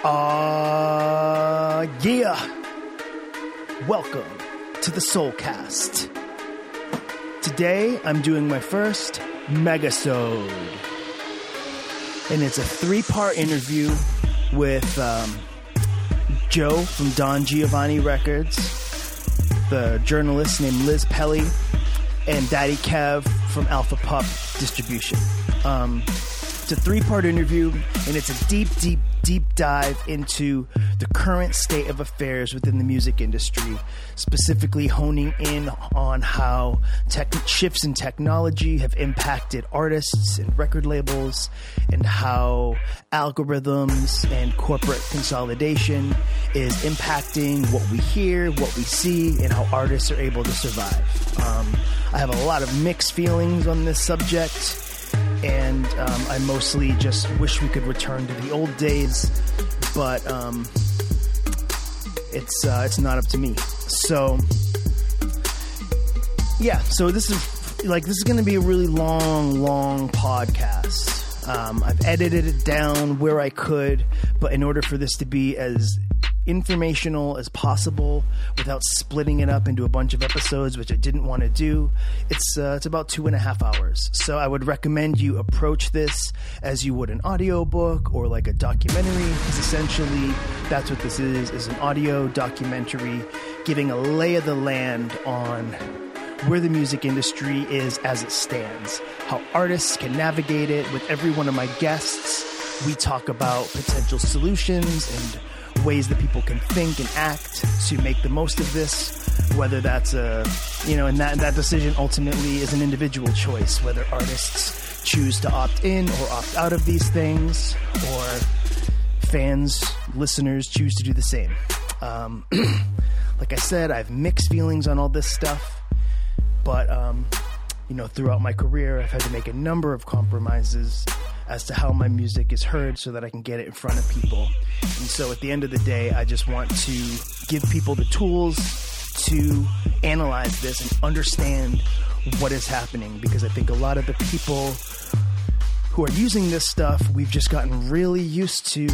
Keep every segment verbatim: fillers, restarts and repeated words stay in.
Uh, yeah. Welcome to the Soulcast. Today, I'm doing my first megasode. And it's a three-part interview with um, Joe from Don Giovanni Records, the journalist named Liz Pelly, and Daddy Kev from Alpha Pup Distribution. Um, it's a three-part interview, and it's a deep, deep, deep dive into the current state of affairs within the music industry, specifically honing in on how tech shifts in technology have impacted artists and record labels, and how algorithms and corporate consolidation is impacting what we hear, what we see, and how artists are able to survive. Um, I have a lot of mixed feelings on this subject, and um, I mostly just wish we could return to the old days, but um, it's uh, it's not up to me. So yeah, so this is like this is going to be a really long, long podcast. Um, I've edited it down where I could, but in order for this to be as informational as possible without splitting it up into a bunch of episodes, which I didn't want to do, it's uh, it's about two and a half hours. So I would recommend you approach this as you would an audiobook or like a documentary, because essentially that's what this is, is an audio documentary giving a lay of the land on where the music industry is as it stands, how artists can navigate it. With every one of my guests, we talk about potential solutions and ways that people can think and act to make the most of this, whether that's a, you know, and that, that decision ultimately is an individual choice, whether artists choose to opt in or opt out of these things, or fans, listeners choose to do the same. Um, like I said, I have mixed feelings on all this stuff, but, um, you know, throughout my career, I've had to make a number of compromises as to how my music is heard so that I can get it in front of people. And so at the end of the day, I just want to give people the tools to analyze this and understand what is happening, because I think a lot of the people who are using this stuff, we've just gotten really used to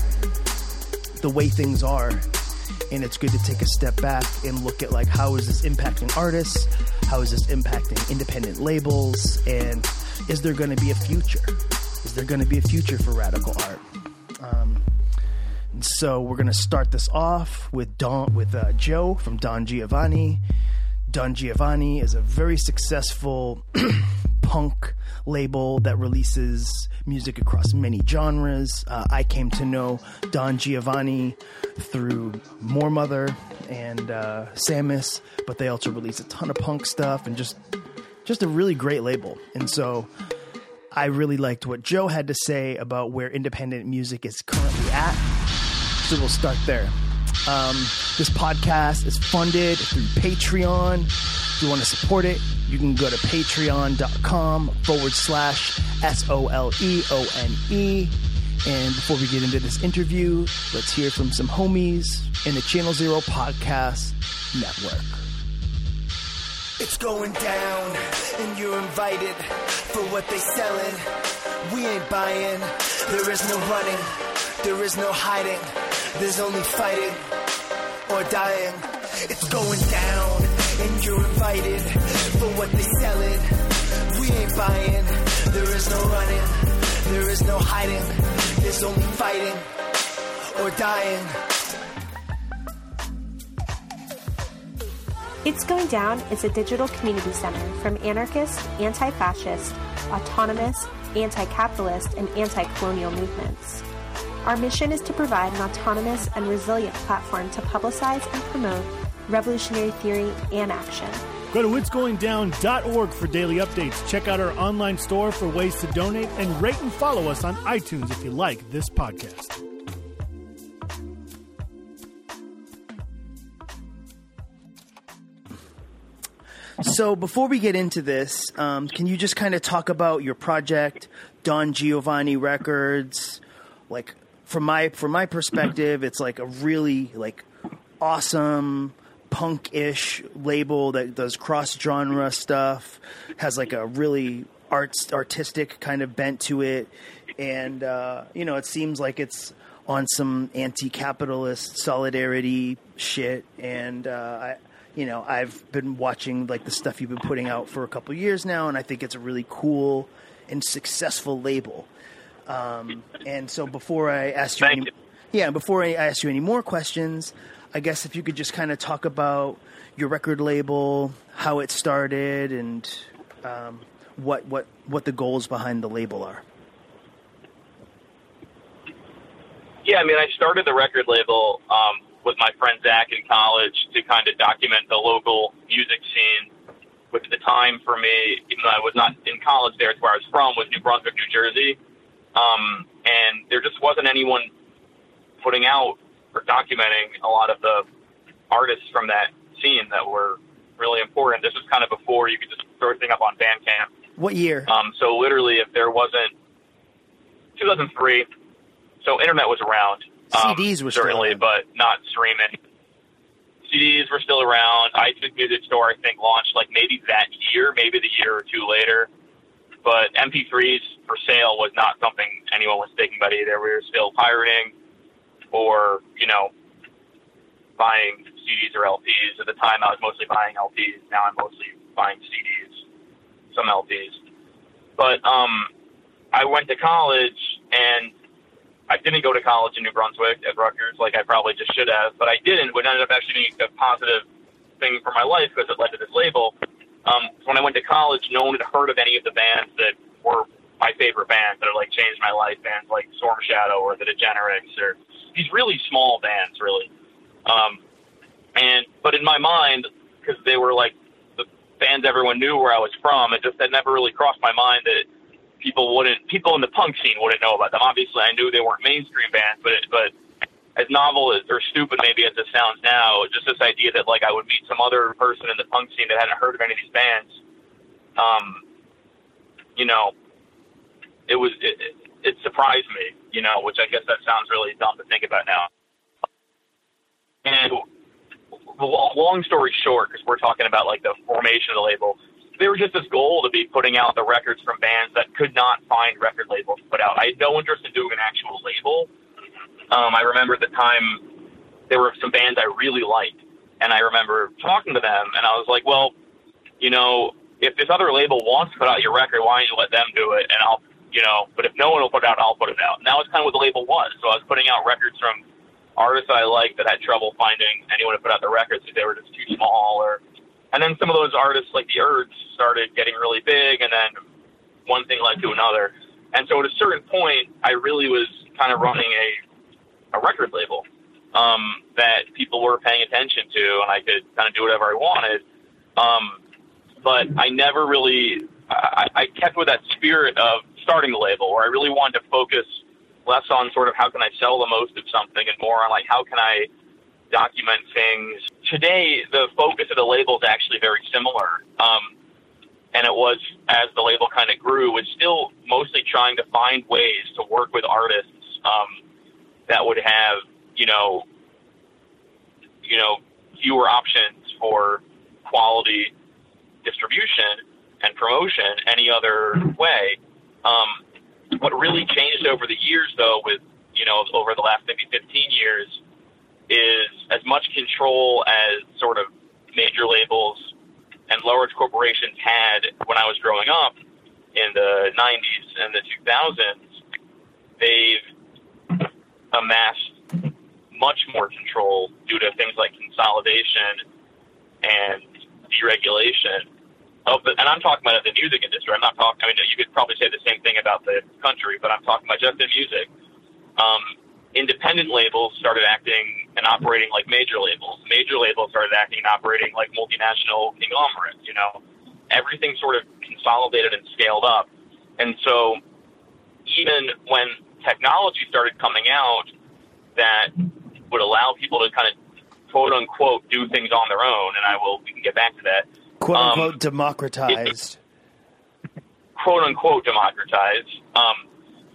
the way things are. And it's good to take a step back and look at, like, how is this impacting artists? How is this impacting independent labels? And is there going to be a future? Is there going to be a future for radical art? Um, and so we're going to start this off with Don, with uh, Joe from Don Giovanni. Don Giovanni is a very successful punk label that releases music across many genres. Uh, I came to know Don Giovanni through More Mother and uh, Samus, but they also release a ton of punk stuff and just just a really great label. And so I really liked what Joe had to say about where independent music is currently at. So we'll start there. Um, this podcast is funded through Patreon. If you want to support it, you can go to patreon.com forward slash S O L E O N E. And before we get into this interview, let's hear from some homies in the Channel Zero Podcast Network. It's going down, and you're invited for what they selling. We ain't buying. There is no running. There is no hiding. There's only fighting or dying. It's going down, and you're invited for what they selling. We ain't buying. There is no running. There is no hiding. There's only fighting or dying. It's Going Down is a digital community center from anarchist, anti-fascist, autonomous, anti-capitalist, and anti-colonial movements. Our mission is to provide an autonomous and resilient platform to publicize and promote revolutionary theory and action. Go to its going down dot org for daily updates. Check out our online store for ways to donate, and rate and follow us on iTunes if you like this podcast. So before we get into this, um, can you just kind of talk about your project, Don Giovanni Records? Like, from my from my perspective, it's like a really like awesome punk-ish label that does cross-genre stuff, has like a really arts artistic kind of bent to it, and uh, you know, it seems like it's on some anti-capitalist solidarity shit, and uh, I, you know, I've been watching like the stuff you've been putting out for a couple of years now, and I think it's a really cool and successful label. Um, and so before I ask you, Thank any, you. yeah, before I ask you any more questions, I guess if you could just kind of talk about your record label, how it started, and um, what what what the goals behind the label are. Yeah, I mean, I started the record label um, with my friend Zach in college to kind of document the local music scene, which at the time for me, even though I was not in college there, it's where I was from, was New Brunswick, New Jersey. Um, and there just wasn't anyone putting out or documenting a lot of the artists from that scene that were really important. This was kind of before you could just throw everything up on Bandcamp. What year? Um, so literally, if there wasn't two thousand three, so internet was around. Um, C Ds were certainly, still around. but not streaming. C Ds were still around. iTunes Music Store, I think, launched like maybe that year, maybe the year or two later. But M P threes for sale was not something anyone was thinking about either. We were still pirating or, you know, buying C Ds or L Ps. At the time, I was mostly buying L Ps. Now I'm mostly buying C Ds, some L Ps. But um, I went to college, and I didn't go to college in New Brunswick at Rutgers like I probably just should have, but I didn't, which ended up actually being a positive thing for my life because it led to this label. Um, when I went to college, no one had heard of any of the bands that were my favorite bands that have like changed my life, bands like Storm Shadow or The Degenerates or these really small bands, really. Um, and but in my mind, because they were like the bands everyone knew where I was from, it just had never really crossed my mind that people wouldn't, people in the punk scene wouldn't know about them. Obviously, I knew they weren't mainstream bands, but it, but as novel as, or stupid maybe as it sounds now, just this idea that like I would meet some other person in the punk scene that hadn't heard of any of these bands, um, you know, it was it, it, it surprised me, you know, which I guess that sounds really dumb to think about now. And long story short, because we're talking about like the formation of the label, there was just this goal to be putting out the records from bands that could not find record labels to put out. I had no interest in doing an actual label. Um, I remember at the time there were some bands I really liked, and I remember talking to them, and I was like, well, you know, if this other label wants to put out your record, why don't you let them do it? And I'll, you know, but if no one will put it out, I'll put it out. And that was kind of what the label was. So I was putting out records from artists I liked that had trouble finding anyone to put out the records because they were just too small. Or, and then some of those artists, like the Urds, started getting really big, and then one thing led to another. And so at a certain point, I really was kind of running a a record label um, that people were paying attention to, and I could kind of do whatever I wanted. Um, but I never really, I, I kept with that spirit of starting the label, where I really wanted to focus less on sort of how can I sell the most of something and more on like how can I document things. Today, the focus of the label is actually very similar. Um, and it was, as the label kind of grew, was still mostly trying to find ways to work with artists um, that would have, you know, you know, fewer options for quality distribution and promotion any other way. Um, what really changed over the years, though, with, you know, over the last maybe fifteen years, is as much control as sort of major labels and large corporations had when I was growing up in the nineties and the two thousands, they've amassed much more control due to things like consolidation and deregulation of the, and I'm talking about the music industry. I'm not talking, I mean, you could probably say the same thing about the country, but I'm talking about just in music. Um, independent labels started acting and operating like major labels. Major labels started acting and operating like multinational conglomerates, you know. Everything sort of consolidated and scaled up. And so even when technology started coming out that would allow people to kind of quote unquote do things on their own, and I will, we can get back to that. Quote unquote um, democratized. It, quote unquote democratized. Um,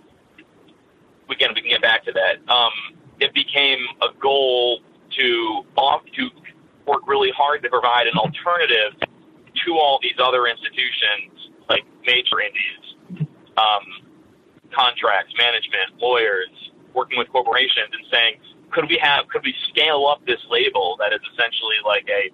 again, we can get back to that. Um, it became a goal to off to work really hard to provide an alternative to all these other institutions like major indies, um, contracts, management, lawyers, working with corporations and saying, could we have, could we scale up this label that is essentially like a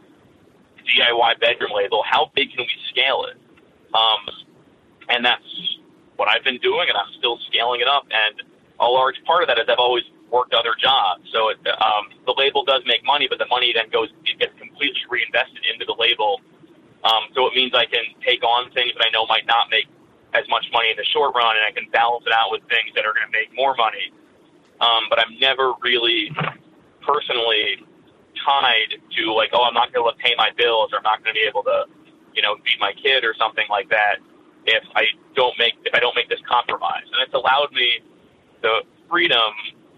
D I Y bedroom label? How big can we scale it? Um, and that's what I've been doing, and I'm still scaling it up. And a large part of that is I've always worked other jobs. So it, um, the label does make money, but the money then goes, it gets completely reinvested into the label. Um, so it means I can take on things that I know might not make as much money in the short run, and I can balance it out with things that are going to make more money. Um, but I'm never really personally tied to like, oh, I'm not going to pay my bills, or I'm not going to be able to, you know, feed my kid or something like that if I don't make if I don't make this compromise. And it's allowed me the freedom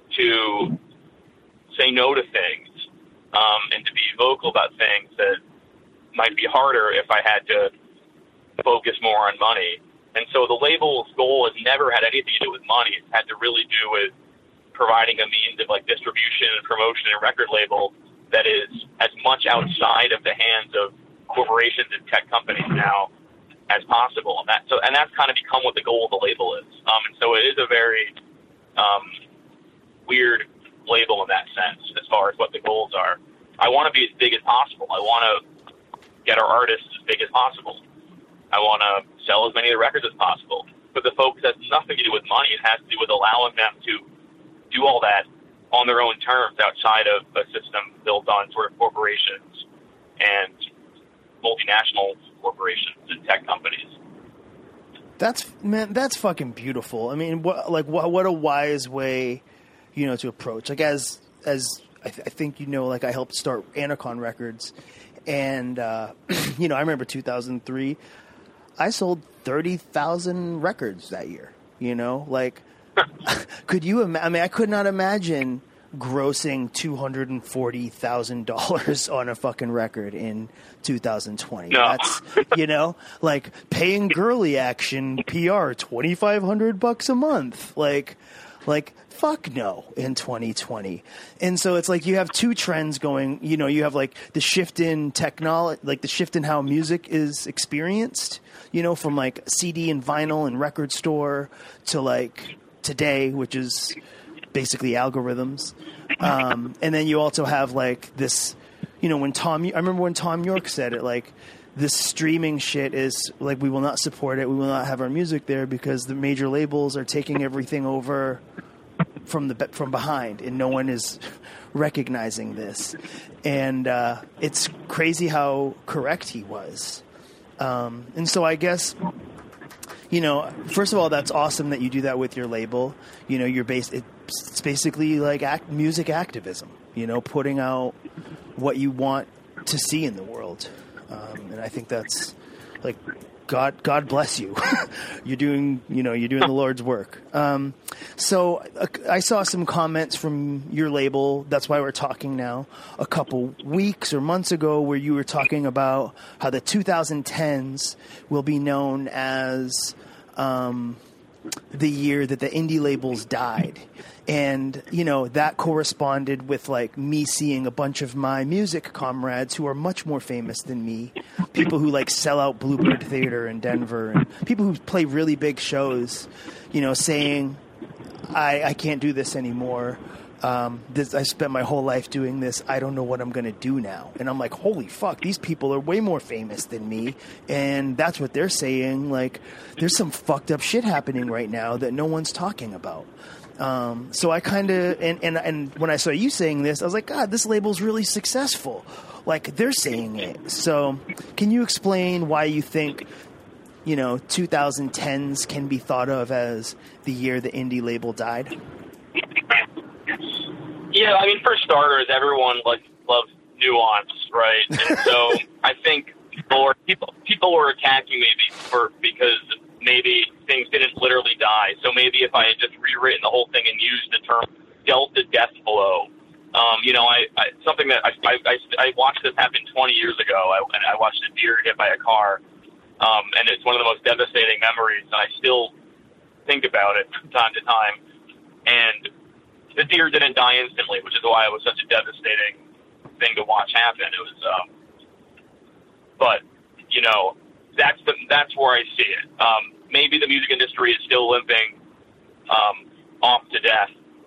to say no to things um, and to be vocal about things that might be harder if I had to focus more on money. And so the label's goal has never had anything to do with money. It's had to really do with providing a means of like distribution and promotion and record label that is as much outside of the hands of corporations and tech companies now as possible. And that, so, and that's kind of become what the goal of the label is. Um, and so it is a very um, weird label in that sense as far as what the goals are. I want to be as big as possible. I want to get our artists as big as possible. I want to sell as many of the records as possible. But the focus has nothing to do with money. It has to do with allowing them to do all that on their own terms outside of a system built on sort of corporations and multinational corporations and tech companies. That's, man, that's fucking beautiful. I mean, what, like, what, what a wise way, you know, to approach. Like, as, as I, th- I think, you know, like, I helped start Anacon Records, and, uh, you know, I remember two thousand three, I sold thirty thousand records that year, you know, like, could you, ima- I mean, I could not imagine grossing two hundred forty thousand dollars on a fucking record in two thousand twenty. No. That's, you know, like paying Girly Action P R twenty-five hundred bucks a month. Like, like, fuck no in twenty twenty. And so it's like you have two trends going, you know, you have like the shift in technology, like the shift in how music is experienced, you know, from like C D and vinyl and record store to like today, which is basically algorithms. Um, and then you also have like this, you know, when Tom, I remember when Tom York said it, like this streaming shit is like, we will not support it. We will not have our music there because the major labels are taking everything over from the, from behind, and no one is recognizing this. And, uh, it's crazy how correct he was. Um, and so I guess, you know, first of all, that's awesome that you do that with your label. You know, you're based, it's basically like act, music activism, you know, putting out what you want to see in the world. Um, and I think that's like, God, God bless you. You're doing, you know, you're doing the Lord's work. Um, so uh, I saw some comments from your label. That's why we're talking now. A couple weeks or months ago, where you were talking about how the twenty tens will be known as um, the year that the indie labels died. And, you know, that corresponded with, like, me seeing a bunch of my music comrades who are much more famous than me, people who, like, sell out Bluebird Theater in Denver, and people who play really big shows, you know, saying, I, I can't do this anymore. Um, this, I spent my whole life doing this. I don't know what I'm going to do now. And I'm like, holy fuck, these people are way more famous than me. And that's what they're saying. Like, there's some fucked up shit happening right now that no one's talking about. Um, so I kind of, and, and, and when I saw you saying this, I was like, God, this label's really successful. Like, they're saying it. So can you explain why you think, you know, twenty tens can be thought of as the year the indie label died? Yeah, I mean, for starters, everyone like loves nuance, right? And so I think people were, people, people were attacking me for, because maybe things didn't literally die. So maybe if I had just rewritten the whole thing and used the term Delta Death Blow, um, you know, I, I something that I, I, I watched this happen twenty years ago. I, and I watched a deer hit by a car, um, and it's one of the most devastating memories. And I still think about it from time to time. And the deer didn't die instantly, which is why it was such a devastating thing to watch happen. It was, um, but you know. That's the, that's where I see it. Um, maybe the music industry is still limping um, off to death,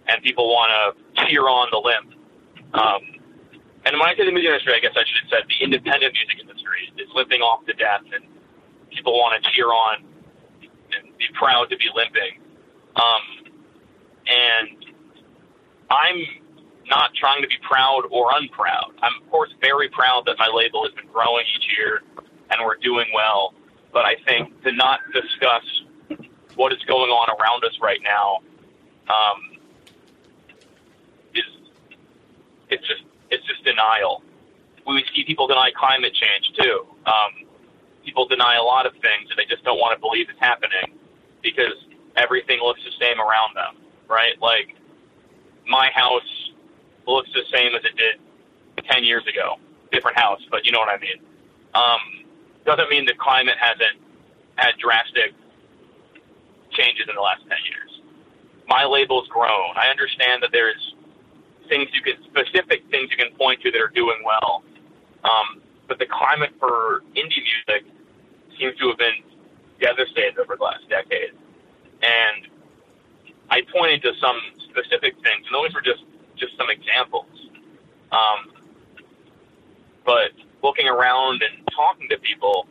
and people want to cheer on the limp. Um, and when I say the music industry, I guess I should have said the independent music industry is limping off to death, and people want to cheer on and be proud to be limping. Um, and I'm not trying to be proud or unproud. I'm, of course, very proud that my label has been growing each year and we're doing well. But I think to not discuss what is going on around us right now um, is it's just it's just denial. We see people deny climate change too. Um, people deny a lot of things, and they just don't want to believe it's happening because everything looks the same around them, right? Like my house looks the same as it did ten years ago. Different house, but you know what I mean. Um, doesn't mean the climate hasn't had drastic changes in the last ten years. My label's grown. I understand that there's things you can, specific things you can point to that are doing well. Um, but the climate for indie music seems to have been devastated over the last decade. And I pointed to some specific things, and those were just, just some examples. Um, but looking around and talking to people,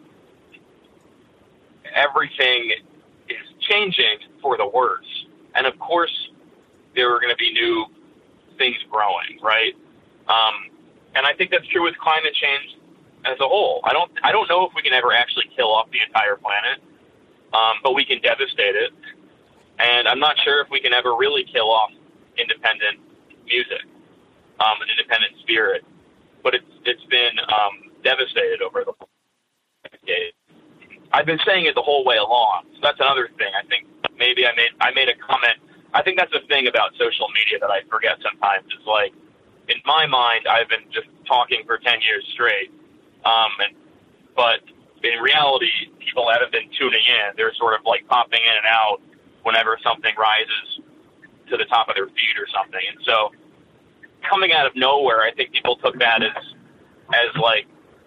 everything is changing for the worse. And of course, there are going to be new things growing, right? Um, and I think that's true with climate change as a whole. I don't, I don't know if we can ever actually kill off the entire planet, um, but we can devastate it. And I'm not sure if we can ever really kill off independent music, um, an independent spirit. But it's it's been um, devastated over the decade. I've been saying it the whole way along. So that's another thing. I think maybe I made I made a comment. I think that's the thing about social media that I forget sometimes. Is like, in my mind, I've been just talking for ten years straight. Um, and but in reality, people haven't been tuning in. They're sort of like popping in and out whenever something rises to the top of their feed or something. And so coming out of nowhere, I think people took that as, as like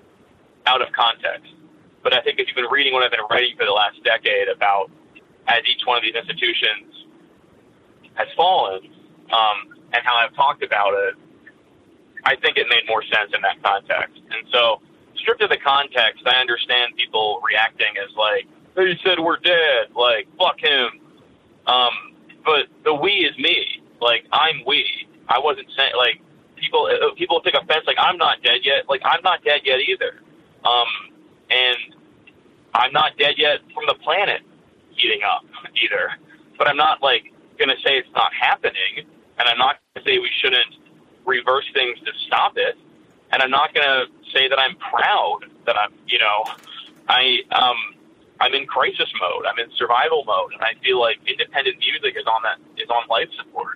out of context. But I think if you've been reading what I've been writing for the last decade about as each one of these institutions has fallen, um, and how I've talked about it, I think it made more sense in that context. And so, stripped of the context, I understand people reacting as like, "He said we're dead," like, fuck him. Um, but the we is me. Like, I'm we. I wasn't saying, like, people people take offense, like, I'm not dead yet. Like, I'm not dead yet either. Um, and I'm not dead yet from the planet heating up either. But I'm not, like, going to say it's not happening, and I'm not going to say we shouldn't reverse things to stop it, and I'm not going to say that I'm proud that I'm, you know, I, um, I'm in crisis mode. I'm in survival mode, and I feel like independent music is on that, is on life support.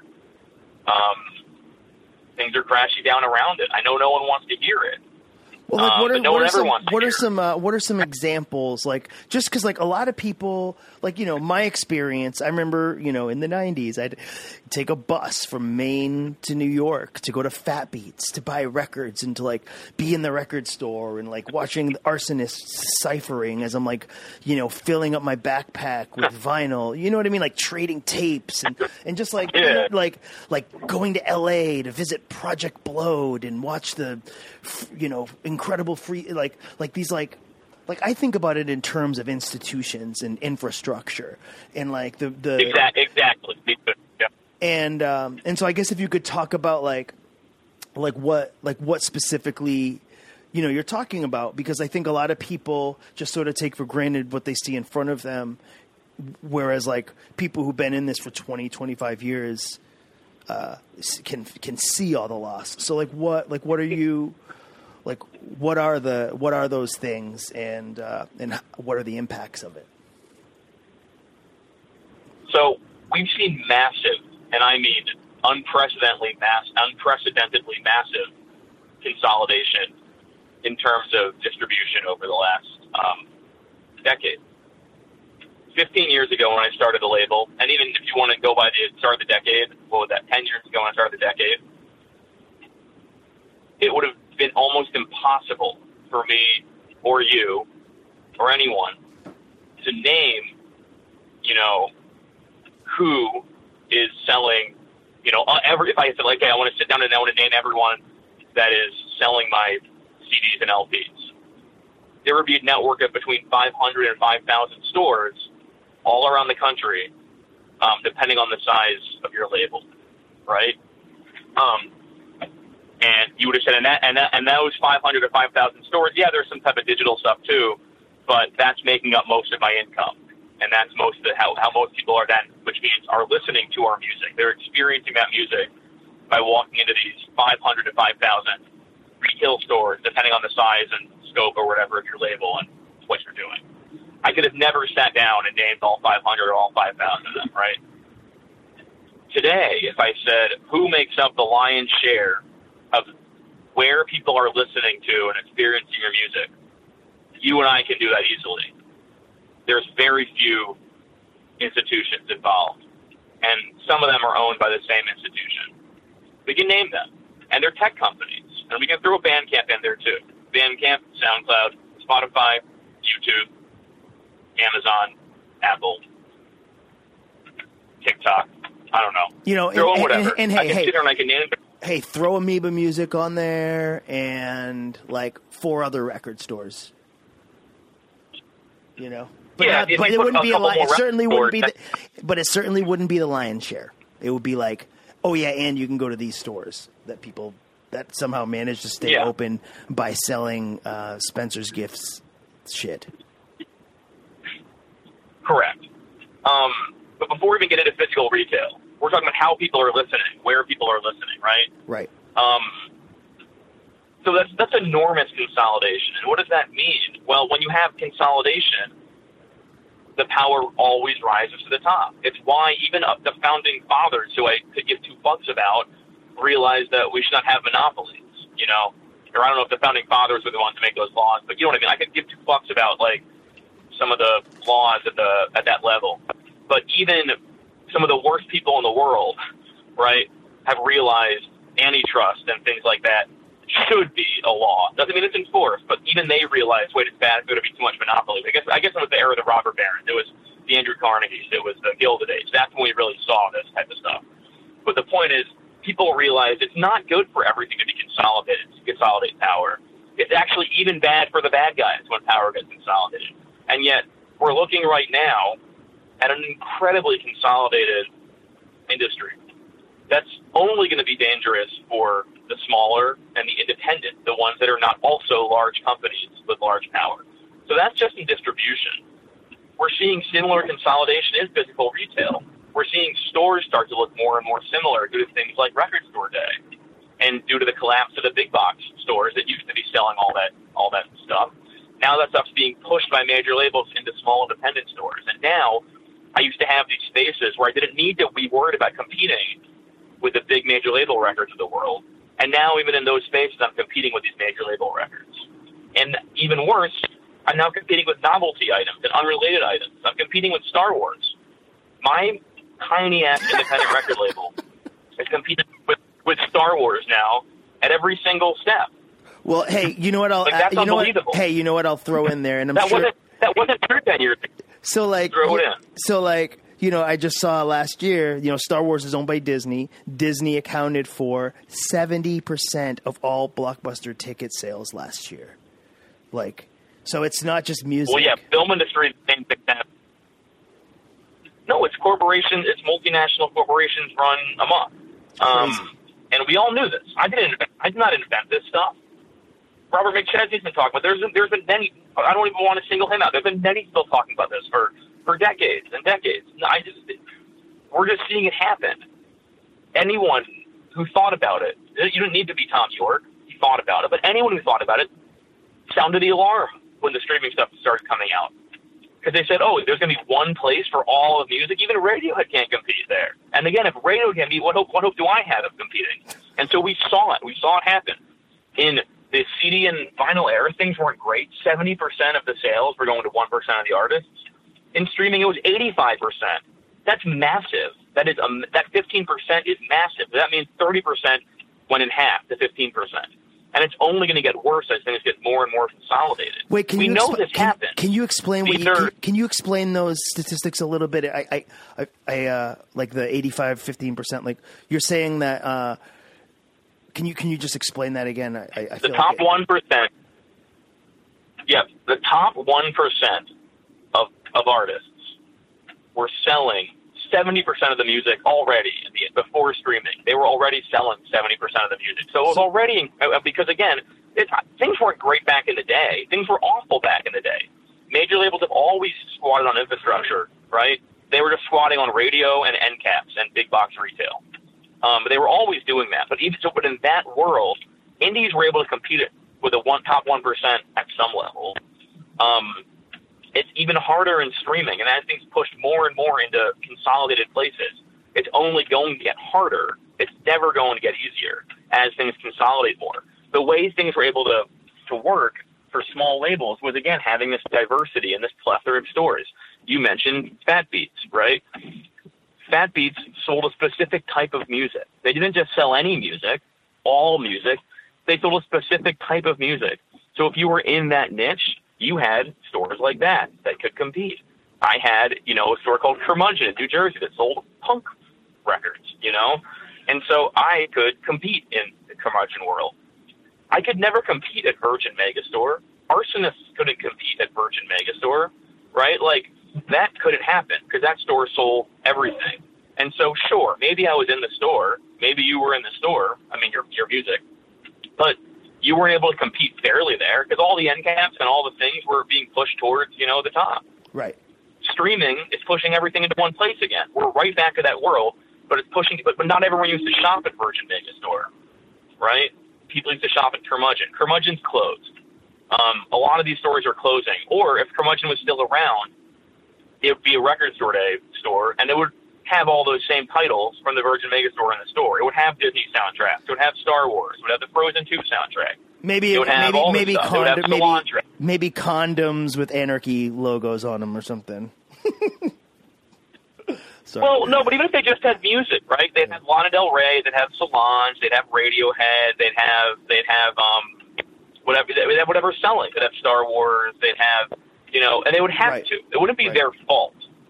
Um, things are crashing down around it. I know no one wants to hear it. Well, like, what are, um, no what are some, what are some, uh, what are some examples? Like, just because, like, a lot of people, like, you know, my experience, I remember, you know, in the nineties, I'd take a bus from Maine to New York to go to Fat Beats to buy records and to, like, be in the record store and, like, watching the arsonists ciphering as I'm, like, you know, filling up my backpack with vinyl. You know what I mean? Like, trading tapes and, and just, like, yeah. you know, like, like going to L A to visit Project Blowed and watch the, you know, incredible free, like, like these, like, like I think about it in terms of institutions and infrastructure and like the, the exactly, exactly. Yeah. And, um, and so I guess if you could talk about like, like what, like what specifically, you know, you're talking about, because I think a lot of people just sort of take for granted what they see in front of them. Whereas like people who've been in this for twenty, twenty-five years, uh, can, can see all the loss. So like what, like, what are you, Like, what are the what are those things, and uh, and what are the impacts of it? So we've seen massive, and I mean unprecedentedly mass, unprecedentedly massive consolidation in terms of distribution over the last um, decade. Fifteen years ago, when I started the label, and even if you want to go by the start of the decade, what was that? Ten years ago, when I started the decade, it would have been almost impossible for me or you or anyone to name, you know, who is selling You know, every if I said, like, hey, I want to sit down and I want to name everyone that is selling my C Ds and L Ps, there would be a network of between five hundred and five thousand stores all around the country, um, depending on the size of your label, right? Um, and you would have said, and that, and that, and those five hundred to five thousand stores, yeah, there's some type of digital stuff too, but that's making up most of my income. And that's most of the, how, how most people are then, which means are listening to our music. They're experiencing that music by walking into these five hundred to five thousand retail stores, depending on the size and scope or whatever of your label and what you're doing. I could have never sat down and named all five hundred or all five thousand of them, right? Today, if I said, who makes up the lion's share of where people are listening to and experiencing your music, you and I can do that easily. There's very few institutions involved, and some of them are owned by the same institution. We can name them, and they're tech companies, and we can throw Bandcamp in there too. Bandcamp, SoundCloud, Spotify, YouTube, Amazon, Apple, TikTok. I don't know. You know, throw and, whatever. And, and, and I hey, can hey, sit there and I can name it. Hey, throw Amoeba Music on there, and like four other record stores. You know. But, Yeah, not, if but you it put wouldn't a be a couple li- more it certainly wouldn't be the, records, but it certainly wouldn't be the lion's share. It would be like, oh yeah, and you can go to these stores that people that somehow manage to stay Yeah. open by selling uh, Spencer's Gifts shit. Correct. Um, but before we even get into physical retail, we're talking about how people are listening, where people are listening, right? Right. Um, so that's that's enormous consolidation. And what does that mean? Well, when you have consolidation, the power always rises to the top. It's why even up the founding fathers, who I could give two fucks about, realized that we should not have monopolies, you know? Or I don't know if the founding fathers were the ones to make those laws, but you know what I mean? I could give two fucks about, like, some of the laws at the at that level. But even some of the worst people in the world, right, have realized antitrust and things like that should be a law. Doesn't mean it's enforced, but even they realize, wait, it's bad, it's going to be too much monopoly. I guess I guess it was the era of the robber barons. It was the Andrew Carnegies. It was the Gilded Age. That's when we really saw this type of stuff. But the point is, people realize it's not good for everything to be consolidated, to consolidate power. It's actually even bad for the bad guys when power gets consolidated. And yet, we're looking right now at an incredibly consolidated industry that's only going to be dangerous for the smaller and the independent, the ones that are not also large companies with large power. So that's just in distribution. We're seeing similar consolidation in physical retail. We're seeing stores start to look more and more similar due to things like Record Store Day and due to the collapse of the big box stores that used to be selling all that all that stuff. Now that stuff's being pushed by major labels into small independent stores. And now I used to have these spaces where I didn't need to be worried about competing with the big major label records of the world. And now even in those spaces, I'm competing with these major label records. And even worse, I'm now competing with novelty items and unrelated items. I'm competing with Star Wars. My tiny-ass independent record label is competing with, with Star Wars now at every single step. Well, hey, you know what I'll Like, that's uh, you know what, unbelievable. hey, you know what I'll throw in there, and I'm That sure wasn't that wasn't true ten years ago. so like Throw it in. so like you know I just saw last year, you know, Star Wars is owned by Disney. Disney accounted for seventy percent of all blockbuster ticket sales last year. Like, so it's not just music. Well, yeah, film industry is the same thing. No, it's corporations, it's multinational corporations run amok. Um, and we all knew this. I didn't. I did not invent this stuff. Robert McChesney's been talking about. There's there's been many. I don't even want to single him out. There's been many still talking about this for, for decades and decades. I just we're just seeing it happen. Anyone who thought about it, you didn't need to be Tom York. He thought about it, but anyone who thought about it sounded the alarm when the streaming stuff started coming out. Because they said, oh, there's going to be one place for all of music. Even Radiohead can't compete there. And again, if Radiohead can be, what hope, what hope do I have of competing? And so we saw it. We saw it happen. In the C D and vinyl era, things weren't great. seventy percent of the sales were going to one percent of the artists. In streaming, it was eighty-five percent. That's massive. That is um, that fifteen percent is massive. That means thirty percent went in half to fifteen percent. And it's only going to get worse as things get more and more consolidated. Wait, can we you know expl- this can, happens. Can you explain what These you, are, can, can you explain those statistics a little bit? I, I, I, I uh, like the eighty-five, fifteen percent. Like you're saying that. Uh, can you can you just explain that again? I, I feel the top like it, one percent. Yep, the top one percent of of artists were selling seventy percent of the music already in the, before streaming. They were already selling seventy percent of the music. So it was already, because again, it, things weren't great back in the day. Things were awful back in the day. Major labels have always squatted on infrastructure, right? They were just squatting on radio and end caps and big box retail. Um, but they were always doing that. But even so, but in that world, indies were able to compete with the one, top one percent at some level. Um, It's even harder in streaming, and as things pushed more and more into consolidated places, it's only going to get harder. It's never going to get easier as things consolidate more. The way things were able to, to work for small labels was, again, having this diversity and this plethora of stores. You mentioned Fat Beats, right? Fat Beats sold a specific type of music. They didn't just sell any music, all music. They sold a specific type of music. So if you were in that niche, you had stores like that that could compete. I had, you know, a store called Curmudgeon in New Jersey that sold punk records, you know? And so I could compete in the Curmudgeon world. I could never compete at Virgin Megastore. Arsonists couldn't compete at Virgin Megastore, right? Like, that couldn't happen because that store sold everything. And so, sure, maybe I was in the store. Maybe you were in the store. I mean, your your music. But you weren't able to compete fairly there because all the end caps and all the things were being pushed towards, you know, the top. Right. Streaming is pushing everything into one place again. We're right back to that world, but it's pushing, but, but not everyone used to shop at Virgin Megastore, right? People used to shop at Curmudgeon. Curmudgeon's closed. Um, a lot of these stores are closing. Or if Curmudgeon was still around, it would be a record store day store, and it would have all those same titles from the Virgin Megastore in the store. It would have Disney soundtracks. It would have Star Wars. It would have the Frozen two soundtrack. Maybe it would have maybe all maybe, stuff. It would have condom, maybe maybe condoms with anarchy logos on them or something. Sorry. Well, no, but even if they just had music, right? They'd have Lana Del Rey, they'd have Solange, they'd have Radiohead, they'd have they'd have um whatever they'd have whatever's selling. They'd have Star Wars, they'd have, you know, and they would have right. to. It wouldn't be right. their fault.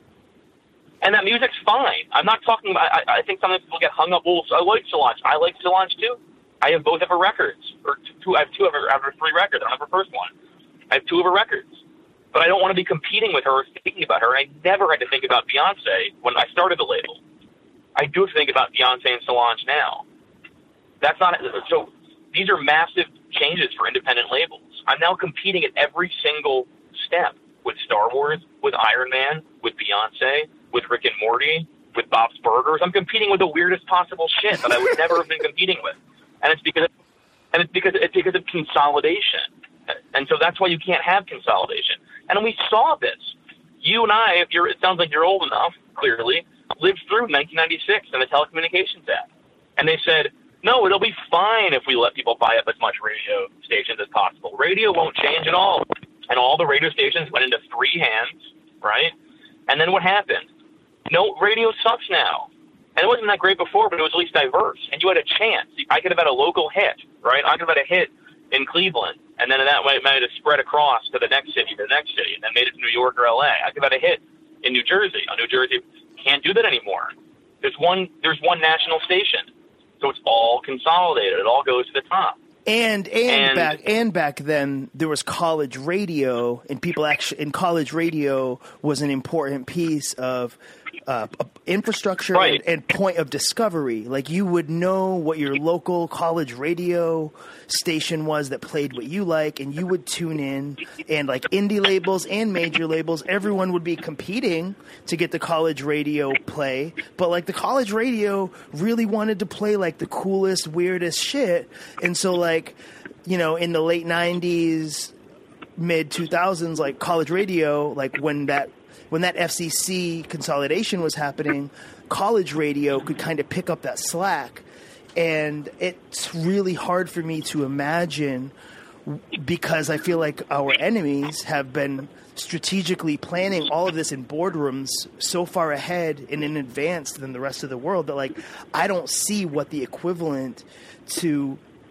And that music's fine. I'm not talking about, I, I think sometimes people get hung up. Well, I like Solange. I like Solange too. I have both of her records, or two. I have two of her, I have her three records. I don't have her first one. I have two of her records, but I don't want to be competing with her or thinking about her. I never had to think about Beyonce when I started the label. I do have to think about Beyonce and Solange now. That's not so. These are massive changes for independent labels. I'm now competing at every single step with Star Wars, with Iron Man, with Beyonce, with Rick and Morty, with Bob's Burgers. I'm competing with the weirdest possible shit that I would never have been competing with. And it's because, and it's because it's because of consolidation, and so that's why you can't have consolidation. And we saw this. You and I, if you're, it sounds like you're old enough, clearly, lived through nineteen ninety-six and the Telecommunications Act, and they said, no, it'll be fine if we let people buy up as much radio stations as possible. Radio won't change at all, and all the radio stations went into three hands, right? And then what happened? No, radio sucks now. And it wasn't that great before, but it was at least diverse. And you had a chance. I could have had a local hit, right? I could have had a hit in Cleveland, and then that way it might have spread across to the next city, to the next city, and then made it to New York or L A. I could have had a hit in New Jersey. Uh, New Jersey can't do that anymore. There's one. There's one national station, so it's all consolidated. It all goes to the top. And and, And- back and back then there was college radio, and people actually in college radio was an important piece of uh, infrastructure Right. and, and point of discovery. Like you would know what your local college radio station was that played what you like, and you would tune in. And like indie labels and major labels, everyone would be competing to get the college radio play. But like the college radio really wanted to play like the coolest, weirdest shit, and so like you know in the late nineties, mid two thousands, like college radio, like when that. When that F C C consolidation was happening, college radio could kind of pick up that slack. And it's really hard for me to imagine, because I feel like our enemies have been strategically planning all of this in boardrooms so far ahead and in advance than the rest of the world that, like, I don't see what the equivalent to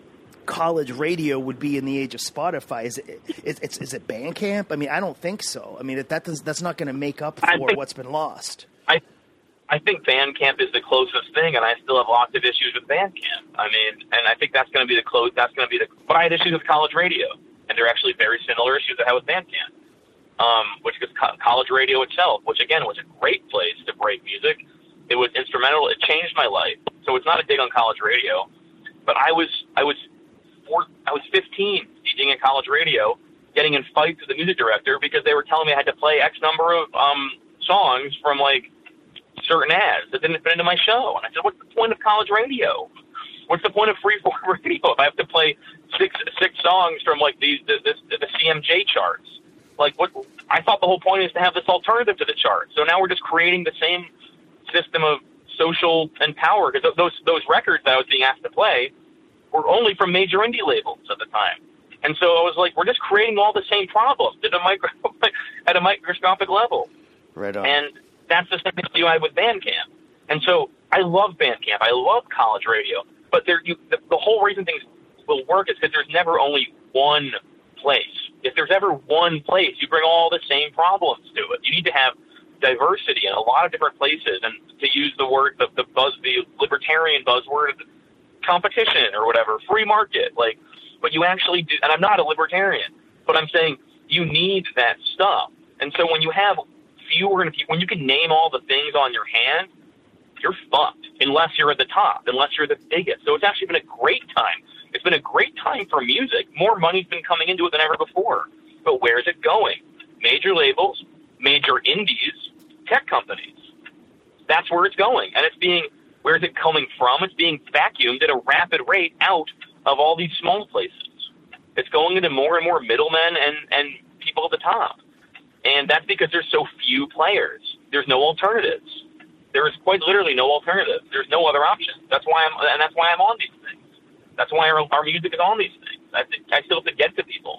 college radio would be in the age of Spotify. Is it is, is, is it Bandcamp? I mean, I don't think so. I mean, that does, that's not going to make up for think, what's been lost. I I think Bandcamp is the closest thing, and I still have lots of issues with Bandcamp. I mean, and I think that's going to be the close. That's going to be the. But I had issues with college radio, and they're actually very similar issues I had with Bandcamp. Um, which is co- college radio itself, which again was a great place to break music. It was instrumental. It changed my life. So it's not a dig on college radio, but I was I was four, I was fifteen, DJing in college radio, getting in fights with the music director because they were telling me I had to play X number of um, songs from like certain ads that didn't fit into my show. And I said, what's the point of college radio? What's the point of freeform radio if I have to play six six songs from like these the, the, the C M J charts? Like, what? I thought the whole point is to have this alternative to the chart. So now we're just creating the same system of social and power, because those those records that I was being asked to play were only from major indie labels at the time. And so I was like, we're just creating all the same problems at a micro at a microscopic level. Right on. And that's the same issue I had with Bandcamp. And so I love Bandcamp. I love college radio. But there, you, the, the whole reason things will work is because there's never only one place. If there's ever one place, you bring all the same problems to it. You need to have diversity in a lot of different places, and to use the word, the, the buzz, the libertarian buzzword, competition or whatever, free market. Like, but you actually do. And I'm not a libertarian, but I'm saying you need that stuff. And so when you have fewer and fewer, when you can name all the things on your hand, you're fucked. Unless you're at the top, unless you're the biggest. So it's actually been a great time. It's been a great time for music. More money's been coming into it than ever before. But where's it going? Major labels, major indies, tech companies. That's where it's going. And it's being, where's it coming from? It's being vacuumed at a rapid rate out of all these small places. It's going into more and more middlemen and, and people at the top. And that's because there's so few players. There's no alternatives. There is quite literally no alternative. There's no other option. That's why I'm, and that's why I'm on these things. That's why our, our music is on these things. I, think, I still have to get to people.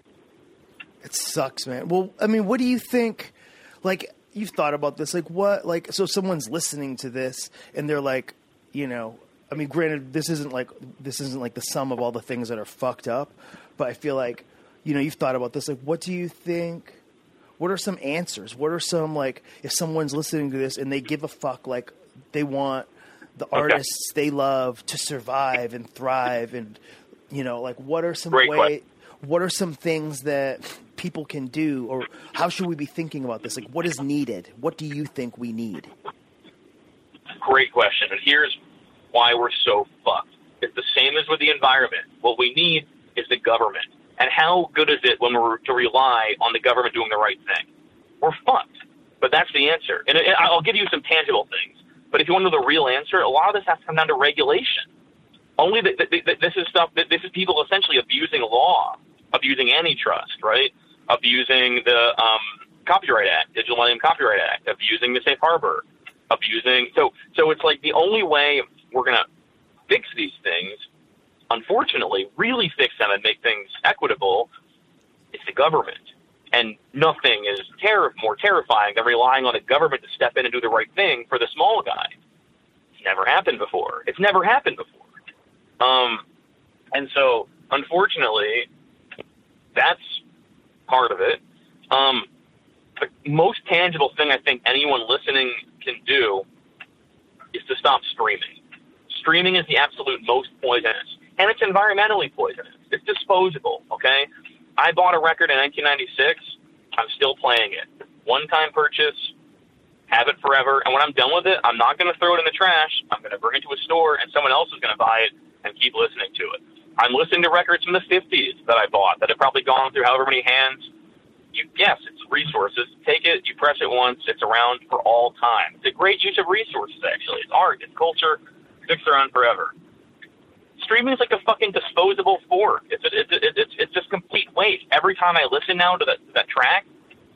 It sucks, man. Well, I mean, what do you think? Like, you've thought about this. Like, what? Like, so someone's listening to this, and they're like, you know, I mean, granted, this isn't like this isn't like the sum of all the things that are fucked up, but I feel like, you know, you've thought about this. Like, what do you think? What are some answers? What are some, like, if someone's listening to this and they give a fuck, like, they want the okay. artists they love to survive and thrive, and, you know, like, what are some Great way, question. what are some things that people can do, or how should we be thinking about this? Like, what is needed? What do you think we need? Great question. And here's why we're so fucked. It's the same as with the environment. What we need is the government. And how good is it when we're to rely on the government doing the right thing? We're fucked. But that's the answer. And I'll give you some tangible things. But if you want to know the real answer, a lot of this has to come down to regulation. Only that this is stuff that this is people essentially abusing law, abusing antitrust, right? Abusing the um, Copyright Act, Digital Millennium Copyright Act, abusing the Safe Harbor, abusing. So, so it's like the only way we're going to fix these things, unfortunately, really fix them and make things equitable, is the government. And nothing is terror more terrifying than relying on the government to step in and do the right thing for the small guy. It's never happened before. It's never happened before. Um, and so, unfortunately, that's part of it. Um, the most tangible thing I think anyone listening can do is to stop streaming. Streaming is the absolute most poisonous. And it's environmentally poisonous. It's disposable, okay? I bought a record in nineteen ninety-six. I'm still playing it. One-time purchase, have it forever. And when I'm done with it, I'm not going to throw it in the trash. I'm going to bring it to a store, and someone else is going to buy it and keep listening to it. I'm listening to records from the fifties that I bought that have probably gone through however many hands. You, yes, it's resources. Take it, you press it once, it's around for all time. It's a great use of resources, actually. It's art, it's culture, sticks around forever. Streaming is like a fucking disposable fork. It's a, it's, a, it's it's just complete waste. Every time I listen now to that, that track,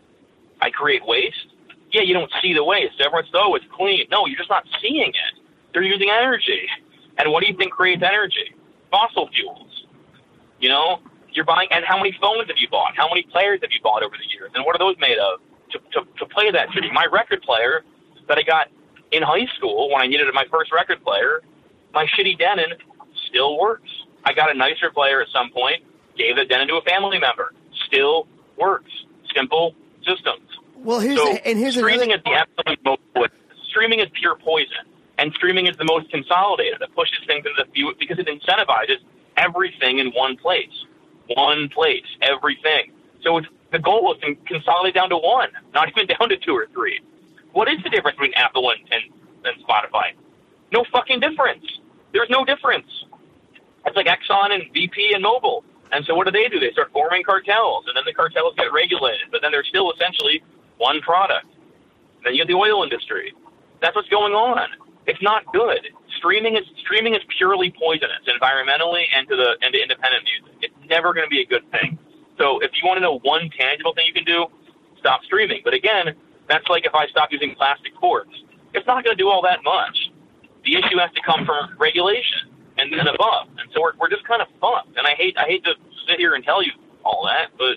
I create waste. Yeah, you don't see the waste. Everyone says, oh, it's clean. No, you're just not seeing it. They're using energy. And what do you think creates energy? Fossil fuels. You know, you're buying, and how many phones have you bought? How many players have you bought over the years? And what are those made of to, to, to play that shit? My record player that I got in high school when I needed my first record player, my shitty Denon, still works. I I got a nicer player at some point, gave it then to a family member. Still works. Simple systems. Well, here's so and here's streaming another... is the absolute most. Streaming is pure poison, and streaming is the most consolidated. It pushes things into the few because it incentivizes everything in one place, one place, everything. So it's, the goal is to consolidate down to one, not even down to two or three. What is the difference between Apple and, and, and Spotify? No fucking difference. There's no difference. It's like Exxon and B P and Mobil. And so what do they do? They start forming cartels, and then the cartels get regulated, but then they're still essentially one product. Then you have the oil industry. That's what's going on. It's not good. Streaming is streaming is purely poisonous, environmentally and to the and to independent music. It's never going to be a good thing. So if you want to know one tangible thing you can do, stop streaming. But again, that's like if I stop using plastic forks. It's not going to do all that much. The issue has to come from regulation and then above. And so we're we're just kind of fucked. And I hate I hate to sit here and tell you all that, but.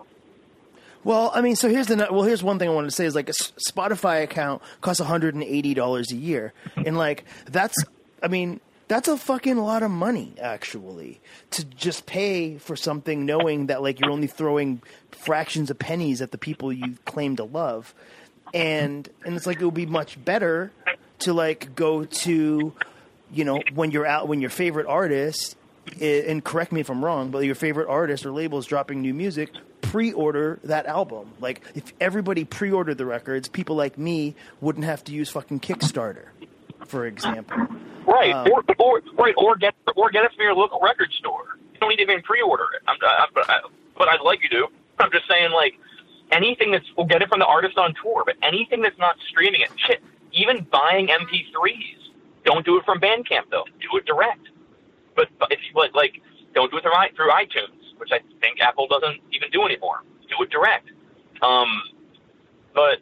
Well, I mean, so here's the well. Here's one thing I wanted to say is like a Spotify account costs one hundred eighty dollars a year, and like that's, I mean, that's a fucking lot of money actually to just pay for something, knowing that like you're only throwing fractions of pennies at the people you claim to love, and and it's like it would be much better to like go to, you know, when you're out when your favorite artist, and correct me if I'm wrong, but your favorite artist or label is dropping new music. Pre-order that album. Like, if everybody pre-ordered the records, people like me wouldn't have to use fucking Kickstarter, for example. Right, Um, or, or right, or get or get it from your local record store. You don't need to even pre-order it. I'm, I, I, but I'd like you to. I'm just saying, like, anything that's we'll get it from the artist on tour, but anything that's not streaming it, shit. Even buying M P threes, don't do it from Bandcamp though. Do it direct. But, but if you like, like, don't do it through through iTunes, which I think Apple doesn't even do anymore. Do it direct. Um, but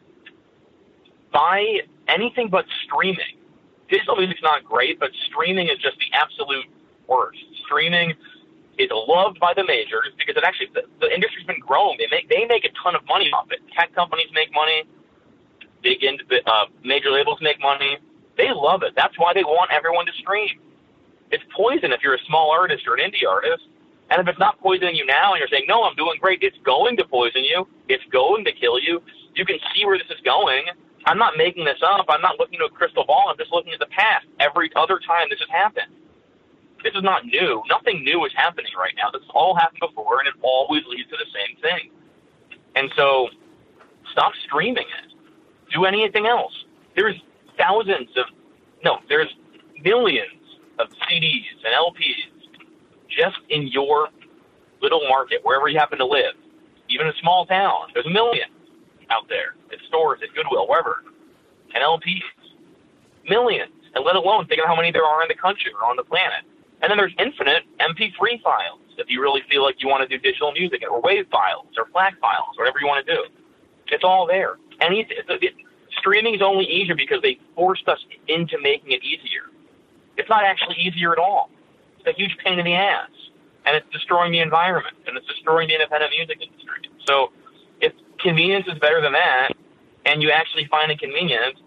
buy anything but streaming. Digital music's not great, but streaming is just the absolute worst. Streaming is loved by the majors because it actually the, the industry's been growing. They make they make a ton of money off it. Tech companies make money. Big into uh, major labels make money. They love it. That's why they want everyone to stream. It's poison if you're a small artist or an indie artist. And if it's not poisoning you now and you're saying, no, I'm doing great, it's going to poison you. It's going to kill you. You can see where this is going. I'm not making this up. I'm not looking to a crystal ball. I'm just looking at the past. Every other time this has happened. This is not new. Nothing new is happening right now. This has all happened before, and it always leads to the same thing. And so stop streaming it. Do anything else. There's thousands of, no, there's millions of C Ds and L Ps just in your little market, wherever you happen to live, even a small town. There's millions out there at stores, at Goodwill, wherever, and L Ps. Millions, and let alone think of how many there are in the country or on the planet. And then there's infinite M P three files if you really feel like you want to do digital music, or WAV files, or FLAC files, whatever you want to do. It's all there. And it, it, streaming is only easier because they forced us into making it easier. It's not actually easier at all. It's a huge pain in the ass, and it's destroying the environment, and it's destroying the independent music industry. So if convenience is better than that, and you actually find it convenient,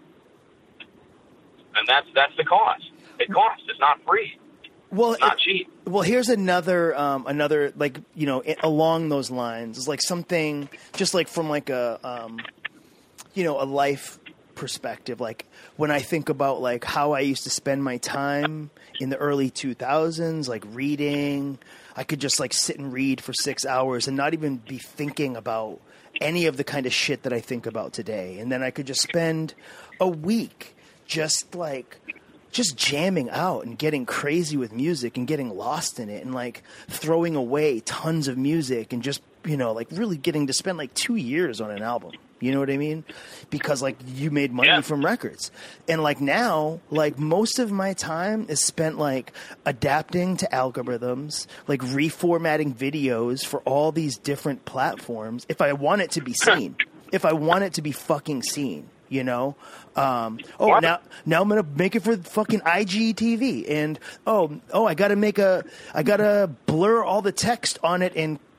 then that's that's the cost. It costs. It's not free. Well, it's not it, cheap. Well, here's another, um, another like you know, it, along those lines is like something just like from like a, um, you know, a life perspective. Like when I think about like how I used to spend my time in the early two thousands, like reading, I could just like sit and read for six hours and not even be thinking about any of the kind of shit that I think about today. And then I could just spend a week just like. just jamming out and getting crazy with music and getting lost in it and like throwing away tons of music and just, you know, like really getting to spend like two years on an album. You know what I mean? Because like you made money yeah. from records. And like now, like most of my time is spent like adapting to algorithms, like reformatting videos for all these different platforms. If I want it to be seen, if I want it to be fucking seen. You know, um, oh what? now now I'm gonna make it for fucking I G T V, and oh oh I gotta make a I gotta blur all the text on it and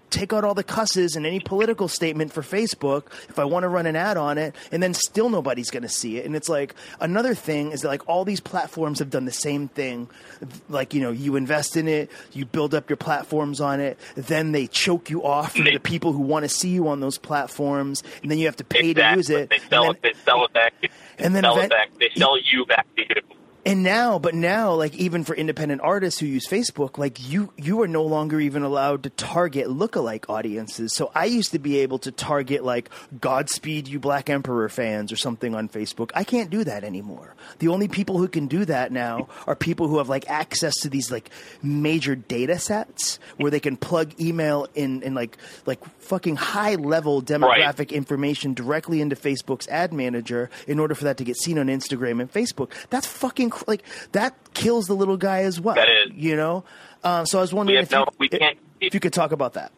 take out all the cusses and any political statement for Facebook if I want to run an ad on it, and then still nobody's going to see it. And it's like another thing is that like all these platforms have done the same thing. Like, you know, you invest in it, you build up your platforms on it, then they choke you off from the people who want to see you on those platforms, and then you have to pay exactly. to use it. They sell and it. Then, they sell it back. And then sell event- it back. They sell you back to you. And now, but now, like even for independent artists who use Facebook, like you, you are no longer even allowed to target lookalike audiences. So I used to be able to target like Godspeed You Black Emperor fans or something on Facebook. I can't do that anymore. The only people who can do that now are people who have like access to these like major data sets where they can plug email in and like like fucking high level demographic right. information directly into Facebook's ad manager in order for that to get seen on Instagram and Facebook. That's fucking like that kills the little guy as well. That is, you know. Um, so I was wondering we if, no, you, we can't, if you could talk about that.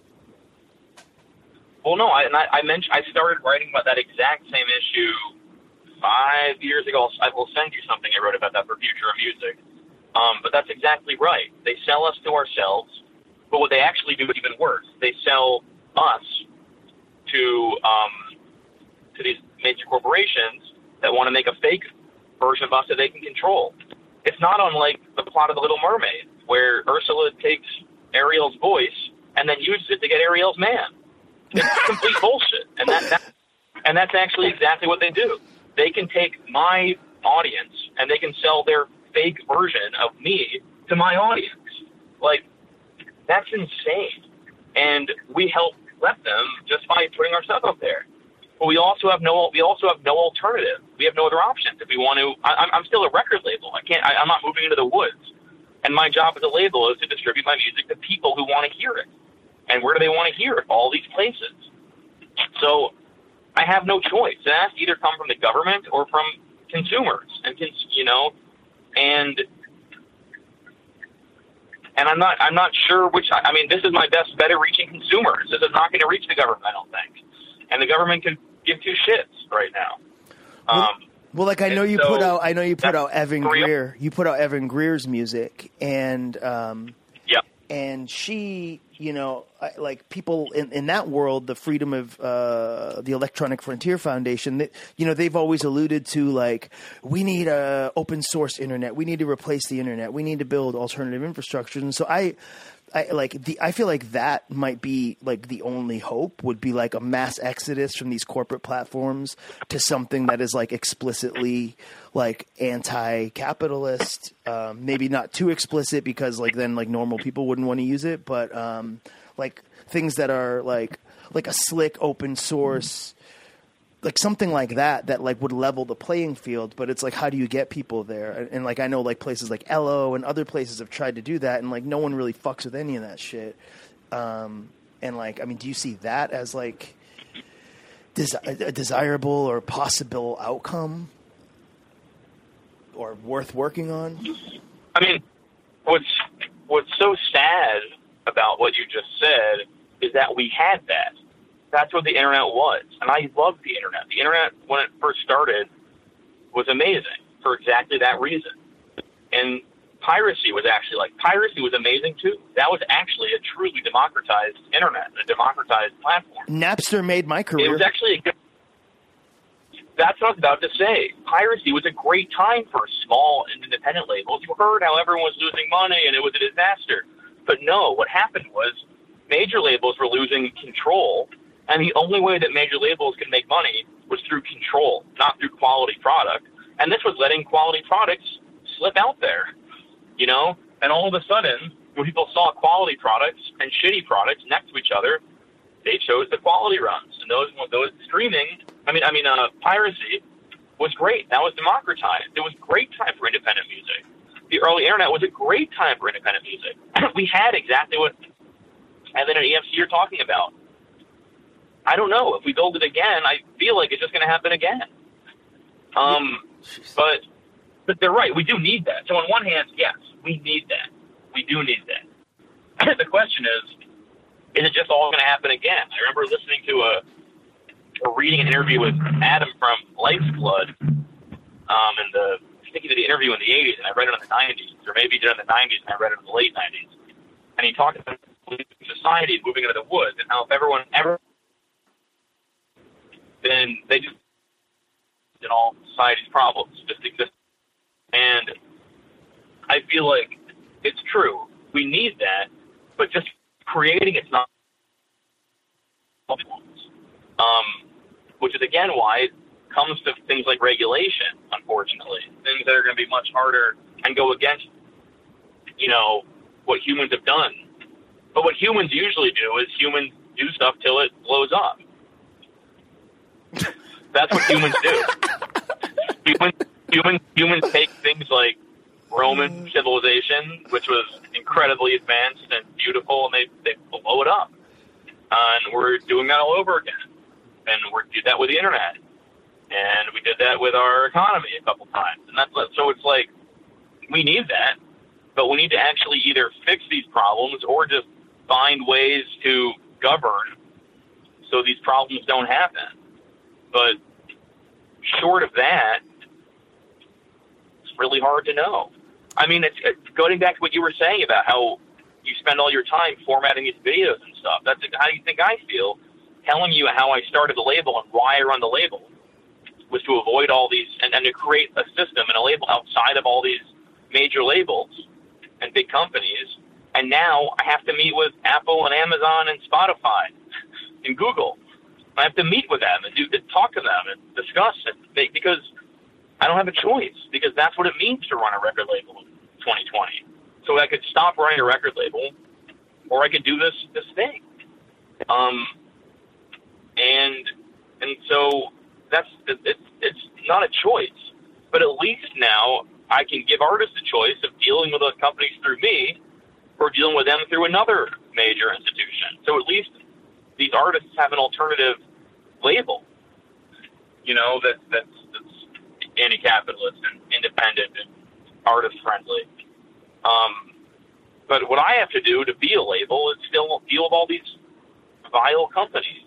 Well, no, I, and I, I mentioned I started writing about that exact same issue five years ago. I will send you something I wrote about that for Future of Music. Um, but that's exactly right. They sell us to ourselves, but what they actually do is even worse. They sell us to um, to these major corporations that want to make a fake version of us that they can control. It's not unlike the plot of The Little Mermaid, where Ursula takes Ariel's voice and then uses it to get Ariel's man. It's complete bullshit, and that, that and that's actually exactly what they do. They can take my audience and they can sell their fake version of me to my audience. Like, that's insane. And we help let them just by putting our stuff up there. But we also have no we also have no alternative. We have no other options if we want to. I, I'm still a record label. I can't. I, I'm not moving into the woods. And my job as a label is to distribute my music to people who want to hear it. And where do they want to hear it? All these places. So I have no choice. It has to either come from the government or from consumers. And you know, and and I'm not I'm not sure which. I mean, this is my best bet at reaching consumers. This is not going to reach the government, I don't think. And the government can give two shits right now. Um, well, well, like I know you so put out, I know you put out Evan real. Greer. You put out Evan Greer's music, and um, yeah, and she, you know, I, like people in, in that world, the Freedom of uh, the Electronic Frontier Foundation, they, you know, they've always alluded to like we need a open source internet, we need to replace the internet, we need to build alternative infrastructure, and so I. I like the. I feel like that might be like the only hope would be like a mass exodus from these corporate platforms to something that is like explicitly like anti-capitalist. Um, maybe not too explicit because like then like normal people wouldn't want to use it, but um, like things that are like like a slick open source. Like something like that, that like would level the playing field, but it's like, how do you get people there? And, and like, I know like places like Ello and other places have tried to do that, and like no one really fucks with any of that shit. Um, and like, I mean, do you see that as like des- a desirable or possible outcome, or worth working on? I mean, what's what's so sad about what you just said is that we had that. That's what the internet was. And I loved the internet. The internet, when it first started, was amazing for exactly that reason. And piracy was actually like, piracy was amazing too. That was actually a truly democratized internet, a democratized platform. Napster made my career. It was actually a good, that's what I was about to say. Piracy was a great time for small and independent labels. You heard how everyone was losing money and it was a disaster. But no, what happened was major labels were losing control. And the only way that major labels could make money was through control, not through quality product. And this was letting quality products slip out there, you know? And all of a sudden, when people saw quality products and shitty products next to each other, they chose the quality runs. And those, those streaming, I mean, I mean, uh, piracy was great. That was democratized. It was a great time for independent music. The early internet was a great time for independent music. We had exactly what Evan and E F C are talking about. I don't know. If we build it again, I feel like it's just going to happen again. Um, but but they're right. We do need that. So on one hand, yes, we need that. We do need that. The question is, is it just all going to happen again? I remember listening to a or reading an interview with Adam from Life's Blood. Um, and the I think he did the interview in the eighties, and I read it in the nineties, or maybe he did it in the nineties, and I read it in the late nineties. And he talked about the society moving into the woods, and how if everyone ever, then they just, in all society's problems just exist. And I feel like it's true. We need that, but just creating it's not. Um, which is again why it comes to things like regulation, unfortunately. Things that are going to be much harder and go against, you know, what humans have done. But what humans usually do is humans do stuff till it blows up. That's what humans do. Humans, humans, humans take things like Roman civilization, which was incredibly advanced and beautiful, and they, they blow it up. Uh, and we're doing that all over again. And we did that with the internet. And we did that with our economy a couple times. And that's so it's like, we need that, but we need to actually either fix these problems or just find ways to govern so these problems don't happen. But short of that, it's really hard to know. I mean, it's, it's going back to what you were saying about how you spend all your time formatting these videos and stuff. That's how you think I feel, telling you how I started the label and why I run the label was to avoid all these and, and to create a system and a label outside of all these major labels and big companies. And now I have to meet with Apple and Amazon and Spotify and Google. I have to meet with them and do talk to them and discuss it they, because I don't have a choice, because that's what it means to run a record label in twenty twenty. So I could stop running a record label, or I could do this this thing. Um, and and so that's it's it's not a choice, but at least now I can give artists a choice of dealing with those companies through me, or dealing with them through another major institution. So at least these artists have an alternative label, you know, that that's, that's anti-capitalist and independent and artist-friendly. Um, but what I have to do to be a label is still deal with all these vile companies.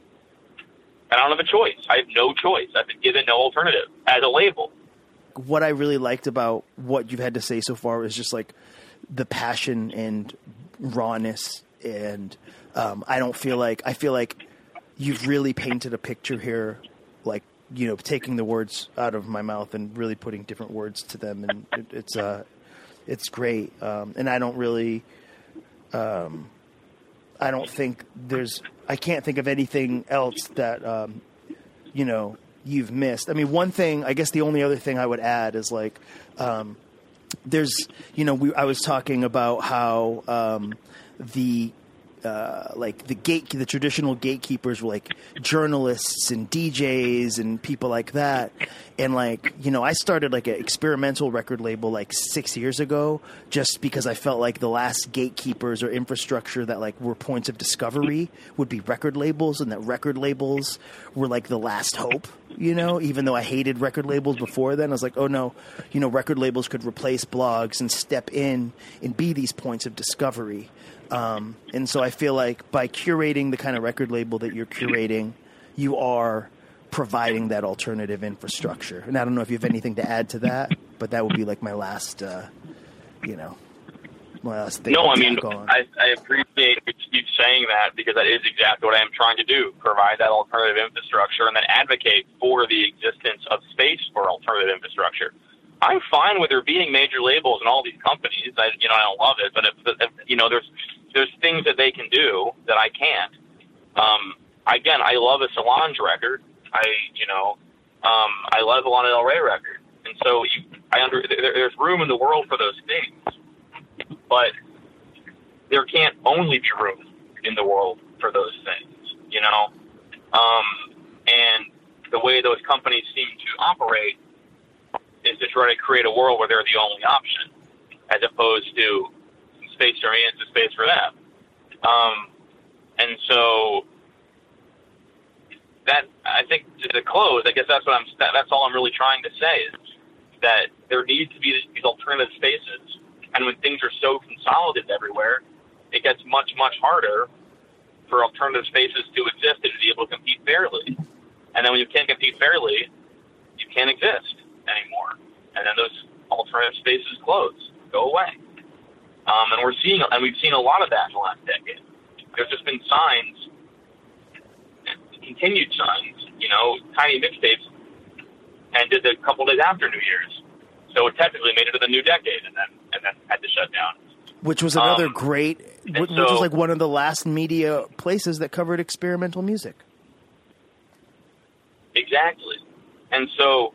And I don't have a choice. I have no choice. I've been given no alternative as a label. What I really liked about what you've had to say so far is just like the passion and rawness. And um, I don't feel like, I feel like you've really painted a picture here, like, you know, taking the words out of my mouth and really putting different words to them. And it, it's, uh, it's great. Um, and I don't really, um, I don't think there's, I can't think of anything else that, um, you know, you've missed. I mean, one thing, I guess the only other thing I would add is like, um, there's, you know, we, I was talking about how, um, the, uh, like the gate, the traditional gatekeepers were like journalists and D Js and people like that. And like, you know, I started like an experimental record label like six years ago, just because I felt like the last gatekeepers or infrastructure that like were points of discovery would be record labels, and that record labels were like the last hope, you know, even though I hated record labels before then. I was like, oh no, you know, record labels could replace blogs and step in and be these points of discovery. Um, and so I feel like by curating the kind of record label that you're curating, you are providing that alternative infrastructure. And I don't know if you have anything to add to that, but that would be like my last, uh, you know, my last thing. No, I mean, I, I appreciate you saying that, because that is exactly what I am trying to do, provide that alternative infrastructure and then advocate for the existence of space for alternative infrastructure. I'm fine with there being major labels and all these companies. I, you know, I don't love it, but if, if you know, there's there's things that they can do that I can't. Um, again, I love a Solange record. I, you know, um, I love a Lana Del Rey record, and so you, I under there, there's room in the world for those things, but there can't only be room in the world for those things, you know. Um, and the way those companies seem to operate is to try to create a world where they're the only option, as opposed to space for me and some space for them. Um, and so that, I think, to close, I guess that's what I'm. That's all I'm really trying to say, is that there needs to be these alternative spaces, and when things are so consolidated everywhere, it gets much, much harder for alternative spaces to exist and to be able to compete fairly. And then when you can't compete fairly, you can't exist anymore, and then those alternative spaces close, go away. Um, and we're seeing, and we've seen a lot of that in the last decade. there's just been signs, continued signs, you know, Tiny mixtapes ended a couple days after New Year's. So it technically made it to the new decade and then and then had to shut down. Which was another um, great, which, so, which was like one of the last media places that covered experimental music. Exactly. And so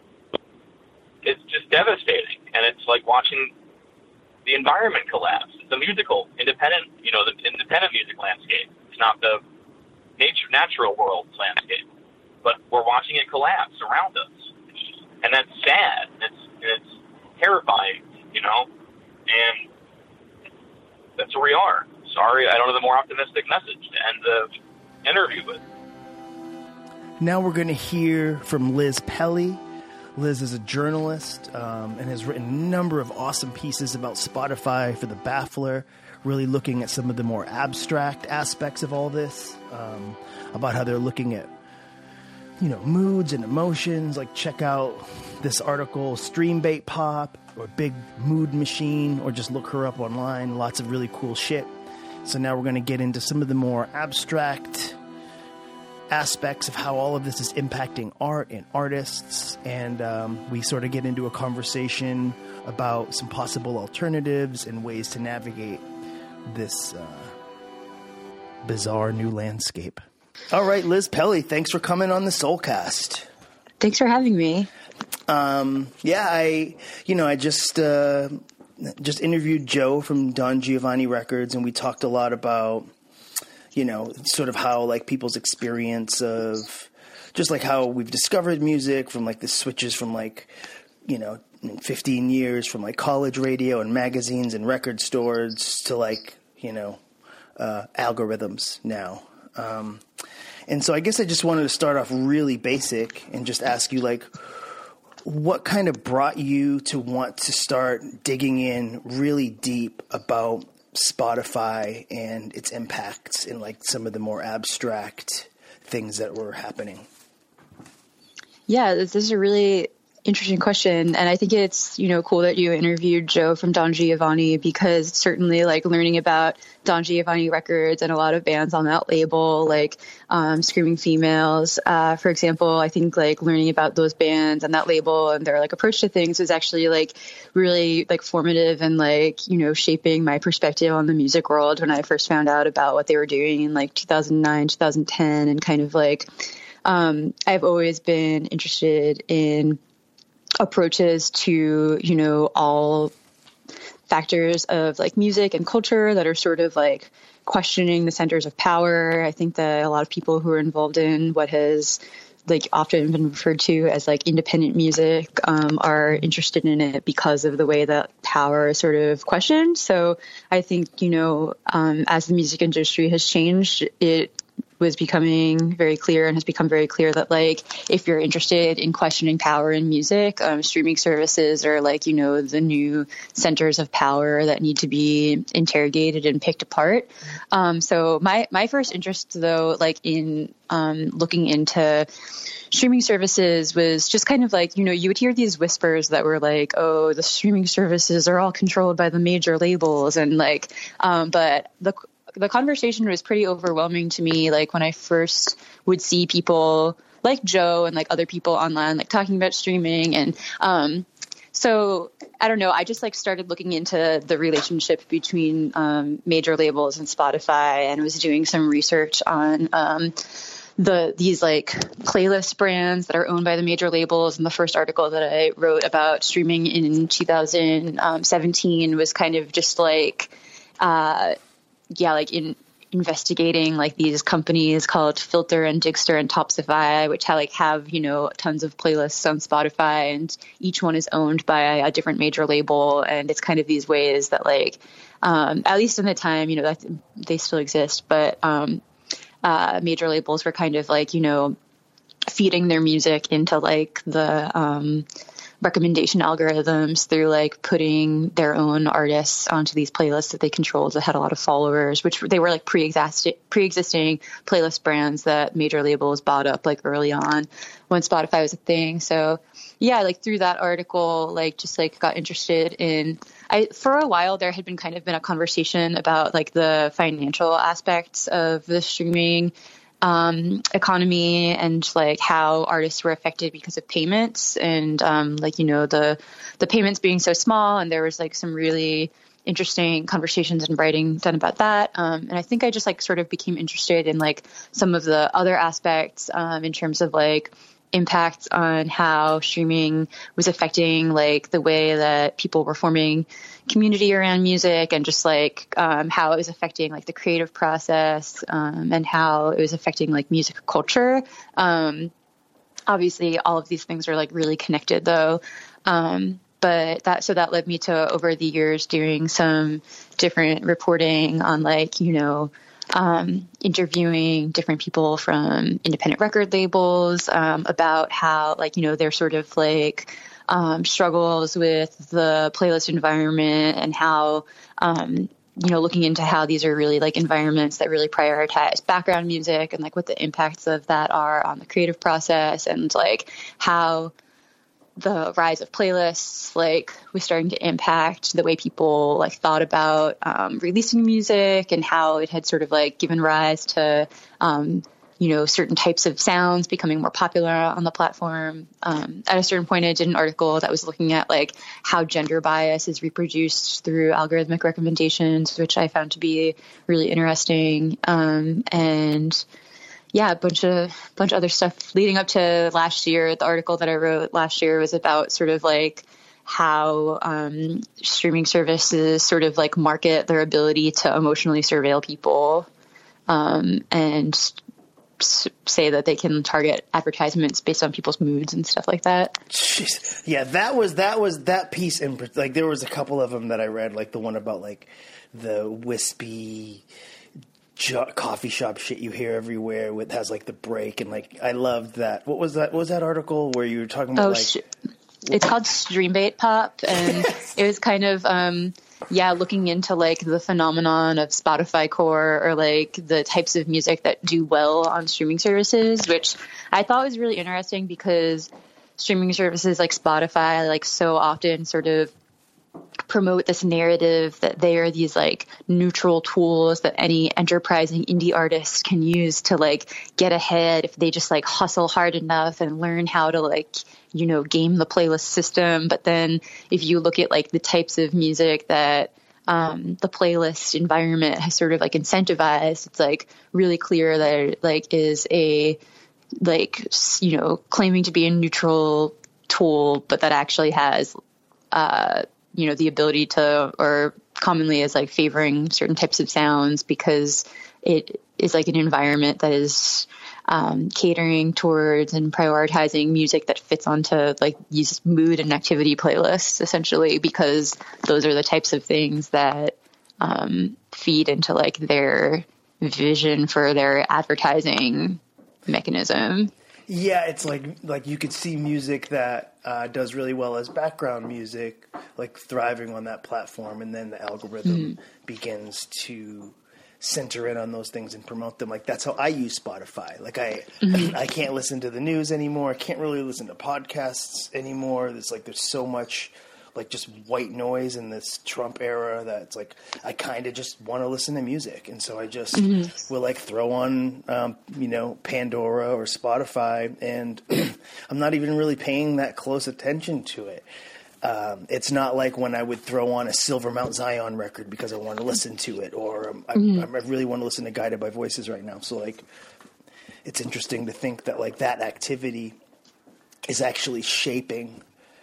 it's just devastating. And it's like watching the environment collapse. The musical, independent, you know, the independent music landscape. It's not the nature, natural world landscape. But we're watching it collapse around us. And that's sad. It's, it's terrifying, you know? And that's where we are. Sorry, I don't have a more optimistic message to end the interview with. Now we're going to hear from Liz Pelly. Liz is a journalist um, and has written a number of awesome pieces about Spotify for The Baffler, really looking at some of the more abstract aspects of all this, um, about how they're looking at, you know, moods and emotions. Like, check out this article, Stream Bait Pop, or Big Mood Machine, or just look her up online. Lots of really cool shit. So now we're going to get into some of the more abstract aspects of how all of this is impacting art and artists. And um, we sort of get into a conversation about some possible alternatives and ways to navigate this uh, bizarre new landscape. All right, Liz Pelly, thanks for coming on the Soulcast. Thanks for having me. Um, yeah, I, you know, I just, uh, just interviewed Joe from Don Giovanni Records, and we talked a lot about, you know, sort of how, like, people's experience of just, like, how we've discovered music from, like, the switches from, like, you know, fifteen years from, like, college radio and magazines and record stores to, like, you know, uh, algorithms now. Um, and so I guess I just wanted to start off really basic and just ask you, like, what kind of brought you to want to start digging in really deep about Spotify and its impacts in, like, some of the more abstract things that were happening? Yeah, this is a really interesting question. And I think it's, you know, cool that you interviewed Joe from Don Giovanni, because certainly, like, learning about Don Giovanni Records and a lot of bands on that label, like um, Screaming Females, uh, for example, I think, like, learning about those bands and that label and their, like, approach to things was actually, like, really, like, formative and, like, you know, shaping my perspective on the music world when I first found out about what they were doing in, like, two thousand nine, two thousand ten, and kind of, like, um, I've always been interested in approaches to, you know, all factors of, like, music and culture that are sort of, like, questioning the centers of power. I think that a lot of people who are involved in what has, like, often been referred to as, like, independent music um, are interested in it because of the way that power is sort of questioned. So I think, you know, um, as the music industry has changed, it was becoming very clear and has become very clear that, like, if you're interested in questioning power in music, um, streaming services are, like, you know, the new centers of power that need to be interrogated and picked apart. Um, so my, my first interest, though, like, in um, looking into streaming services was just kind of like, you know, you would hear these whispers that were like, oh, the streaming services are all controlled by the major labels. And, like, um, but the the conversation was pretty overwhelming to me. Like, when I first would see people like Joe and, like, other people online, like, talking about streaming. And, um, so I don't know, I just, like, started looking into the relationship between, um, major labels and Spotify, and was doing some research on, um, the, these, like, playlist brands that are owned by the major labels. And the first article that I wrote about streaming in two thousand seventeen was kind of just like, uh, yeah, like in investigating, like, these companies called Filter and Digster and Topsify, which have, like, have, you know, tons of playlists on Spotify, and each one is owned by a different major label. And it's kind of these ways that, like, um, at least in the time, you know, that they still exist, but um, uh, major labels were kind of, like, you know, feeding their music into, like, the um, recommendation algorithms through like putting their own artists onto these playlists that they controlled that had a lot of followers, which they were like pre-existing pre-existing playlist brands that major labels bought up like early on when Spotify was a thing. So yeah, like through that article, like just like got interested in, I, for a while there had been kind of been a conversation about like the financial aspects of the streaming um, economy and like how artists were affected because of payments and um, like, you know, the, the payments being so small. And there was like some really interesting conversations and writing done about that. Um, and I think I just like sort of became interested in like some of the other aspects um, in terms of like impact on how streaming was affecting like the way that people were forming community around music and just like um, how it was affecting like the creative process um, and how it was affecting like music culture. Um, obviously all of these things are like really connected though. Um, but that, so that led me to over the years doing some different reporting on like, you know, um, interviewing different people from independent record labels, um, about how like, you know, they're sort of like, um, struggles with the playlist environment and how, um, you know, looking into how these are really like environments that really prioritize background music and like what the impacts of that are on the creative process and like how the rise of playlists like was starting to impact the way people like thought about um, releasing music and how it had sort of like given rise to um, you know certain types of sounds becoming more popular on the platform. Um, at a certain point I did an article that was looking at like how gender bias is reproduced through algorithmic recommendations, which I found to be really interesting. Um, and yeah, a bunch of bunch of other stuff leading up to last year. The article that I wrote last year was about sort of like how um, streaming services sort of like market their ability to emotionally surveil people um, and s- say that they can target advertisements based on people's moods and stuff like that. Jeez. Yeah, that was that was that piece in like there was a couple of them that I read, like the one about like the wispy Jo- coffee shop shit you hear everywhere with has like the break and like I loved that. What was that? What was that article where you were talking about? Oh, like sh- it's called Streambait Pop, and it was kind of um, yeah, looking into like the phenomenon of Spotify core or like the types of music that do well on streaming services, which I thought was really interesting because streaming services like Spotify like so often sort of promote this narrative that they are these like neutral tools that any enterprising indie artist can use to like get ahead if they just like hustle hard enough and learn how to like, you know, game the playlist system. But then if you look at like the types of music that um, the playlist environment has sort of like incentivized, it's like really clear that it like is a like, you know, claiming to be a neutral tool, but that actually has uh you know, the ability to, or commonly is like favoring certain types of sounds because it is like an environment that is um, catering towards and prioritizing music that fits onto like these mood and activity playlists, essentially, because those are the types of things that um, feed into like their vision for their advertising mechanism. Yeah, it's like like you could see music that uh, does really well as background music, like thriving on that platform, and then the algorithm mm-hmm. begins to center in on those things and promote them. Like that's how I use Spotify. Like I mm-hmm. I can't listen to the news anymore. I can't really listen to podcasts anymore. There's like there's so much like just white noise in this Trump era that it's like I kind of just want to listen to music, and so I just mm-hmm. will like throw on um, you know Pandora or Spotify, and I'm not even really paying that close attention to it. Um, it's not like when I would throw on a Silver Mount Zion record because I want to listen to it, or um, mm-hmm. I, I really want to listen to Guided by Voices right now. So like, it's interesting to think that like that activity is actually shaping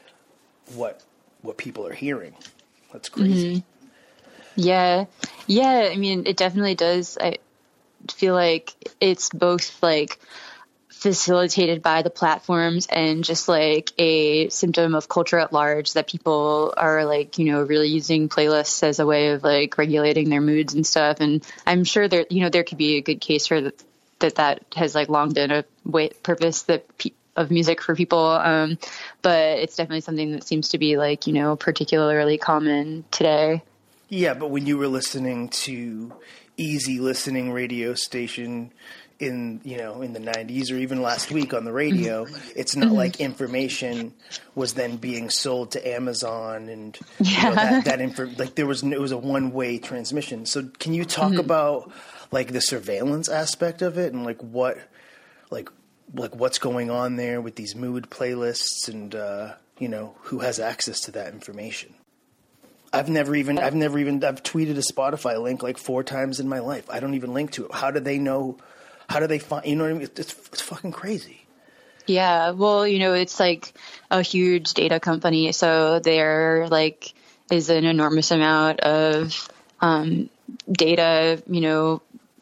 what. what people are hearing. That's crazy. Mm-hmm. Yeah. Yeah. I mean, it definitely does. I feel like it's both like facilitated by the platforms and just like a symptom of culture at large that people are like, you know, really using playlists as a way of like regulating their moods and stuff. And I'm sure there, you know, there could be a good case for that, that, that has like long been a way, purpose that pe- of music for people. Um, but it's definitely something that seems to be like, you know, particularly common today. Yeah, but when you were listening to easy listening radio station in, you know, in the nineties or even last week on the radio, mm-hmm. it's not mm-hmm. like information was then being sold to Amazon and yeah. you know, that, that info, like there was, it was a one-way transmission. So can you talk mm-hmm. about like the surveillance aspect of it and like what, like, like what's going on there with these mood playlists and, uh, you know, who has access to that information? I've never even, I've never even, I've tweeted a Spotify link like four times in my life. I don't even link to it. How do they know, how do they find, you know what I mean? It's, it's fucking crazy. Yeah. Well, you know, it's like a huge data company. So there like is an enormous amount of um, data, you know,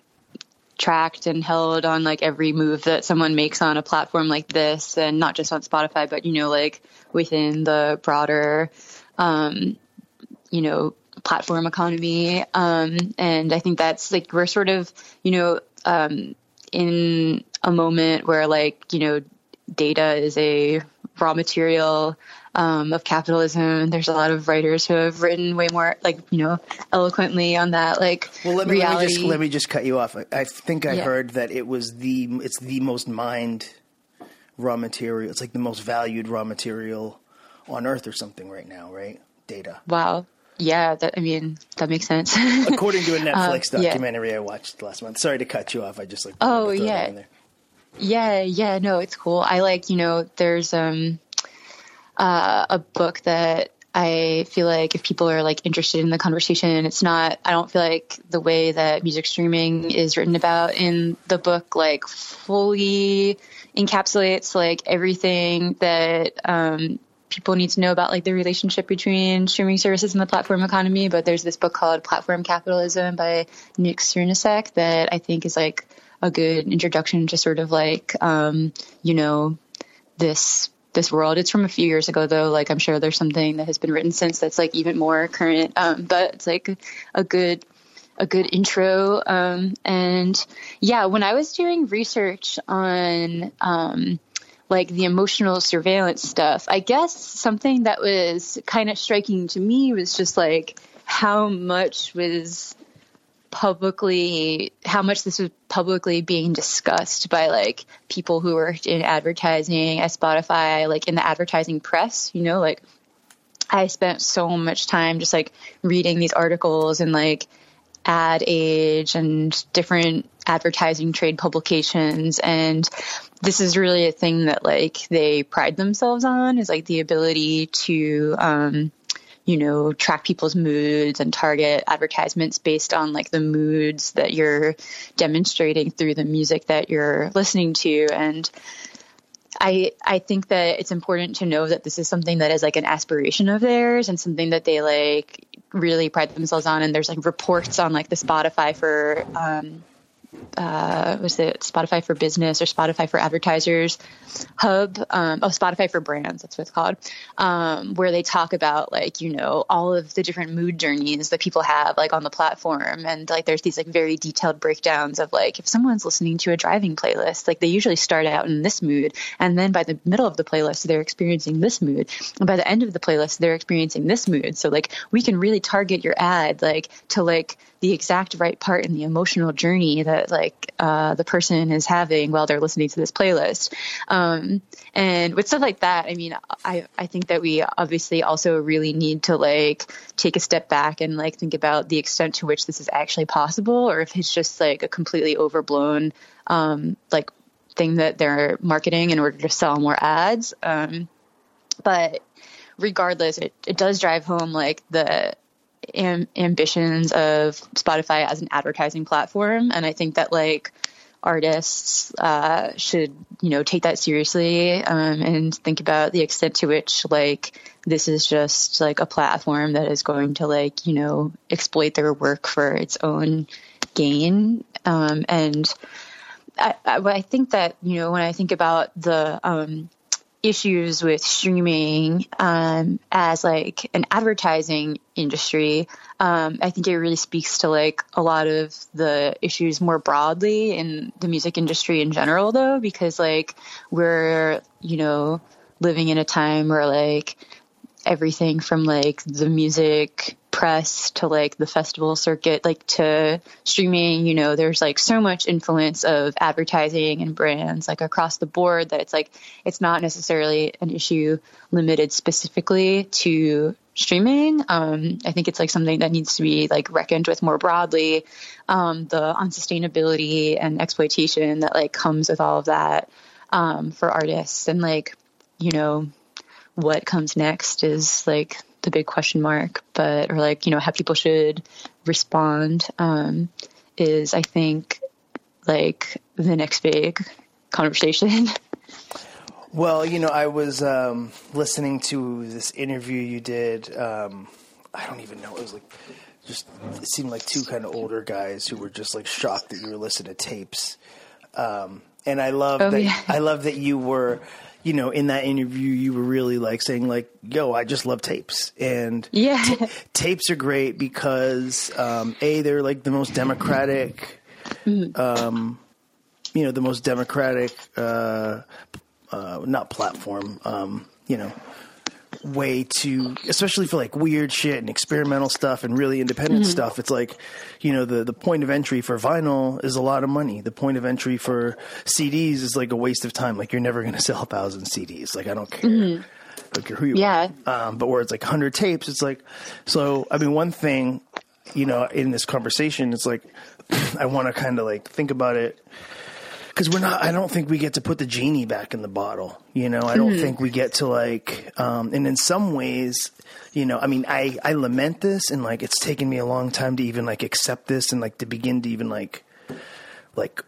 tracked and held on like every move that someone makes on a platform like this, and not just on Spotify, but, you know, like within the broader, um, you know, platform economy. Um, and I think that's like, we're sort of, you know, um, in a moment where like, you know, data is a raw material, um, of capitalism. There's a lot of writers who have written way more like, you know, eloquently on that, like well, let me, reality. Let me just, let me just cut you off. I, I think I yeah. heard that it was the, it's the most mined raw material. It's like the most valued raw material on earth or something right now, right? Data. Wow. Yeah, that, I mean, that makes sense. According to a Netflix um, documentary yeah. I watched last month. Sorry to cut you off. I just like oh yeah, there. yeah, yeah. No, it's cool. I like, you know, there's um uh, a book that I feel like if people are like interested in the conversation, it's not. I don't feel like the way that music streaming is written about in the book like fully encapsulates like everything that um people need to know about like the relationship between streaming services and the platform economy. But there's this book called Platform Capitalism by Nick Cernusek that I think is like a good introduction to sort of like, um, you know, this, this world. It's from a few years ago though. Like I'm sure there's something that has been written since that's like even more current. Um, but it's like a good, a good intro. Um, and yeah, when I was doing research on, um, like the emotional surveillance stuff, I guess something that was kind of striking to me was just like how much was publicly, how much this was publicly being discussed by like people who worked in advertising at Spotify, like in the advertising press, you know, like I spent so much time just like reading these articles and like Ad Age and different advertising trade publications. And this is really a thing that like they pride themselves on, is like the ability to, um, you know, track people's moods and target advertisements based on like the moods that you're demonstrating through the music that you're listening to. And I, I think that it's important to know that this is something that is like an aspiration of theirs and something that they like really pride themselves on. And there's like reports on like the Spotify for, um, uh, was it Spotify for Business or Spotify for Advertisers hub? Um, oh, Spotify for Brands. That's what it's called. Um, where they talk about like, you know, all of the different mood journeys that people have like on the platform. And like, there's these like very detailed breakdowns of like, if someone's listening to a driving playlist, like they usually start out in this mood. And then by the middle of the playlist, they're experiencing this mood. And by the end of the playlist, they're experiencing this mood. So like, we can really target your ad, like to like the exact right part in the emotional journey that like uh, the person is having while they're listening to this playlist. Um, and with stuff like that, I mean, I, I think that we obviously also really need to like take a step back and like think about the extent to which this is actually possible, or if it's just like a completely overblown um, like thing that they're marketing in order to sell more ads. Um, but regardless, it, it does drive home like the Am- ambitions of Spotify as an advertising platform. And I think that like artists uh, should, you know, take that seriously um, and think about the extent to which like this is just like a platform that is going to like, you know, exploit their work for its own gain. Um, and I, I, I think that, you know, when I think about the, um, issues with streaming um, as like an advertising industry. Um, I think it really speaks to like a lot of the issues more broadly in the music industry in general, though, because like we're, you know, living in a time where like everything from like the music press to like the festival circuit, like to streaming, you know, there's like so much influence of advertising and brands like across the board that it's like, it's not necessarily an issue limited specifically to streaming. Um, I think it's like something that needs to be like reckoned with more broadly. Um, the unsustainability and exploitation that like comes with all of that um, for artists, and like, you know, what comes next is like the big question mark, but, or like, you know, how people should respond, um, is I think like the next big conversation. Well, you know, I was, um, listening to this interview you did. Um, I don't even know. It was like, just, it seemed like two kind of older guys who were just like shocked that you were listening to tapes. Um, and I love oh, that, yeah. I love that you were, you know, in that interview, you were really like saying like, yo, I just love tapes. And yeah, t- tapes are great because, um, A, they're like the most democratic, mm-hmm. um, you know, the most democratic, uh, uh, not platform, um, you know, way to, especially for like weird shit and experimental stuff and really independent mm-hmm. stuff. It's like, you know, the, the point of entry for vinyl is a lot of money. The point of entry for C Ds is like a waste of time. Like you're never going to sell a thousand C Ds. Like I don't care. Mm-hmm. I don't care who you yeah. are. Um, but where it's like a hundred tapes, it's like, so, I mean, one thing, you know, in this conversation, it's like, I want to kind of like think about it. Because we're not, I don't think we get to put the genie back in the bottle. You know, I don't mm-hmm. think we get to like, um, and in some ways, you know, I mean, I, I lament this and like, it's taken me a long time to even like accept this and like to begin to even like, like,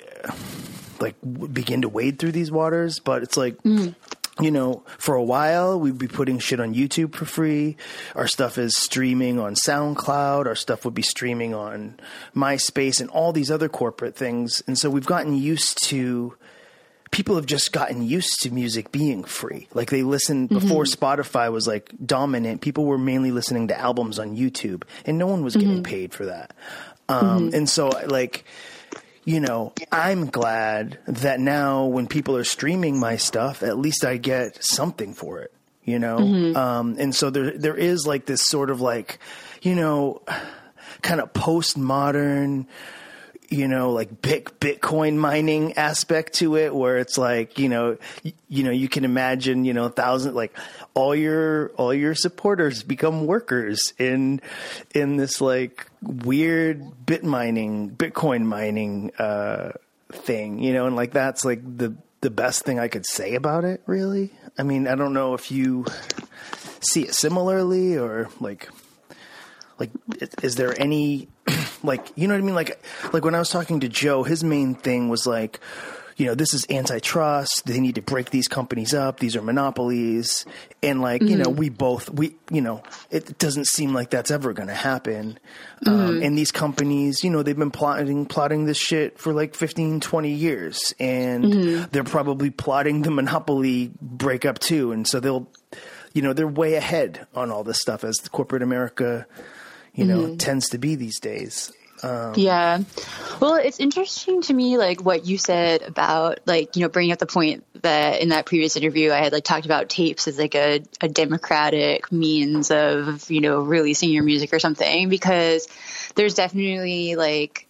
like begin to wade through these waters. But it's like, mm-hmm. you know, for a while we'd be putting shit on YouTube for free. Our stuff is streaming on SoundCloud. Our stuff would be streaming on MySpace and all these other corporate things. And so we've gotten used to, people have just gotten used to music being free. Like they listened mm-hmm. before Spotify was like dominant. People were mainly listening to albums on YouTube and no one was getting mm-hmm. paid for that. Um, mm-hmm. And so like, you know, I'm glad that now when people are streaming my stuff, at least I get something for it, you know? Mm-hmm. Um, and so there, there is like this sort of like, you know, kind of postmodern, you know, like big Bitcoin mining aspect to it where it's like, you know, y- you know, you can imagine, you know, a thousand, like all your, all your supporters become workers in, in this like weird bit mining, Bitcoin mining, uh, thing, you know, and like, that's like the, the best thing I could say about it, really. I mean, I don't know if you see it similarly or like, like, is there any, like, you know what I mean? Like, like when I was talking to Joe, his main thing was like, you know, this is antitrust. They need to break these companies up. These are monopolies. And like, mm-hmm. you know, we both, we, you know, it doesn't seem like that's ever going to happen. Mm-hmm. Um, and these companies, you know, they've been plotting, plotting this shit for like fifteen, twenty years. And mm-hmm. they're probably plotting the monopoly breakup too. And so they'll, you know, they're way ahead on all this stuff as the corporate America, you know, mm-hmm. tends to be these days. Um, yeah. Well, it's interesting to me, like what you said about like, you know, bringing up the point that in that previous interview, I had like talked about tapes as like a, a democratic means of, you know, releasing your music or something, because there's definitely like,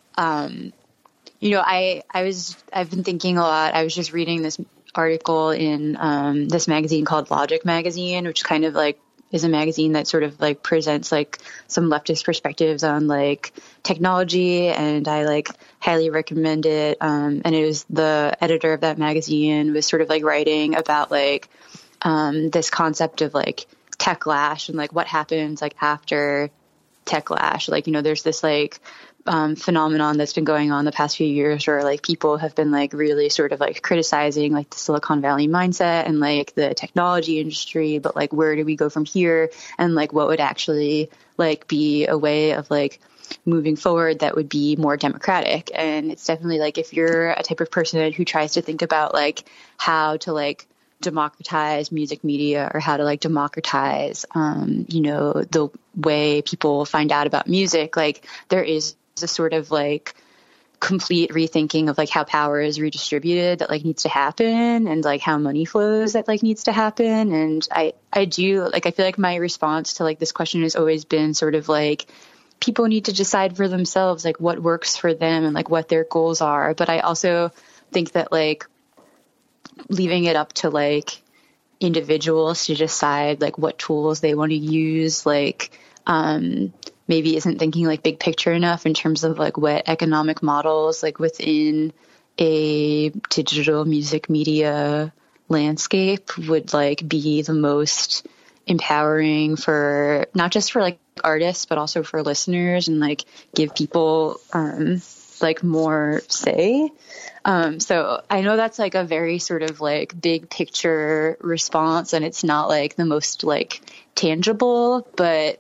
um, you know, I, I was, I've been thinking a lot. I was just reading this article in, um, this magazine called Logic Magazine, which kind of like is a magazine that sort of like presents like some leftist perspectives on like technology, and I like highly recommend it. Um, and it was the editor of that magazine was sort of like writing about like um, this concept of like techlash and like what happens like after techlash. Like, you know, there's this like um, phenomenon that's been going on the past few years where like people have been like really sort of like criticizing like the Silicon Valley mindset and like the technology industry, but like where do we go from here, and like what would actually like be a way of like moving forward that would be more democratic. And it's definitely like if you're a type of person who tries to think about like how to like democratize music media or how to like democratize, um, you know, the way people find out about music, like there is a sort of like complete rethinking of like how power is redistributed that like needs to happen, and like how money flows that like needs to happen. And I, I do like, I feel like my response to like this question has always been sort of like, people need to decide for themselves, like what works for them and like what their goals are. But I also think that like leaving it up to like individuals to decide like what tools they want to use, like um, maybe isn't thinking like big picture enough in terms of like what economic models like within a digital music media landscape would like be the most empowering for not just for like artists, but also for listeners, and like give people um, like more say. Um, so I know that's like a very sort of like big picture response, and it's not like the most like tangible, but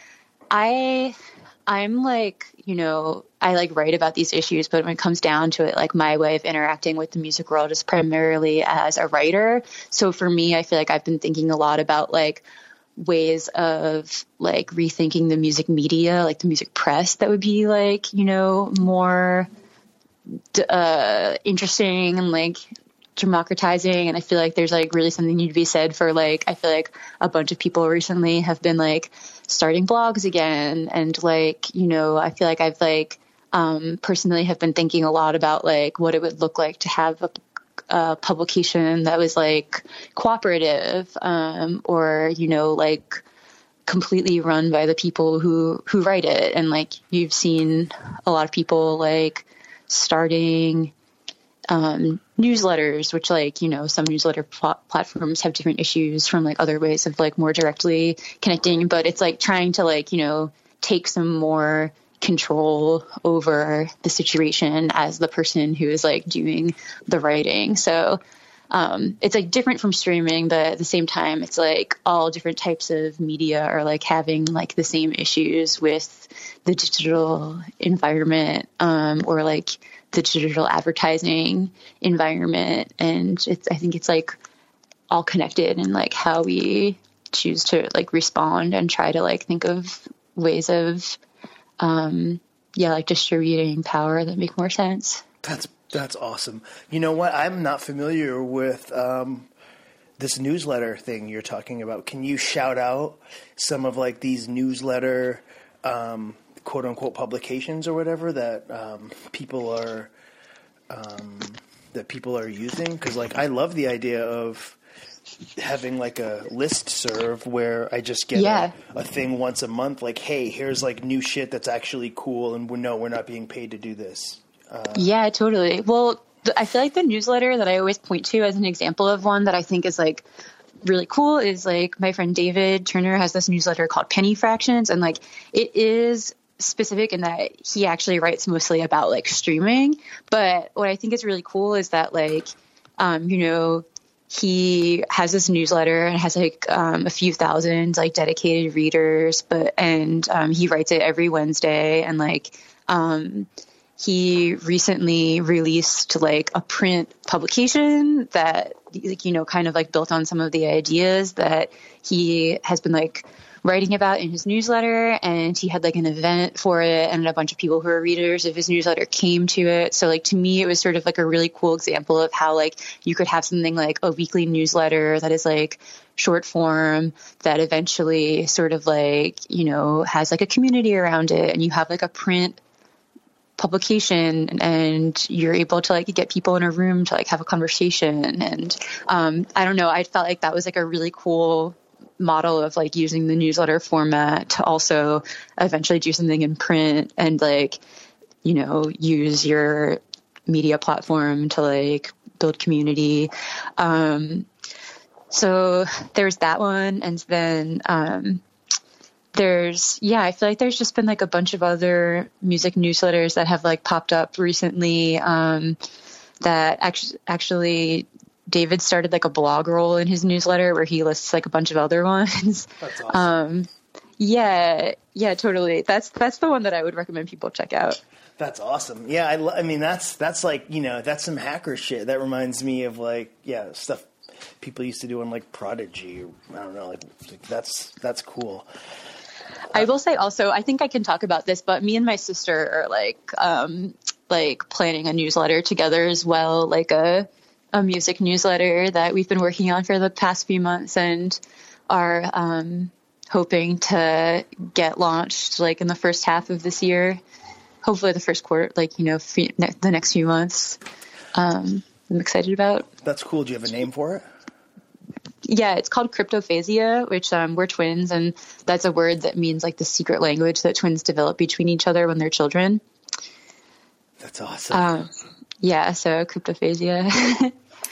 I, I'm like, you know, I like write about these issues, but when it comes down to it, like my way of interacting with the music world is primarily as a writer. So for me, I feel like I've been thinking a lot about like ways of like rethinking the music media, like the music press that would be like, you know, more uh, interesting and like democratizing. And I feel like there's like really something need to be said for like, I feel like a bunch of people recently have been like starting blogs again. And like, you know, I feel like I've like um, personally have been thinking a lot about like what it would look like to have a Uh, publication that was like cooperative, um, or, you know, like completely run by the people who, who write it. And like, you've seen a lot of people like starting, um, newsletters, which like, you know, some newsletter pl- platforms have different issues from like other ways of like more directly connecting, but it's like trying to like, you know, take some more control over the situation as the person who is like doing the writing. So um, it's like different from streaming, but at the same time, it's like all different types of media are like having like the same issues with the digital environment, um, or like the digital advertising environment. And it's, I think it's like all connected in like how we choose to like respond and try to like think of ways of Um, yeah, like distributing power that make more sense. That's that's awesome. You know what? I'm not familiar with um, this newsletter thing you're talking about. Can you shout out some of like these newsletter, um, quote unquote, publications or whatever that um, people are um, that people are using? Because like I love the idea of having like a list serve where I just get yeah. a, a thing once a month, like, hey, here's like new shit that's actually cool, and we know we're not being paid to do this. Uh, yeah, totally. Well, th- I feel like the newsletter that I always point to as an example of one that I think is like really cool is like my friend David Turner has this newsletter called Penny Fractions, and like it is specific in that he actually writes mostly about like streaming. But what I think is really cool is that like, um, you know, he has this newsletter and has like um, a few thousand like dedicated readers, but and um, he writes it every Wednesday. And like um, he recently released like a print publication that like, you know, kind of like built on some of the ideas that he has been like writing about in his newsletter. And he had like an event for it, and a bunch of people who are readers of his newsletter came to it. So like to me, it was sort of like a really cool example of how like you could have something like a weekly newsletter that is like short form that eventually sort of like, you know, has like a community around it, and you have like a print publication, and you're able to like get people in a room to like have a conversation. And um, I don't know, I felt like that was like a really cool model of like using the newsletter format to also eventually do something in print and like, you know, use your media platform to like build community. Um, so there's that one. And then um, there's, yeah, I feel like there's just been like a bunch of other music newsletters that have like popped up recently um, that actually, actually David started like a blog roll in his newsletter where he lists like a bunch of other ones. That's awesome. Um, yeah, yeah, totally. That's, that's the one that I would recommend people check out. That's awesome. Yeah. I, lo- I mean, that's, that's like, you know, that's some hacker shit. That reminds me of like, yeah, stuff people used to do on like Prodigy. I don't know. Like, like that's that's cool. I will say also, I think I can talk about this, but me and my sister are like um, like planning a newsletter together as well, like a a music newsletter that we've been working on for the past few months and are um, hoping to get launched like in the first half of this year. Hopefully the first quarter, like, you know, fe- ne- the next few months. Um, I'm excited about. That's cool. Do you have a name for it? Yeah, it's called Cryptophasia, which um, we're twins, and that's a word that means like the secret language that twins develop between each other when they're children. That's awesome. Um, yeah, so Cryptophasia.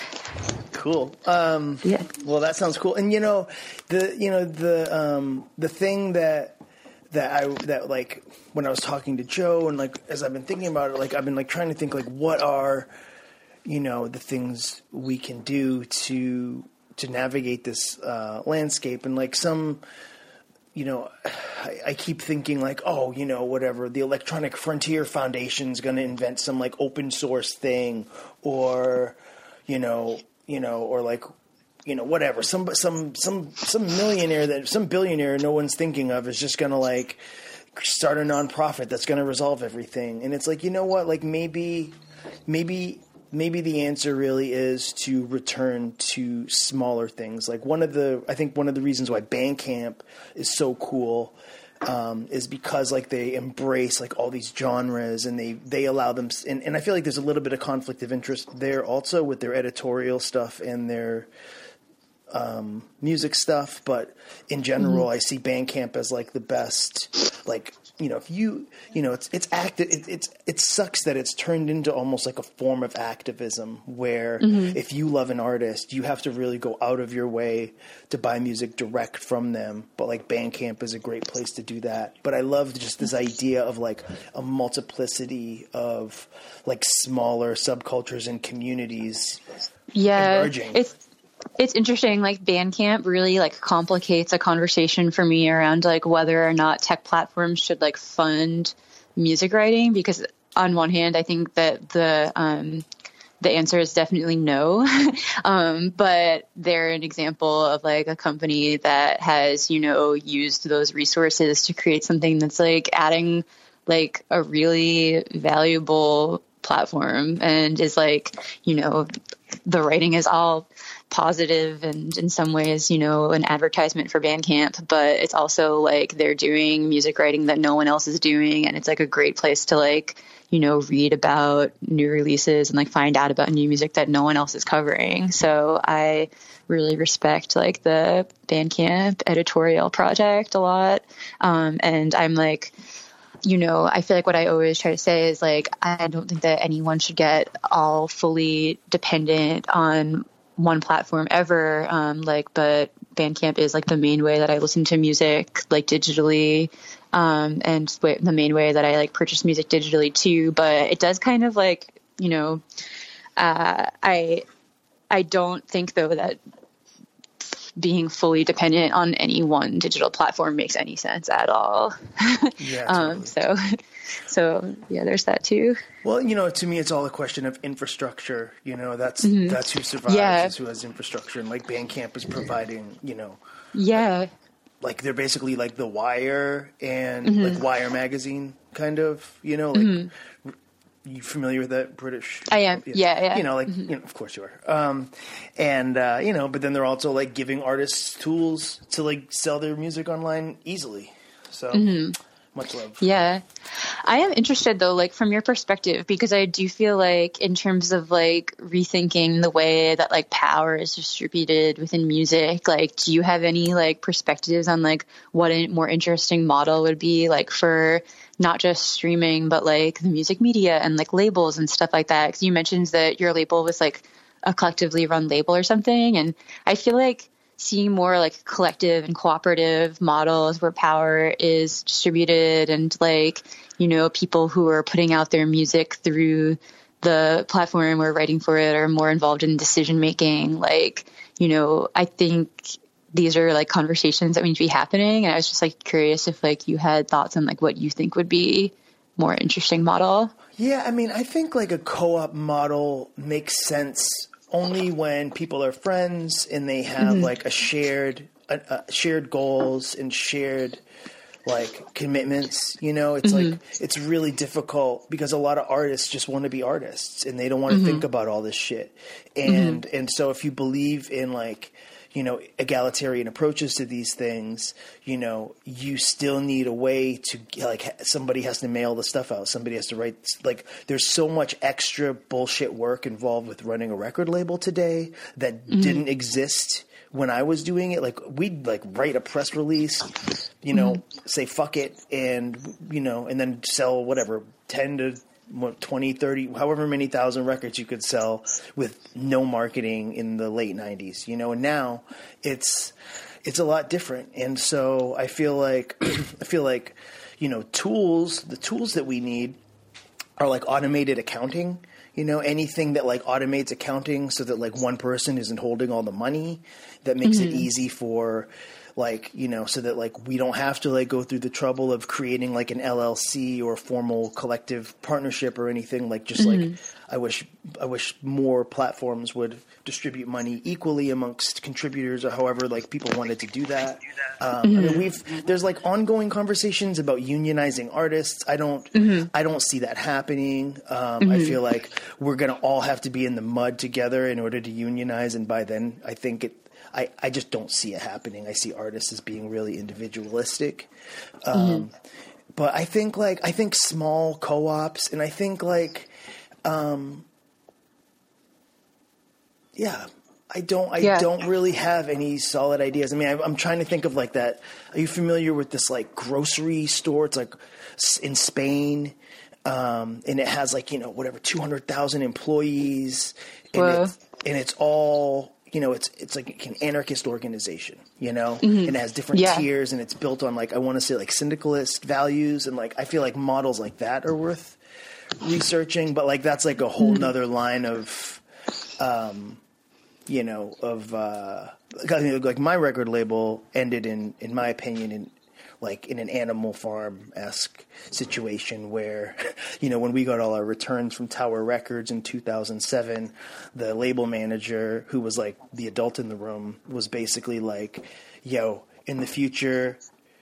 Cool. Um, yeah. Well, that sounds cool. And you know, the you know the um, the thing that that I that like when I was talking to Joe and like as I've been thinking about it, like I've been like trying to think like what are you know the things we can do to to navigate this uh, landscape, and like some, you know, I, I keep thinking like, oh, you know, whatever, the Electronic Frontier Foundation is going to invent some like open source thing, or, you know, you know, or like, you know, whatever, some some some some millionaire that some billionaire no one's thinking of is just going to like start a nonprofit that's going to resolve everything, and it's like, you know what, like maybe maybe. Maybe the answer really is to return to smaller things. Like one of the, I think one of the reasons why Bandcamp is so cool um, is because like they embrace like all these genres, and they, they allow them. And, and I feel like there's a little bit of conflict of interest there also with their editorial stuff and their um, music stuff. But in general, mm-hmm. I see Bandcamp as like the best, like, you know, if you, you know, it's, it's active, it, it's, it sucks that it's turned into almost like a form of activism where mm-hmm. if you love an artist, you have to really go out of your way to buy music direct from them. But like Bandcamp is a great place to do that. But I love just this idea of like a multiplicity of like smaller subcultures and communities. Yeah. Emerging. It's, It's interesting, like Bandcamp really like complicates a conversation for me around like whether or not tech platforms should like fund music writing, because on one hand, I think that the um, the answer is definitely no. um, but they're an example of like a company that has, you know, used those resources to create something that's like adding like a really valuable platform, and is like, you know, the writing is all positive and in some ways, you know, an advertisement for Bandcamp, but it's also like they're doing music writing that no one else is doing. And it's like a great place to like, you know, read about new releases and like find out about new music that no one else is covering. So I really respect like the Bandcamp editorial project a lot. Um, and I'm like, you know, I feel like what I always try to say is like, I don't think that anyone should get all fully dependent on one platform ever. Um, like, but Bandcamp is like the main way that I listen to music, like digitally, um, and the main way that I like purchase music digitally too. But it does kind of like, you know, uh, I, I don't think though that being fully dependent on any one digital platform makes any sense at all. Yeah. um, Totally. so, so yeah, there's that too. Well, you know, to me, it's all a question of infrastructure. You know, that's mm-hmm. that's who survives, yeah. is who has infrastructure. And like Bandcamp is providing, you know, yeah, like, like they're basically like The Wire and mm-hmm. like Wire magazine, kind of. You know, like mm-hmm. you familiar with that British? I am. Yeah, yeah. yeah. You know, like mm-hmm. you know, of course you are. Um, and uh, you know, but then they're also like giving artists tools to like sell their music online easily. So. Mm-hmm. Much love. Yeah. I am interested though, like from your perspective, because I do feel like in terms of like rethinking the way that like power is distributed within music, like do you have any like perspectives on like what a more interesting model would be like for not just streaming, but like the music media and like labels and stuff like that? Because you mentioned that your label was like a collectively run label or something. And I feel like seeing more like collective and cooperative models where power is distributed and like, you know, people who are putting out their music through the platform or writing for it are more involved in decision making. Like, you know, I think these are like conversations that need to be happening. And I was just like curious if like you had thoughts on like what you think would be more interesting model. Yeah. I mean, I think like a co-op model makes sense only when people are friends and they have Mm-hmm. like a shared, uh, uh, shared goals and shared like commitments, you know, it's Mm-hmm. like, it's really difficult because a lot of artists just want to be artists and they don't want to Mm-hmm. think about all this shit. And, mm-hmm. and so if you believe in like, you know, egalitarian approaches to these things, you know, you still need a way to like, somebody has to mail the stuff out. Somebody has to write, like, there's so much extra bullshit work involved with running a record label today that mm-hmm. didn't exist when I was doing it. Like, we'd like write a press release, you know, mm-hmm. say fuck it, and, you know, and then sell whatever, ten to twenty, thirty, however many thousand records you could sell with no marketing in the late nineties, you know, and now it's, it's a lot different. And so I feel like, I feel like, you know, tools, the tools that we need are like automated accounting, you know, anything that like automates accounting so that like one person isn't holding all the money, that makes mm-hmm. it easy for like, you know, so that like we don't have to like go through the trouble of creating like an L L C or a formal collective partnership or anything. Like just mm-hmm. like I wish I wish more platforms would distribute money equally amongst contributors or however like people wanted to do that. Um, mm-hmm. I mean, we've there's like ongoing conversations about unionizing artists. I don't mm-hmm. I don't see that happening. Um, mm-hmm. I feel like we're gonna all have to be in the mud together in order to unionize, and by then I think it. I, I just don't see it happening. I see artists as being really individualistic. Um, mm-hmm. But I think like, I think small co-ops and I think like, um, yeah, I don't, I yeah. don't really have any solid ideas. I mean, I, I'm trying to think of like that. Are you familiar with this like grocery store? It's like in Spain. Um, and it has like, you know, whatever, two hundred thousand employees and, it's, and it's all, you know, it's it's like an anarchist organization, you know, mm-hmm. and it has different yeah. tiers, and it's built on like I want to say like syndicalist values, and like I feel like models like that are worth researching, but like that's like a whole mm-hmm. nother line of, um, you know, of uh, like my record label ended in, in my opinion, in like in an Animal Farm-esque situation where, you know, when we got all our returns from Tower Records in two thousand seven, the label manager, who was like the adult in the room, was basically like, yo, in the future,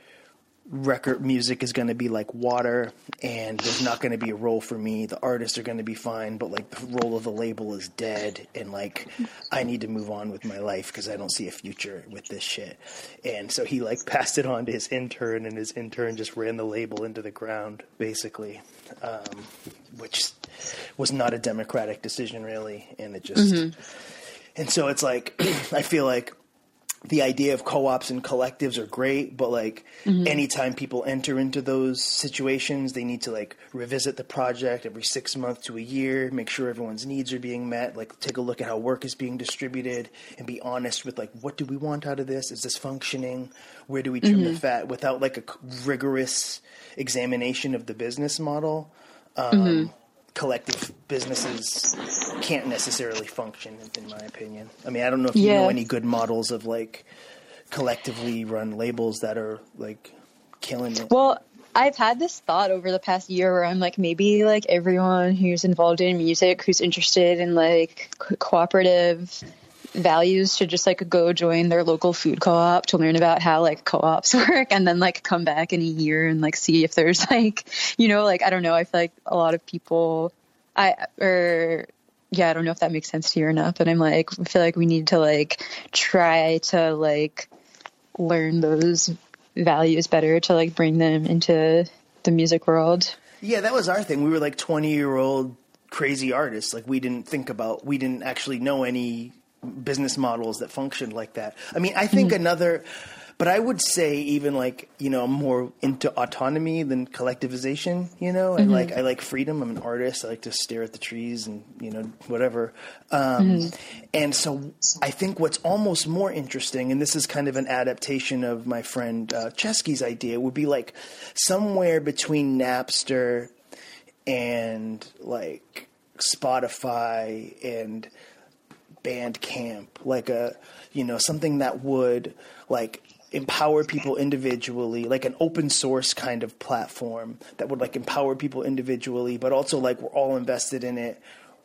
record music is going to be like water, and there's not going to be a role for me. The artists are going to be fine, but like the role of the label is dead, and like I need to move on with my life because I don't see a future with this shit. And so he like passed it on to his intern, and his intern just ran the label into the ground, basically, um, which was not a democratic decision really. And it just, mm-hmm. and so it's like, I feel like the idea of co-ops and collectives are great, but like mm-hmm. anytime people enter into those situations, they need to like revisit the project every six months to a year, make sure everyone's needs are being met, like take a look at how work is being distributed and be honest with like, what do we want out of this? Is this functioning? Where do we trim mm-hmm. the fat without like a rigorous examination of the business model? Um, mm-hmm. Collective businesses can't necessarily function, in my opinion. I mean, I don't know if you yeah. know any good models of like collectively run labels that are like killing it. Well, I've had this thought over the past year where I'm like, maybe like everyone who's involved in music, who's interested in like co- cooperative values should just like go join their local food co-op to learn about how like co-ops work, and then like come back in a year and like see if there's like, you know, like I don't know, I feel like a lot of people I or yeah I don't know if that makes sense to you or not, but I'm like, I feel like we need to like try to like learn those values better to like bring them into the music world. Yeah, that was our thing. We were like twenty year old crazy artists. Like we didn't think about, we didn't actually know any business models that functioned like that. I mean, I think mm-hmm. another, but I would say even like, you know, I'm more into autonomy than collectivization, you know, and mm-hmm. like, I like freedom. I'm an artist. I like to stare at the trees and, you know, whatever. Um, mm-hmm. And so I think what's almost more interesting, and this is kind of an adaptation of my friend uh, Chesky's idea, would be like somewhere between Napster and like Spotify and Bandcamp, like a, you know, something that would like empower people individually, like an open source kind of platform that would like empower people individually, but also like we're all invested in it.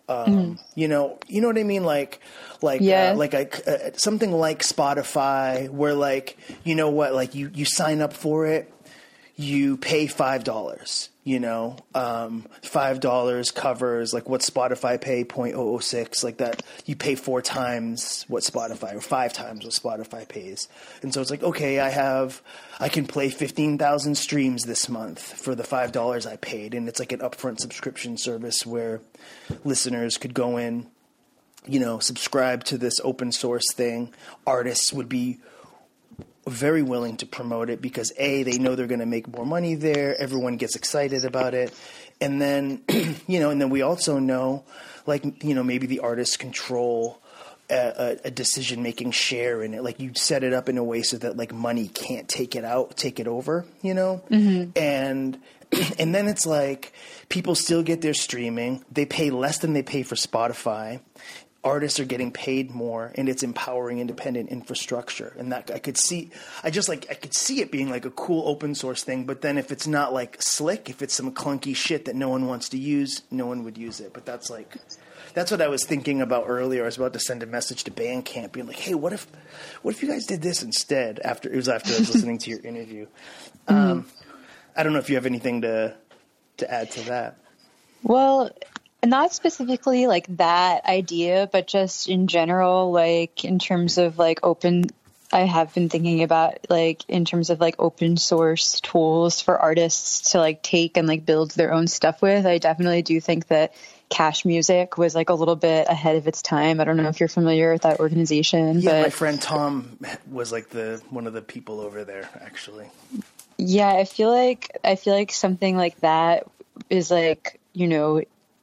Um, mm. You know, you know what I mean? Like, like, yeah. uh, like a, uh, something like Spotify, where like, you know what, like you, you sign up for it, you pay five dollars. You know, um, five dollars covers like what Spotify pay zero point zero zero six, like that. You pay four times what Spotify or five times what Spotify pays. And so it's like, okay, I have, I can play fifteen thousand streams this month for the five dollars I paid. And it's like an upfront subscription service where listeners could go in, you know, subscribe to this open source thing. Artists would be very willing to promote it because A, they know they're going to make more money there. Everyone gets excited about it. And then, you know, and then we also know, like, you know, maybe the artists control a, a decision-making share in it. Like you set it up in a way so that like money can't take it out, take it over, you know? Mm-hmm. And, and then it's like people still get their streaming. They pay less than they pay for Spotify. Artists are getting paid more, and it's empowering independent infrastructure. And that I could see, I just like, I could see it being like a cool open source thing. But then if it's not like slick, if it's some clunky shit that no one wants to use, no one would use it. But that's like, that's what I was thinking about earlier. I was about to send a message to Bandcamp being like, hey, what if, what if you guys did this instead? After, it was after I was listening to your interview. Mm-hmm. Um, I don't know if you have anything to, to add to that. Well, not specifically like that idea, but just in general, like in terms of like open, I have been thinking about like in terms of like open source tools for artists to like take and like build their own stuff with. I definitely do think that Cash Music was like a little bit ahead of its time. I don't know if you're familiar with that organization. Yeah, but my friend Tom was like the one of the people over there, actually. Yeah, I feel like I feel like something like that is like, you know,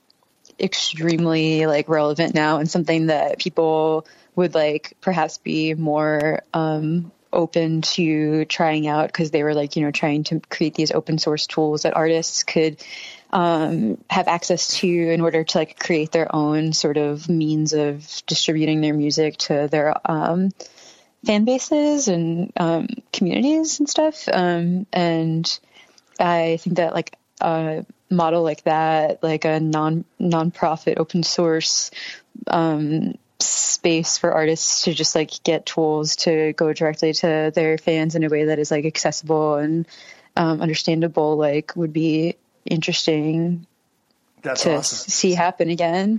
extremely like relevant now, and something that people would like perhaps be more um open to trying out, because they were like, you know, trying to create these open source tools that artists could um have access to in order to like create their own sort of means of distributing their music to their um fan bases and um communities and stuff. Um and I think that like uh model like that, like a non non-profit open source um, space for artists to just like get tools to go directly to their fans in a way that is like accessible and um, understandable, like would be interesting That's to awesome. see happen again.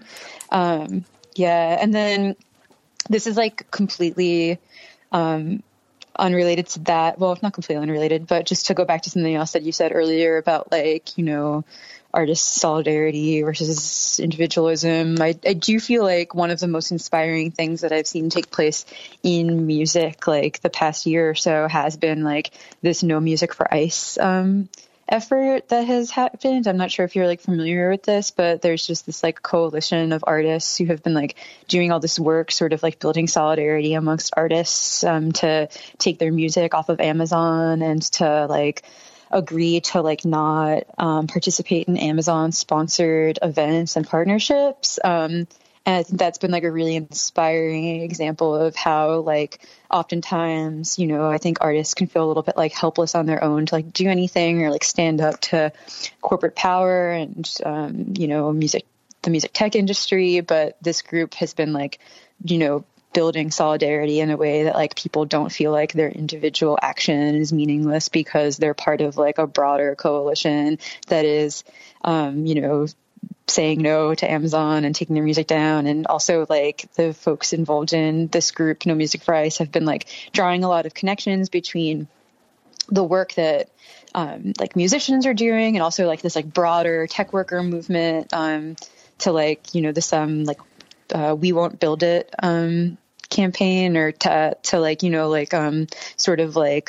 Um, yeah. And then this is like completely um, unrelated to that. Well, not completely unrelated, but just to go back to something else that you said earlier about like, you know, artist solidarity versus individualism. I, I do feel like one of the most inspiring things that I've seen take place in music, like the past year or so, has been like this No Music for Ice um, effort that has happened. I'm not sure if you're like familiar with this, but there's just this like coalition of artists who have been like doing all this work, sort of like building solidarity amongst artists um, to take their music off of Amazon and to like agree to like not um, participate in Amazon sponsored events and partnerships. Um, and I think that's been like a really inspiring example of how like oftentimes, you know, I think artists can feel a little bit like helpless on their own to like do anything or like stand up to corporate power and, um, you know, music, the music tech industry. But this group has been like, you know, building solidarity in a way that like people don't feel like their individual action is meaningless because they're part of like a broader coalition that is, um, you know, saying no to Amazon and taking their music down. And also like the folks involved in this group, No Music for Ice, have been like drawing a lot of connections between the work that um, like musicians are doing and also like this like broader tech worker movement um, to like, you know, this um like uh, We Won't Build It um, campaign, or to, to like, you know, like um, sort of like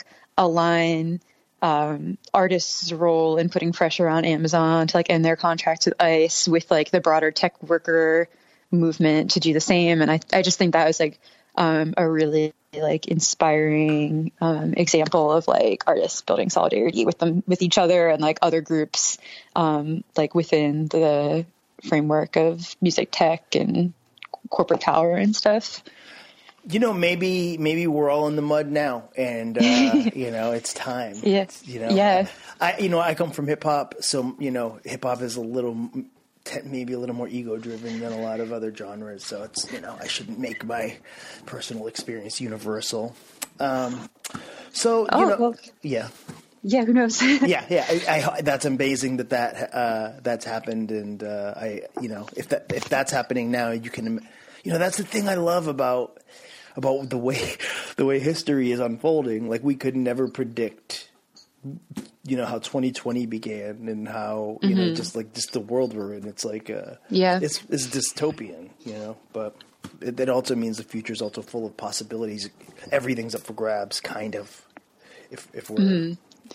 align um, artists' role in putting pressure on Amazon to like end their contracts with ICE with like the broader tech worker movement to do the same. And I, I just think that was like um, a really like inspiring um, example of like artists building solidarity with them, with each other and like other groups um, like within the framework of music tech and corporate power and stuff. You know, maybe maybe we're all in the mud now, and uh, you know, it's time. Yeah, you know, yeah. I you know I come from hip hop, so you know, hip hop is a little te- maybe a little more ego driven than a lot of other genres. So it's, you know, I shouldn't make my personal experience universal. Um, so, Oh, you know, well. yeah. Yeah, who knows? yeah, yeah. I, I, that's amazing that that uh, that's happened, and uh, I, you know, if that if that's happening now, you can, you know, that's the thing I love about about the way the way history is unfolding. Like, we could never predict, you know, how twenty twenty began and how you mm-hmm. know just like just the world we're in. It's like uh, yeah, it's it's dystopian, you know, but it, it also means the future is also full of possibilities. Everything's up for grabs, kind of. If if we're mm-hmm.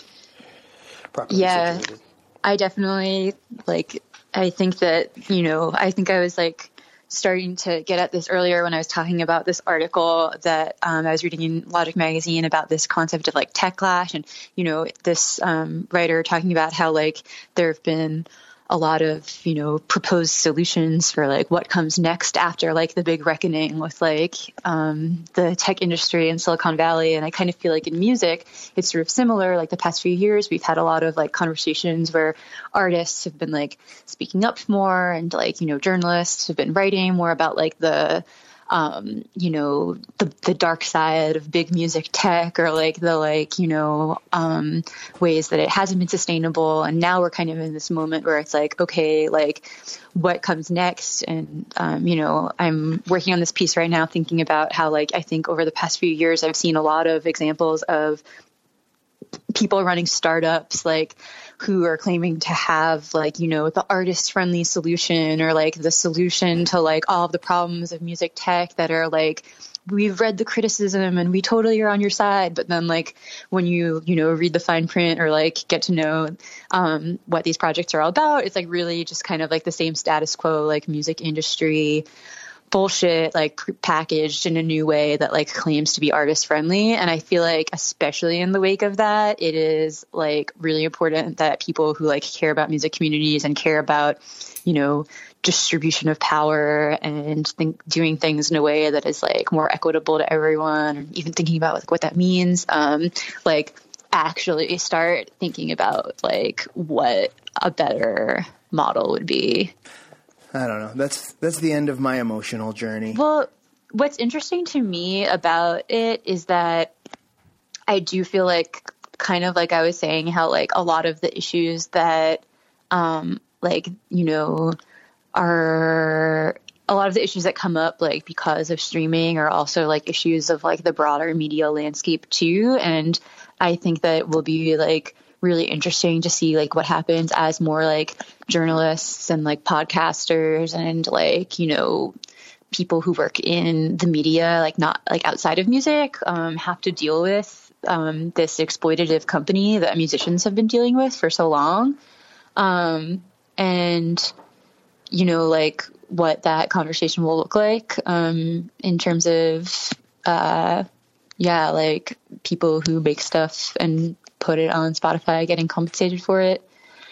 yeah, situated. I definitely, like, I think that, you know, I think I was, like, starting to get at this earlier when I was talking about this article that um, I was reading in Logic Magazine about this concept of, like, techlash, and, you know, this um, writer talking about how, like, there have been a lot of, you know, proposed solutions for, like, what comes next after, like, the big reckoning with, like, um, the tech industry in Silicon Valley. And I kind of feel like in music, it's sort of similar. Like, the past few years, we've had a lot of, like, conversations where artists have been, like, speaking up more, and, like, you know, journalists have been writing more about, like, the Um, you know, the, the dark side of big music tech, or like the, like, you know, um, ways that it hasn't been sustainable. And now we're kind of in this moment where it's like, okay, like, what comes next? And, um, you know, I'm working on this piece right now thinking about how, like, I think over the past few years, I've seen a lot of examples of people running startups, like, who are claiming to have, like, you know, the artist friendly solution, or like the solution to, like, all of the problems of music tech, that are like, we've read the criticism and we totally are on your side. But then, like, when you, you know, read the fine print, or like get to know um, what these projects are all about, it's like really just kind of like the same status quo, like, music industry bullshit, like, packaged in a new way that, like, claims to be artist friendly. And I feel like, especially in the wake of that, it is, like, really important that people who, like, care about music communities and care about, you know, distribution of power, and think doing things in a way that is, like, more equitable to everyone, or even thinking about, like, what that means, um, like, actually start thinking about, like, what a better model would be. I don't know. That's that's the end of my emotional journey. Well, what's interesting to me about it is that I do feel like, kind of like I was saying, how, like, a lot of the issues that, um, like, you know, are a lot of the issues that come up, like, because of streaming, are also, like, issues of, like, the broader media landscape too. And I think that it will be, like, really interesting to see, like, what happens as more, like, journalists and, like, podcasters and, like, you know, people who work in the media, like, not, like, outside of music, um, have to deal with um, this exploitative company that musicians have been dealing with for so long. Um, and, you know, like, what that conversation will look like um, in terms of, uh, yeah, like, people who make stuff and put it on Spotify getting compensated for it.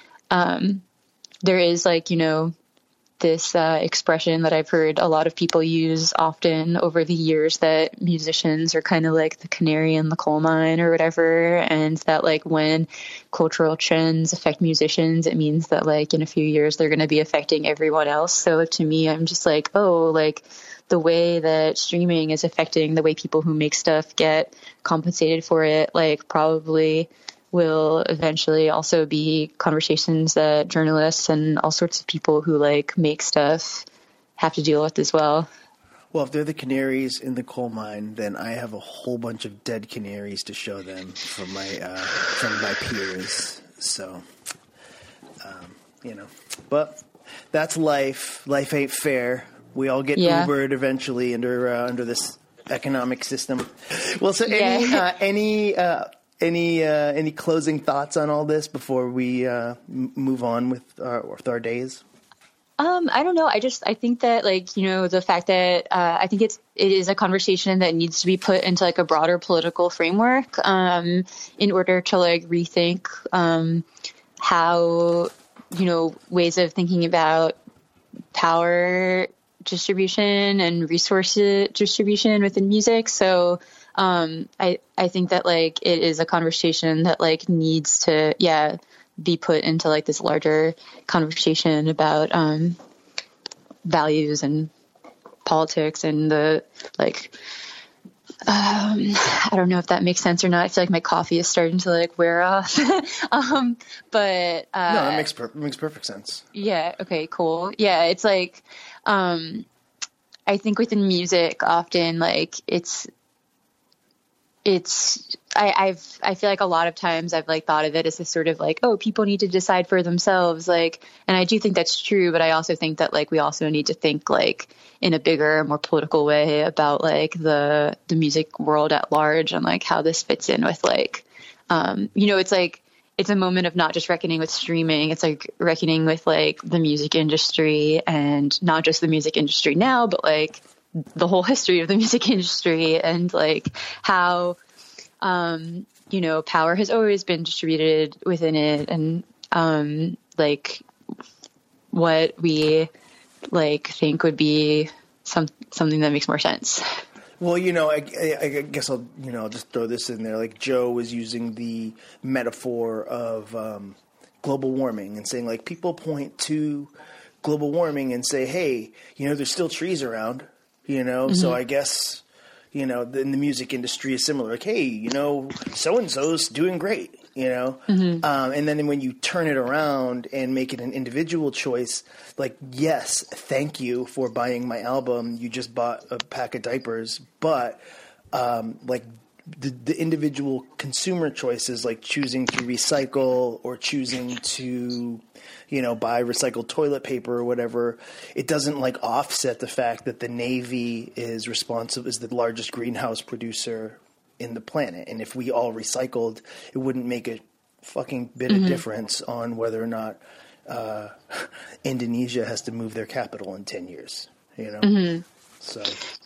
Um, there is, like, you know, this uh, expression that I've heard a lot of people use often over the years, that musicians are kind of like the canary in the coal mine or whatever, and that, like, when cultural trends affect musicians, it means that, like, in a few years they're going to be affecting everyone else. So to me, I'm just like, oh, like, the way that streaming is affecting the way people who make stuff get compensated for it, like, probably will eventually also be conversations that journalists and all sorts of people who, like, make stuff have to deal with as well. Well, if they're the canaries in the coal mine, then I have a whole bunch of dead canaries to show them from my uh, from my peers. So, um, you know, but that's life. Life ain't fair. We all get yeah. Ubered eventually under uh, under this economic system. Well, so any yeah. uh, any uh, any uh, any closing thoughts on all this before we uh, m- move on with our with our days? Um, I don't know. I just, I think that, like, you know, the fact that, uh, I think it's, it is a conversation that needs to be put into, like, a broader political framework, um, in order to, like, rethink, um, how, you know, ways of thinking about power distribution and resource distribution within music. So, um, I, I think that, like, it is a conversation that, like, needs to, yeah, be put into like this larger conversation about um, values and politics and the like. Um, I don't know if that makes sense or not. I feel like my coffee is starting to like wear off. um, but uh, no, it makes per- it makes perfect sense. Yeah. Okay. Cool. Yeah. It's like, um, I think within music, often like it's, it's, I, I've, I feel like a lot of times I've like thought of it as this sort of like, oh, people need to decide for themselves. Like, and I do think that's true, but I also think that like, we also need to think like in a bigger, more political way about like the, the music world at large and like how this fits in with like, um, you know, it's like, it's a moment of not just reckoning with streaming. It's like reckoning with like the music industry, and not just the music industry now, but like the whole history of the music industry, and like how, um, you know, power has always been distributed within it, and um, like what we like think would be some something that makes more sense. Well, you know, I, I, I guess I'll, you know, I'll just throw this in there. Like Joe was using the metaphor of um, global warming and saying, like, people point to global warming and say, hey, you know, there's still trees around, you know, mm-hmm. so I guess, you know, in the music industry is similar. Like, hey, you know, so-and-so's doing great, you know. Mm-hmm. Um, and then when you turn it around and make it an individual choice, like, yes, thank you for buying my album. You just bought a pack of diapers. But, um, like, the, the individual consumer choices, like choosing to recycle or choosing to, you know, buy recycled toilet paper or whatever, it doesn't, like, offset the fact that the Navy is responsible, is the largest greenhouse producer in the planet. And if we all recycled, it wouldn't make a fucking bit mm-hmm. of difference on whether or not uh, Indonesia has to move their capital in ten years, you know? Mm-hmm. So.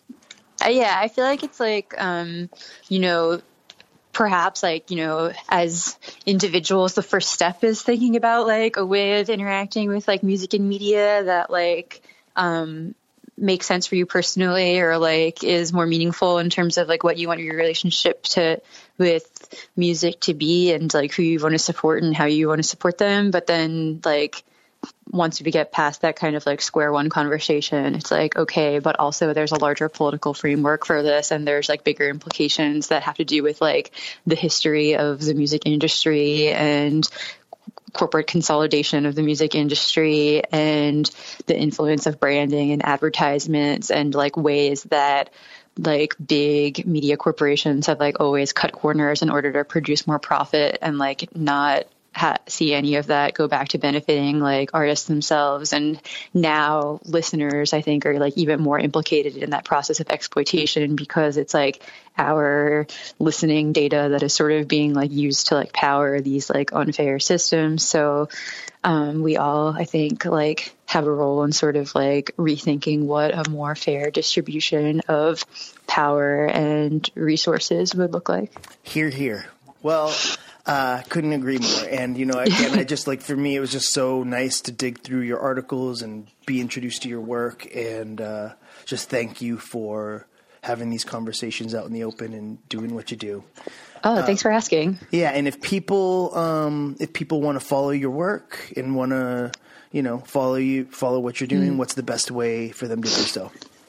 Uh, yeah, I feel like it's like, um, you know, perhaps like, you know, as individuals, the first step is thinking about like a way of interacting with like music and media that like, um, makes sense for you personally, or like is more meaningful in terms of like what you want your relationship to with music to be, and like who you want to support and how you want to support them. But then like once we get past that kind of like square one conversation, it's like, okay, but also there's a larger political framework for this, and there's like bigger implications that have to do with like the history of the music industry and corporate consolidation of the music industry and the influence of branding and advertisements, and like ways that like big media corporations have like always cut corners in order to produce more profit, and like not ha- see any of that go back to benefiting like artists themselves. And now listeners, I think, are like even more implicated in that process of exploitation, because it's like our listening data that is sort of being like used to like power these like unfair systems. So um, we all, I think, like have a role in sort of like rethinking what a more fair distribution of power and resources would look like. Hear, hear. Well, uh, couldn't agree more. And, you know, again, I just like, for me, it was just so nice to dig through your articles and be introduced to your work, and uh, just thank you for having these conversations out in the open and doing what you do. Oh, thanks uh, for asking. Yeah. And if people, um, if people want to follow your work and want to, you know, follow you, follow what you're doing, mm. what's the best way for them to do so?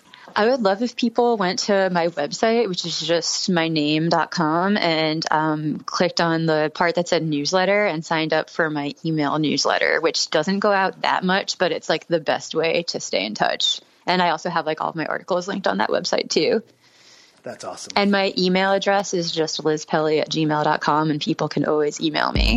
I would love if people went to my website, which is just my name dot com, and um, clicked on the part that said newsletter and signed up for my email newsletter, which doesn't go out that much, but it's like the best way to stay in touch. And I also have like all of my articles linked on that website too. That's awesome. And my email address is just lizpelly at gmail dot com, and people can always email me.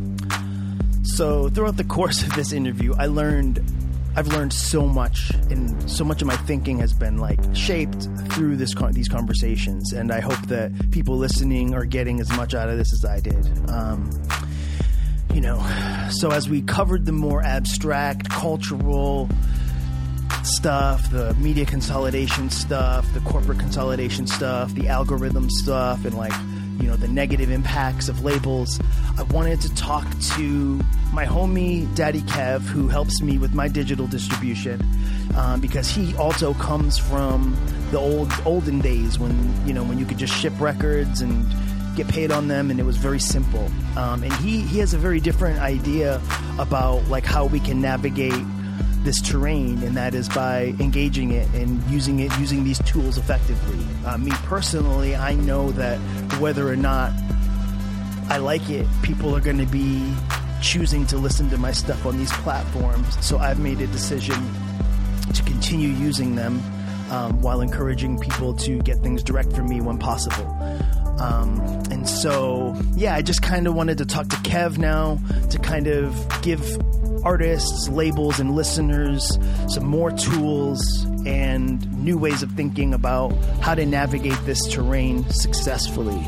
So throughout the course of this interview, I learned, I've learned so much, and so much of my thinking has been like shaped through this these conversations. And I hope that people listening are getting as much out of this as I did. Um, you know, so as we covered the more abstract cultural stuff, the media consolidation stuff, the corporate consolidation stuff, the algorithm stuff, and like, you know, the negative impacts of labels, I wanted to talk to my homie Daddy Kev, who helps me with my digital distribution, um, because he also comes from the old olden days when, you know, when you could just ship records and get paid on them, and it was very simple. Um, and he, he has a very different idea about like how we can navigate this terrain, and that is by engaging it and using it, using these tools effectively. Uh, me personally, I know that whether or not I like it, people are going to be choosing to listen to my stuff on these platforms. So I've made a decision to continue using them um, while encouraging people to get things direct from me when possible. Um, and so, yeah, I just kind of wanted to talk to Kev now to kind of give artists, labels, and listeners some more tools and new ways of thinking about how to navigate this terrain successfully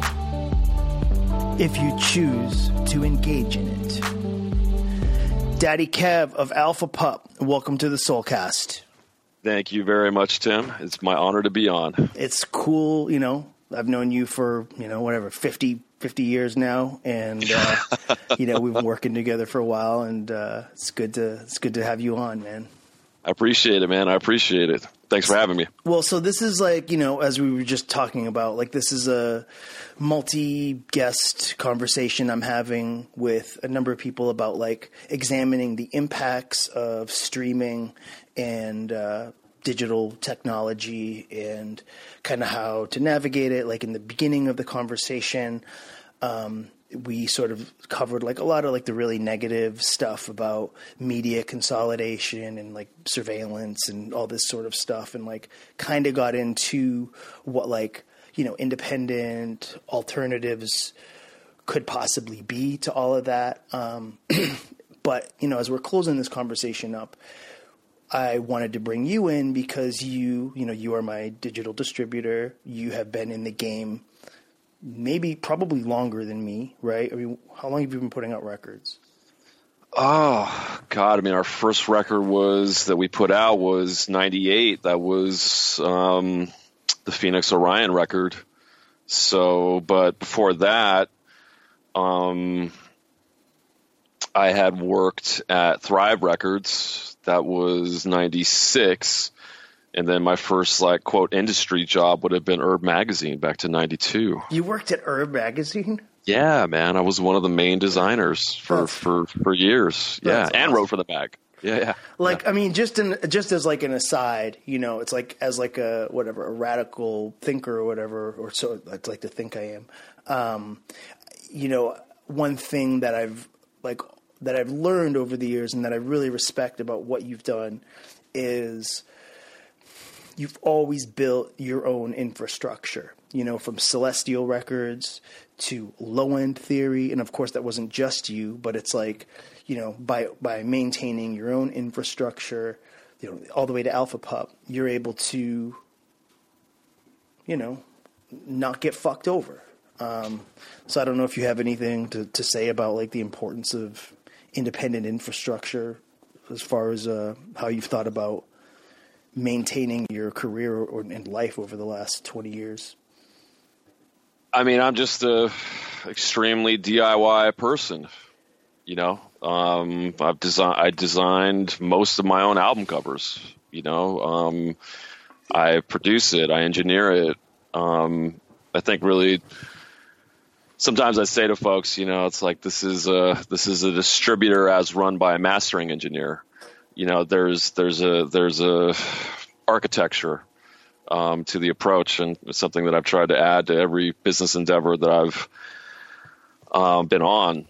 if you choose to engage in it. Daddy Kev of Alpha Pup, welcome to the Soulcast. Thank you very much, Tim. It's my honor to be on. It's cool, you know, I've known you for, you know, whatever, fifty, fifty years now. And, uh, you know, we've been working together for a while, and uh, it's good to it's good to have you on, man. I appreciate it, man. I appreciate it. Thanks for having me. Well, so this is like, you know, as we were just talking about, like this is a multi-guest conversation I'm having with a number of people about like examining the impacts of streaming and uh, digital technology and kind of how to navigate it. Like in the beginning of the conversation, um, we sort of covered like a lot of like the really negative stuff about media consolidation and like surveillance and all this sort of stuff, and like kind of got into what like, you know, independent alternatives could possibly be to all of that. Um, but, you know, as we're closing this conversation up, I wanted to bring you in because you, you know, you are my digital distributor. You have been in the game maybe probably longer than me, right? I mean, how long have you been putting out records? Oh, God. I mean, our first record was that we put out was ninety-eight. That was um, the Phoenix Orion record. So, but before that, um, I had worked at Thrive Records. That was ninety-six. And then my first, like, quote, industry job would have been Herb Magazine back to ninety-two. You worked at Herb Magazine? Yeah, man. I was one of the main designers for, for, for years. Yeah, awesome. And wrote for the mag. Yeah, yeah. Like, yeah. I mean, just in, just as like an aside, you know, it's like as like a whatever a radical thinker or whatever, or so I'd like to think I am. Um, you know, one thing that I've like that I've learned over the years and that I really respect about what you've done is you've always built your own infrastructure. You know, from Celestial Records to Low End Theory, and of course that wasn't just you, but it's like, you know, by by maintaining your own infrastructure, you know, all the way to Alpha Pup, you're able to, you know, not get fucked over. Um, so I don't know if you have anything to, to say about like the importance of independent infrastructure as far as uh, how you've thought about maintaining your career or, or in life over the last twenty years. I mean, I'm just a extremely D I Y person, you know. Um, I've designed, I designed most of my own album covers, you know. Um, I produce it, I engineer it. Um, I think really, sometimes I say to folks, you know, it's like this is a this is a distributor as run by a mastering engineer. You know, there's there's a there's a architecture um, to the approach, and it's something that I've tried to add to every business endeavor that I've um, been on.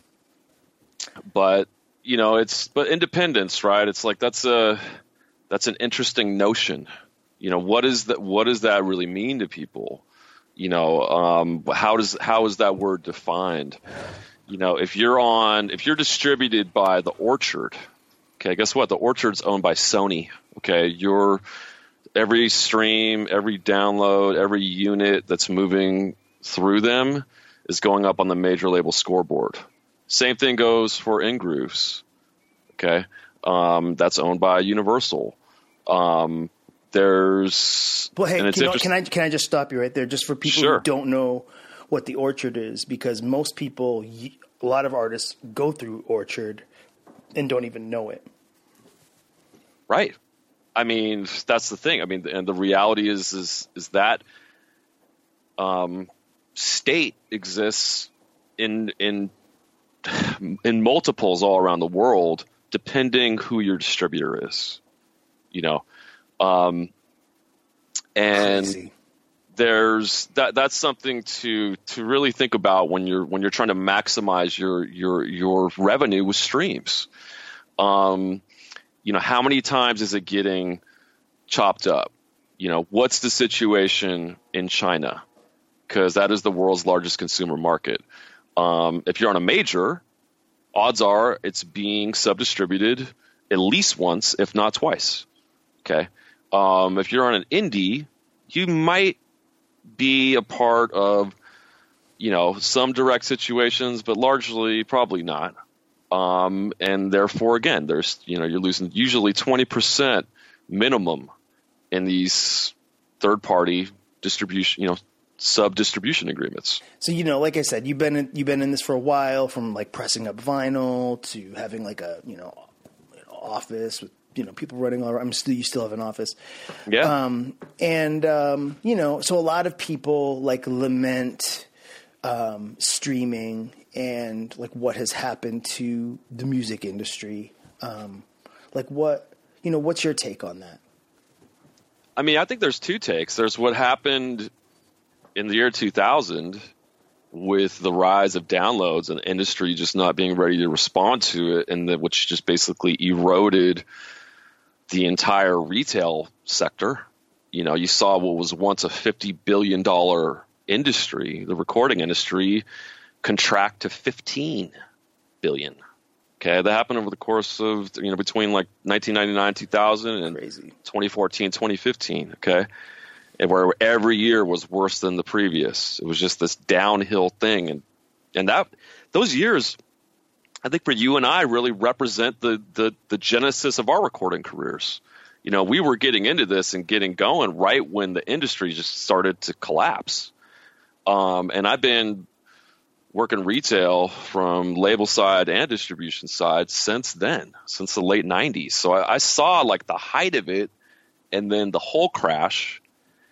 But you know, it's but independence, right? It's like that's a that's an interesting notion. You know, what is that? What does that really mean to people? You know, um, how does how is that word defined? You know, if you're on if you're distributed by the Orchard. Okay, guess what? The Orchard's owned by Sony. Okay, your every stream, every download, every unit that's moving through them is going up on the major label scoreboard. Same thing goes for Ingrooves. Okay, um, that's owned by Universal. Um, there's well, hey, you know, can I can I just stop you right there, just for people sure. who don't know what the Orchard is, because most people, a lot of artists go through Orchard and don't even know it. Right. I mean, that's the thing. I mean, and the reality is, is, is that, um, state exists in in in multiples all around the world, depending who your distributor is, you know, um, and Crazy. there's that. That's something to to really think about when you're when you're trying to maximize your your your revenue with streams. Um, you know, how many times is it getting chopped up? You know, what's the situation in China? Because that is the world's largest consumer market. Um, if you're on a major, odds are it's being sub-distributed at least once, if not twice. Okay. Um, if you're on an indie, you might be a part of, you know, some direct situations, but largely probably not. Um, and therefore, again, there's, you know, you're losing usually twenty percent minimum in these third-party distribution, you know, sub-distribution agreements. So, you know, like I said, you've been in, you've been in this for a while, from like pressing up vinyl to having like a, you know, office with, you know, people running all around. I'm still, you still have an office. Yeah. Um, and, um, you know, so a lot of people like lament um, streaming and like what has happened to the music industry. Um, like what, you know, what's your take on that? I mean, I think there's two takes. There's what happened in the year two thousand with the rise of downloads and the industry just not being ready to respond to it, and the, which just basically eroded the entire retail sector. You know, you saw what was once a fifty billion dollars industry, the recording industry, contract to fifteen billion dollars. Okay, that happened over the course of, you know, between like nineteen ninety-nine, two thousand and Crazy. twenty fourteen, twenty fifteen, okay? And where every year was worse than the previous. It was just this downhill thing. And and that those years, I think for you and I, really represent the the the genesis of our recording careers. You know, we were getting into this and getting going right when the industry just started to collapse. Um, and I've been working retail from label side and distribution side since then, since the late nineties. So I, I saw like the height of it and then the whole crash.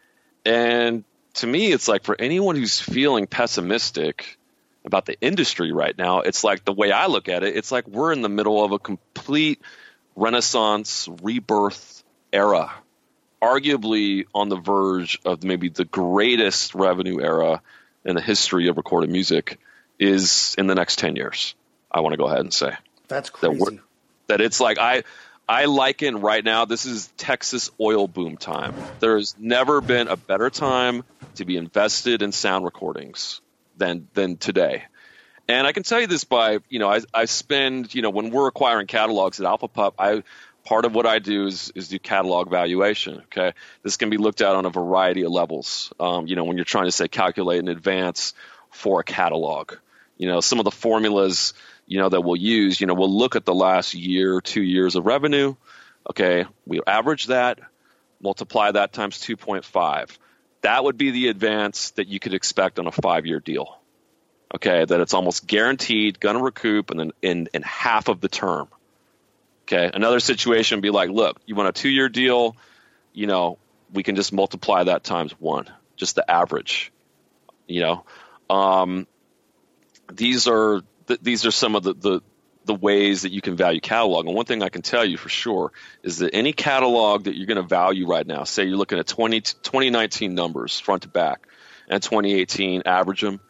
And to me, it's like for anyone who's feeling pessimistic about the industry right now, it's like the way I look at it, it's like we're in the middle of a complete renaissance, rebirth era, arguably on the verge of maybe the greatest revenue era in the history of recorded music is in the next ten years. I want to go ahead and say That's crazy. that, we're, that it's like I I liken right now, this is Texas oil boom time. There has never been a better time to be invested in sound recordings than than today. And I can tell you this by, you know, I, I spend, you know, when we're acquiring catalogs at Alpha Pup, I part of what I do is, is do catalog valuation. Okay, this can be looked at on a variety of levels. Um, you know, when you're trying to say calculate in advance for a catalog, you know, some of the formulas, you know, that we'll use, you know, we'll look at the last year, two years of revenue. Okay, we average that, multiply that times two point five. That would be the advance that you could expect on a five-year deal. Okay, that it's almost guaranteed, going to recoup, and then in, in half of the term. Okay, another situation would be like, look, you want a two-year deal, you know, we can just multiply that times one, just the average. You know, um, these are th- these are some of the, the the ways that you can value catalog. And one thing I can tell you for sure is that any catalog that you're going to value right now, say you're looking at twenty, twenty nineteen numbers front to back, and twenty eighteen, average them.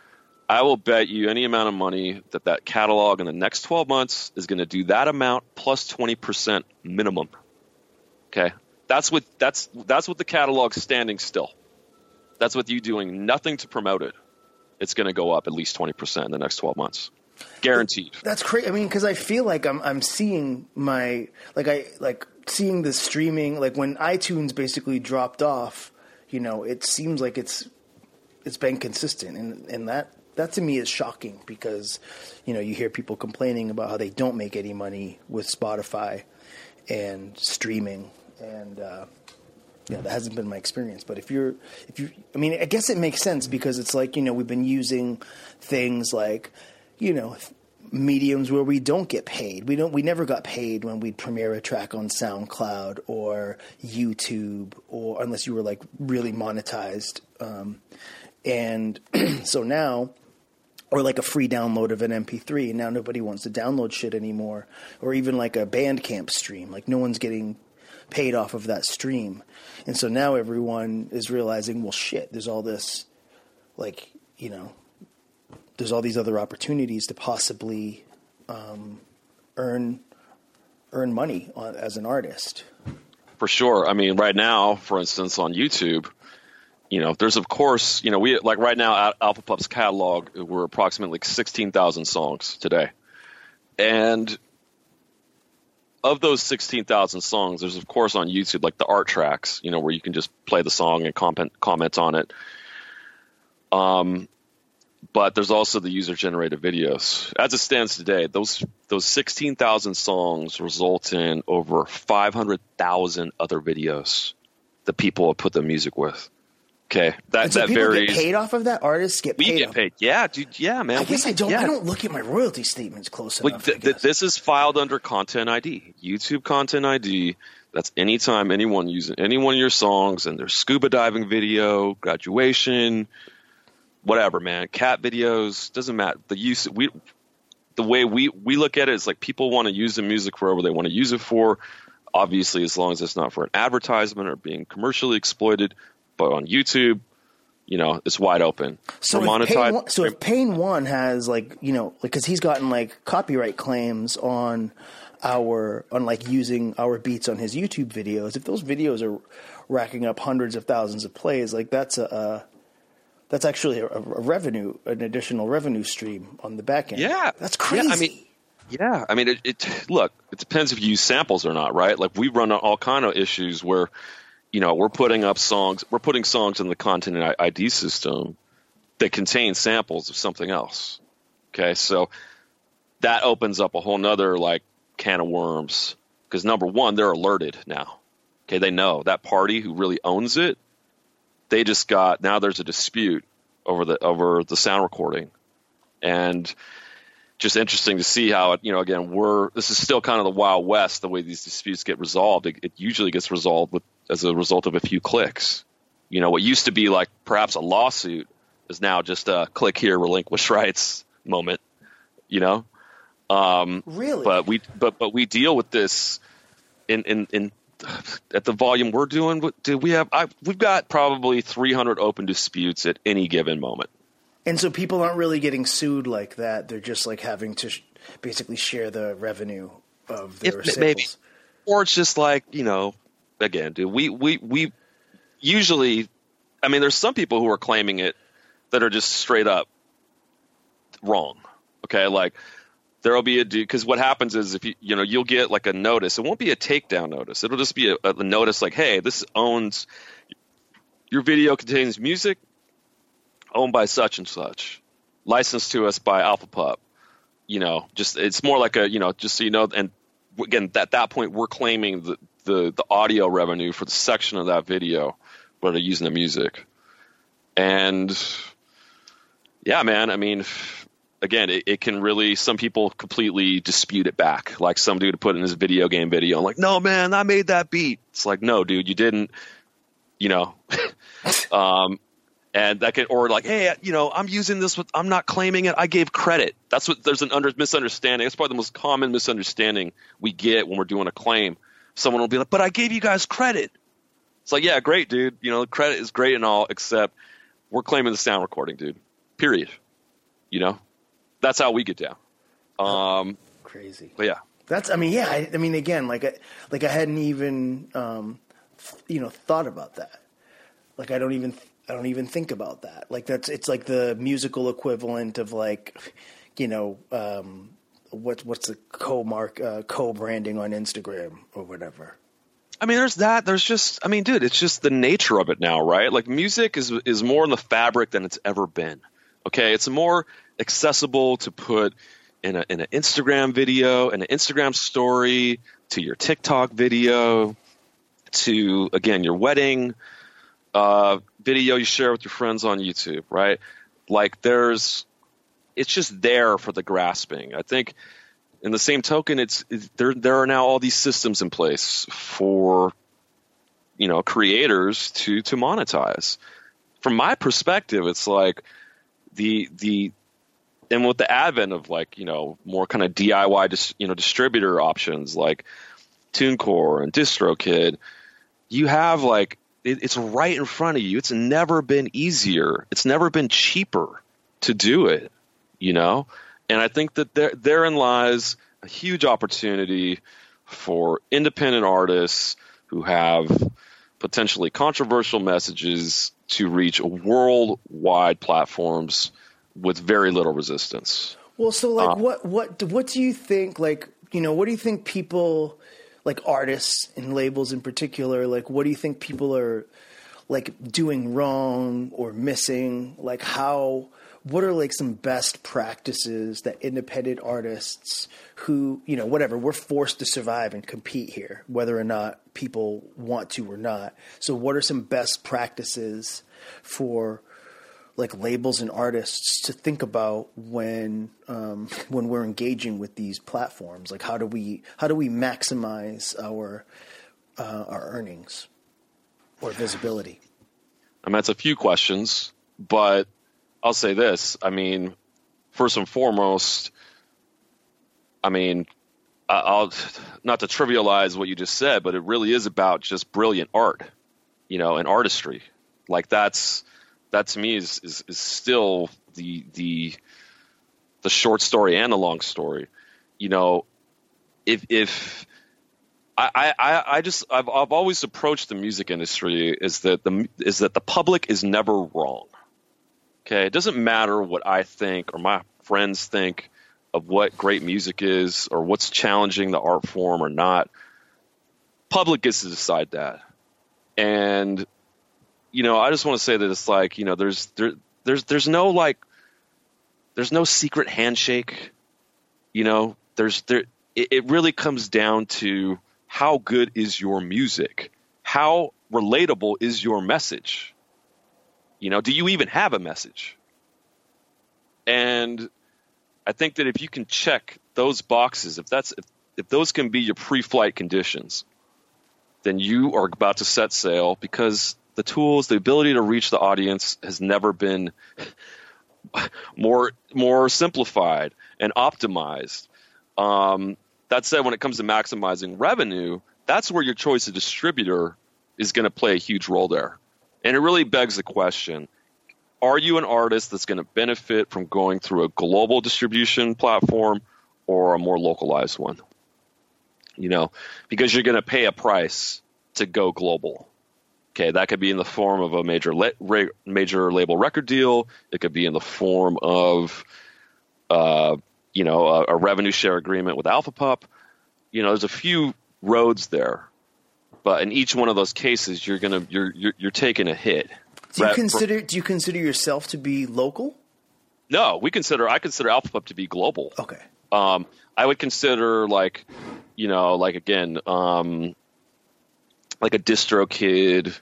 I will bet you any amount of money that that catalog in the next twelve months is going to do that amount plus twenty percent minimum. Okay, that's what that's that's what the catalog's standing still. That's with you doing nothing to promote it. It's going to go up at least twenty percent in the next twelve months, guaranteed. That's crazy. I mean, because I feel like I'm I'm seeing my like I like seeing the streaming, like when iTunes basically dropped off. You know, it seems like it's it's been consistent, and and that. That to me is shocking because, you know, you hear people complaining about how they don't make any money with Spotify and streaming, and uh, you know, that hasn't been my experience. But if you're, if you, I mean, I guess it makes sense because it's like, you know, we've been using things like, you know, mediums where we don't get paid. We don't, we never got paid when we'd premiere a track on SoundCloud or YouTube, or unless you were like really monetized. Um, And so now, or like a free download of an M P three, and now nobody wants to download shit anymore, or even like a Bandcamp stream. Like no one's getting paid off of that stream. And so now everyone is realizing, well, shit, there's all this, like, you know, there's all these other opportunities to possibly um, earn earn money on, as an artist. For sure. I mean, right now, for instance, on YouTube, you know, there's of course, you know, we like right now at Alpha Pup's catalog, we're approximately sixteen thousand songs today. And of those sixteen thousand songs, there's of course on YouTube, like the art tracks, you know, where you can just play the song and comment, comment on it. Um, but there's also the user generated videos. As it stands today, those, those sixteen thousand songs result in over five hundred thousand other videos that people have put their music with. Okay, that and so that people varies. Get paid off of that. Artists get we paid. get off. paid. Yeah, dude. Yeah, man. I guess we, I don't. Yeah. I don't look at my royalty statements close Like enough. th- th- this is filed under Content I D, YouTube Content I D. That's anytime anyone using any one of your songs, and there's scuba diving video, graduation, whatever, man. Cat videos, doesn't matter. The use we, the way we we look at it is like people want to use the music for whatever they want to use it for. Obviously, as long as it's not for an advertisement or being commercially exploited. But on YouTube, you know, it's wide open. So for if, Pain monetized, one, so if Pain One has like, you know, because he's gotten like copyright claims on our on like using our beats on his YouTube videos. If those videos are racking up hundreds of thousands of plays, like that's a, a that's actually a, a revenue, an additional revenue stream on the back end. Yeah, that's crazy. Yeah, I mean, yeah, I mean, it, it. Look, it depends if you use samples or not, right? Like we run all kind of issues where, you know, we're putting up songs, we're putting songs in the Content I D system that contain samples of something else. Okay, so that opens up a whole nother like can of worms because number one, they're alerted now. Okay, they know that party who really owns it. They just got now. There's a dispute over the over the sound recording, and just interesting to see how it. You know, again, we're this is still kind of the Wild West. The way these disputes get resolved, it, it usually gets resolved with as a result of a few clicks. You know, what used to be like perhaps a lawsuit is now just a click here, relinquish rights moment. You know, um, really, but we but but we deal with this in in in. At the volume we're doing, do we have? I, we've got probably three hundred open disputes at any given moment. And so people aren't really getting sued like that. They're just like having to sh- basically share the revenue of their If, sales. maybe, or it's just like you know, again, dude. We we we usually, I mean, there's some people who are claiming it that are just straight up wrong. Okay, like. There'll be a dude because what happens is if you you know you'll get like a notice. It won't be a takedown notice. It'll just be a, a notice like, hey, this owns your video contains music owned by such and such, licensed to us by Alpha Pup. You know, just it's more like a you know just so you know. And again, at that point, we're claiming the the, the audio revenue for the section of that video where they're using the music. And yeah, man, I mean. Again, it, it can really – some people completely dispute it back. Like some dude put in his video game video. I'm like, no, man, I made that beat. It's like, no, dude, you didn't, you know. um, and that can – or like, hey, you know, I'm using this with – I'm not claiming it. I gave credit. That's what – there's an under, misunderstanding. That's probably the most common misunderstanding we get when we're doing a claim. Someone will be like, but I gave you guys credit. It's like, yeah, great, dude. You know, credit is great and all, except we're claiming the sound recording, dude, period. You know? That's how we get down. Um, Crazy. But yeah. That's, I mean, yeah, I, I mean, again, like, I, like I hadn't even, um, th- you know, thought about that. Like, I don't even, I don't even think about that. Like, that's, it's like the musical equivalent of like, you know, um, what, what's the co-mark, uh, co-branding on Instagram or whatever. I mean, there's that. There's just, I mean, dude, it's just the nature of it now, right? Like, music is is more in the fabric than it's ever been. Okay, it's more accessible to put in a in an Instagram video, in an Instagram story, to your TikTok video, to again your wedding uh, video you share with your friends on YouTube, right? Like there's, it's just there for the grasping. I think, in the same token, it's, it's there. There are now all these systems in place for, you know, creators to to monetize. from my perspective, it's like the the and with the advent of like, you know, more kind of D I Y, dis, you know, distributor options like TuneCore and DistroKid, you have like it, it's right in front of you. It's never been easier. It's never been cheaper to do it, you know. And I think that there therein lies a huge opportunity for independent artists who have potentially controversial messages to reach worldwide platforms with very little resistance. Well, so like, uh, what, what, what do you think, like, you know, what do you think people, like artists and labels in particular, like, what do you think people are like doing wrong or missing? Like how, what are like some best practices that independent artists who, you know, whatever, we're forced to survive and compete here, whether or not people want to or not. So what are some best practices for like labels and artists to think about when um, when we're engaging with these platforms? Like how do we how do we maximize our uh, our earnings or visibility? I mean, that's a few questions, but I'll say this. I mean, first and foremost, I mean, I'll not to trivialize what you just said, but it really is about just brilliant art, you know, and artistry. Like that's that to me is, is, is still the the the short story and the long story. You know, if if I I, I just I've I've always approached the music industry is that the is that the public is never wrong. Okay, it doesn't matter what I think or my friends think of what great music is or what's challenging the art form or not. Public gets to decide that. And you know, I just want to say that it's like, you know, there's there there's there's no like there's no secret handshake. You know, there's there it, it really comes down to how good is your music? How relatable is your message? You know, do you even have a message? And I think that if you can check those boxes, if that's if, if those can be your pre-flight conditions, then you are about to set sail, because the tools, the ability to reach the audience has never been more more simplified and optimized. Um, that said, when it comes to maximizing revenue, that's where your choice of distributor is going to play a huge role there. And it really begs the question, are you an artist that's going to benefit from going through a global distribution platform or a more localized one? You know, because you're going to pay a price to go global. Okay, that could be in the form of a major la- ra- major label record deal. It could be in the form of, uh, you know, a, a revenue share agreement with Alpha Pup. You know, there's a few roads there, but in each one of those cases, you're gonna you're you're, you're taking a hit. Do you Ra- consider for, do you consider yourself to be local? No, we consider I consider Alpha Pup to be global. Okay. Um, I would consider like, you know, like again, um, like a DistroKid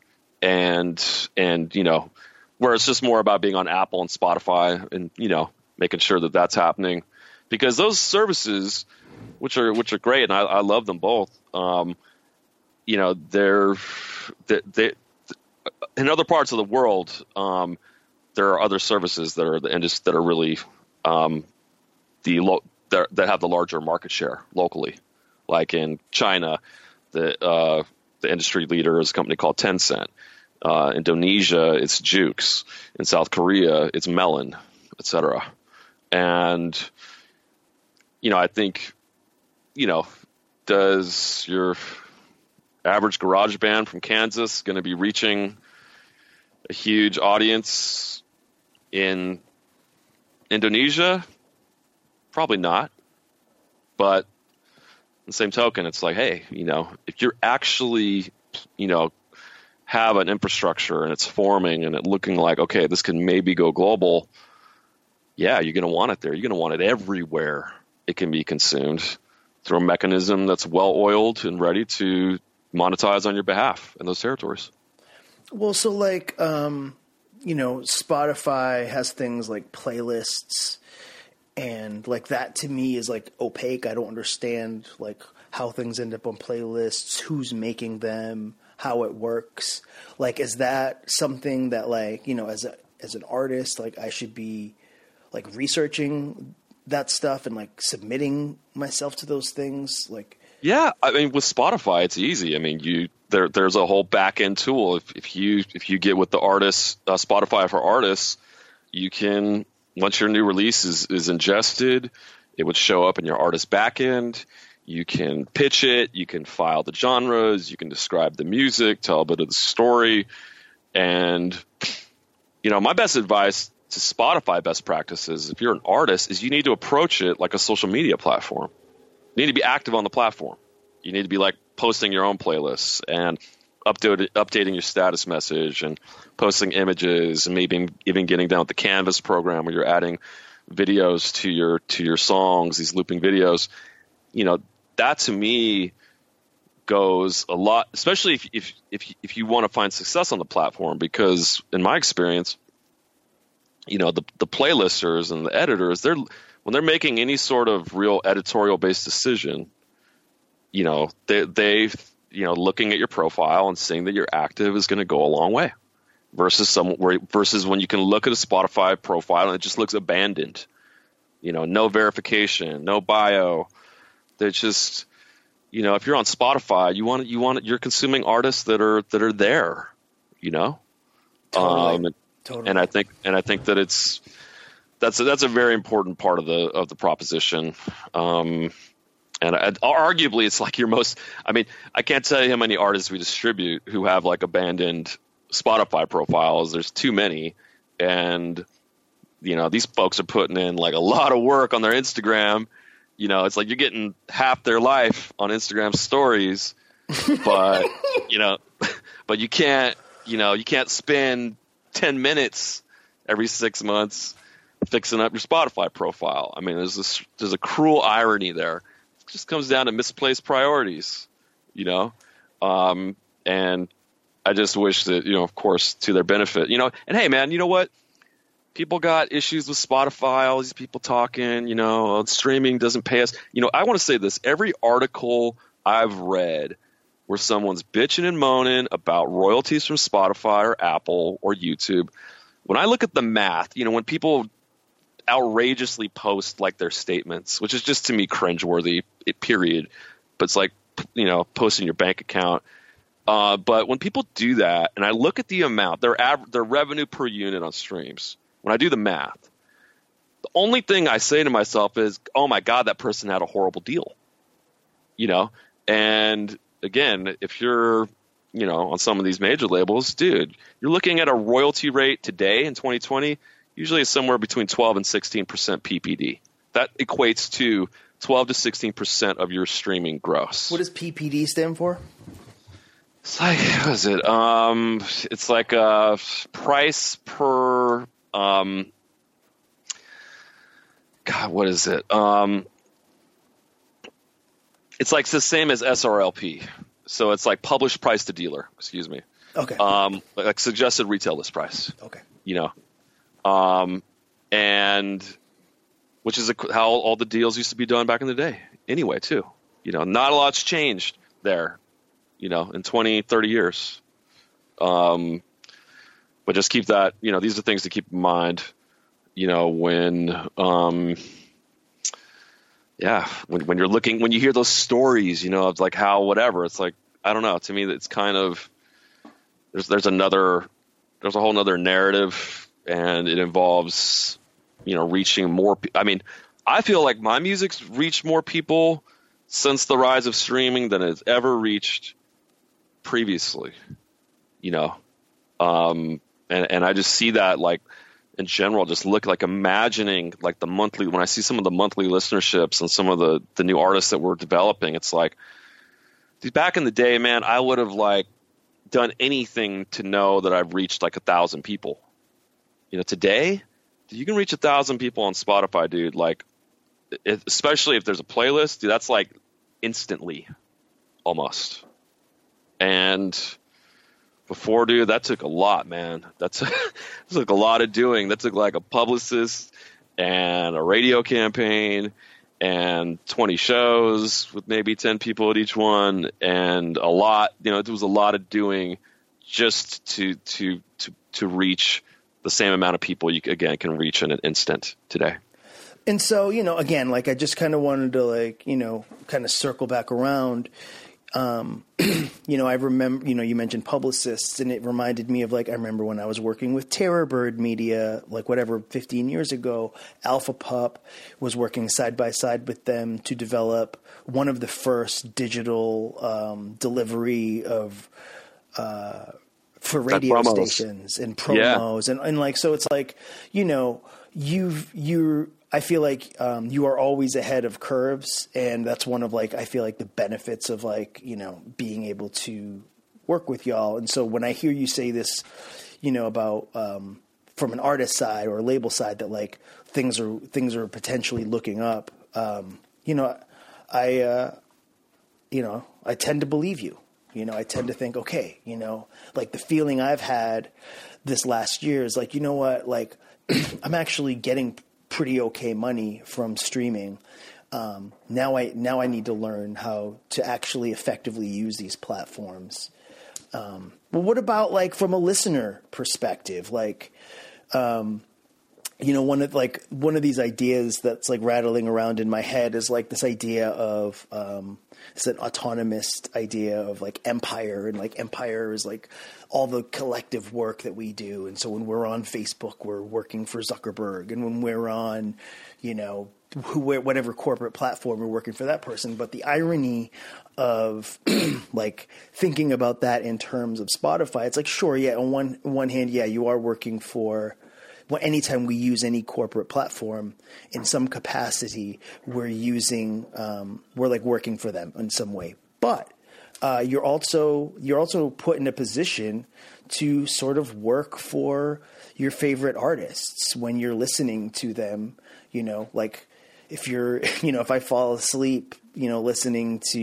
and and you know, where it's just more about being on Apple and Spotify and, you know, making sure that that's happening, because those services, which are which are great, and I, I love them both. Um, you know, they're they, they in other parts of the world. Um, there are other services that are the indus- that are really um, the lo- that, that have the larger market share locally. Like in China, the uh, the industry leader is a company called Tencent. Uh, Indonesia, it's Jukes. In South Korea, it's Melon, et cetera. And you know, I think, you know, does your average garage band from Kansas going to be reaching a huge audience in Indonesia? Probably not. But on the same token, it's like, hey, you know, if you're actually, you know, have an infrastructure and it's forming and it looking like, okay, this can maybe go global, yeah, you're going to want it there. You're going to want it everywhere it can be consumed through a mechanism that's well-oiled and ready to monetize on your behalf in those territories. Well, so like, um, you know, Spotify has things like playlists, and like that to me is like opaque. I don't understand like how things end up on playlists, who's making them, how it works? Like, is that something that, like, you know, as a as an artist, like, I should be like researching that stuff and like submitting myself to those things? Like, yeah, I mean, with Spotify, it's easy. I mean, you there there's a whole back end tool. If if you if you get with the artists, uh, Spotify for Artists, you can, once your new release is is ingested, it would show up in your artist back end. You can pitch it, you can file the genres, you can describe the music, tell a bit of the story. And, you know, my best advice to Spotify best practices, if you're an artist, is you need to approach it like a social media platform. You need to be active on the platform. You need to be like posting your own playlists and update, updating your status message and posting images, and maybe even getting down with the Canvas program where you're adding videos to your to your songs, these looping videos. You know, that to me goes a lot, especially if if if if you want to find success on the platform, because in my experience, you know, the the playlisters and the editors, they're when they're making any sort of real editorial based decision, you know, they they you know, looking at your profile and seeing that you're active is going to go a long way, versus some where versus when you can look at a Spotify profile and it just looks abandoned, you know, no verification, no bio. They're just, you know, if you're on Spotify, you want you want you're consuming artists that are that are there, you know. Totally. Um, and, totally. and I think and I think that it's that's a, that's a very important part of the of the proposition. Um, and I, arguably, it's like your most. I mean, I can't tell you how many artists we distribute who have like abandoned Spotify profiles. There's too many, and you know, these folks are putting in like a lot of work on their Instagram. You know, it's like you're getting half their life on Instagram stories, but you know, but you can't, you know, you can't spend ten minutes every six months fixing up your Spotify profile. I mean, there's this, there's a cruel irony there. It just comes down to misplaced priorities, you know, um, and I just wish that, you know, of course, to their benefit, you know, and hey, man, you know what? People got issues with Spotify, all these people talking, you know, streaming doesn't pay us. You know, I want to say this. Every article I've read where someone's bitching and moaning about royalties from Spotify or Apple or YouTube, when I look at the math, you know, when people outrageously post like their statements, which is just to me cringeworthy, it, period. But it's like, you know, posting your bank account. Uh, but when people do that, and I look at the amount, their av- their revenue per unit on streams, when I do the math, the only thing I say to myself is, oh my God, that person had a horrible deal. You know? And again, if you're, you know, on some of these major labels, dude, you're looking at a royalty rate today in twenty twenty, usually it's somewhere between twelve and sixteen percent P P D. That equates to twelve to sixteen percent of your streaming gross. What does P P D stand for? It's like, what is it? Um, it's like a price per, um, God, what is it? Um, it's like it's the same as S R L P. So it's like published price to dealer, excuse me. Okay. Um, like suggested retail list price. Okay. You know, um, and which is a, how all the deals used to be done back in the day anyway, too. You know, not a lot's changed there, you know, in twenty, thirty years. Um, but just keep that, you know, these are things to keep in mind, you know, when, um, yeah, when, when you're looking, when you hear those stories, you know, of like how, whatever, it's like, I don't know, to me, it's kind of, there's, there's another, there's a whole nother narrative, and it involves, you know, reaching more. Pe- I mean, I feel like my music's reached more people since the rise of streaming than it's ever reached previously, you know, um, and, and I just see that, like, in general, just look like imagining like the monthly, when I see some of the monthly listenerships and some of the, the new artists that we're developing, it's like, dude, back in the day, man, I would have like done anything to know that I've reached like a thousand people. You know, today, you can reach a thousand people on Spotify, dude. Like, it, especially if there's a playlist, dude, that's like instantly, almost. And before, dude, that took a lot, man. That's that took a lot of doing. That took like a publicist and a radio campaign and twenty shows with maybe ten people at each one, and a lot, you know, there was a lot of doing just to to to to reach the same amount of people you again can reach in an instant today. And so, you know, again, like I just kind of wanted to like, you know, kind of circle back around. Um, you know, I remember, you know, you mentioned publicists, and it reminded me of like, I remember when I was working with Terror Bird Media, like whatever, fifteen years ago, Alpha Pup was working side by side with them to develop one of the first digital, um, delivery of, uh, for radio stations and promos. Yeah. And, and like, so it's like, you know, you've, you're, I feel like um, you are always ahead of curves, and that's one of like I feel like the benefits of like you know being able to work with y'all. And so when I hear you say this, you know about um, from an artist side or a label side that like things are things are potentially looking up, um, you know, I uh, you know I tend to believe you. You know, I tend to think, okay, you know, like the feeling I've had this last year is like, you know what, like I'm actually getting pretty okay money from streaming. Um, now I now I need to learn how to actually effectively use these platforms. Um, but what about like from a listener perspective? Like, um, you know, one of like one of these ideas that's like rattling around in my head is like this idea of um, it's an autonomous idea of like empire, and like empire is like all the collective work that we do. And so when we're on Facebook, we're working for Zuckerberg, and when we're on, you know, who, whatever corporate platform, we're working for that person. But the irony of like thinking about that in terms of Spotify, it's like, sure, yeah, on one one hand, yeah, you are working for. Well, anytime we use any corporate platform in some capacity, we're using, um, we're like working for them in some way. But uh, you're also you're also put in a position to sort of work for your favorite artists when you're listening to them. You know, like if you're, you know, if I fall asleep, you know, listening to,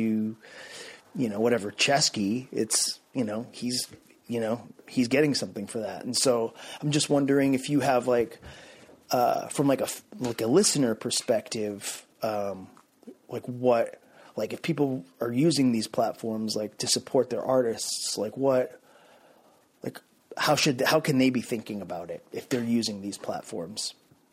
you know, whatever Chesky, it's, you know, he's. You know, he's getting something for that. And so I'm just wondering if you have like, uh, from like a, like a listener perspective, um, like what, like if people are using these platforms, like to support their artists, like what, like how should, how can they be thinking about it if they're using these platforms?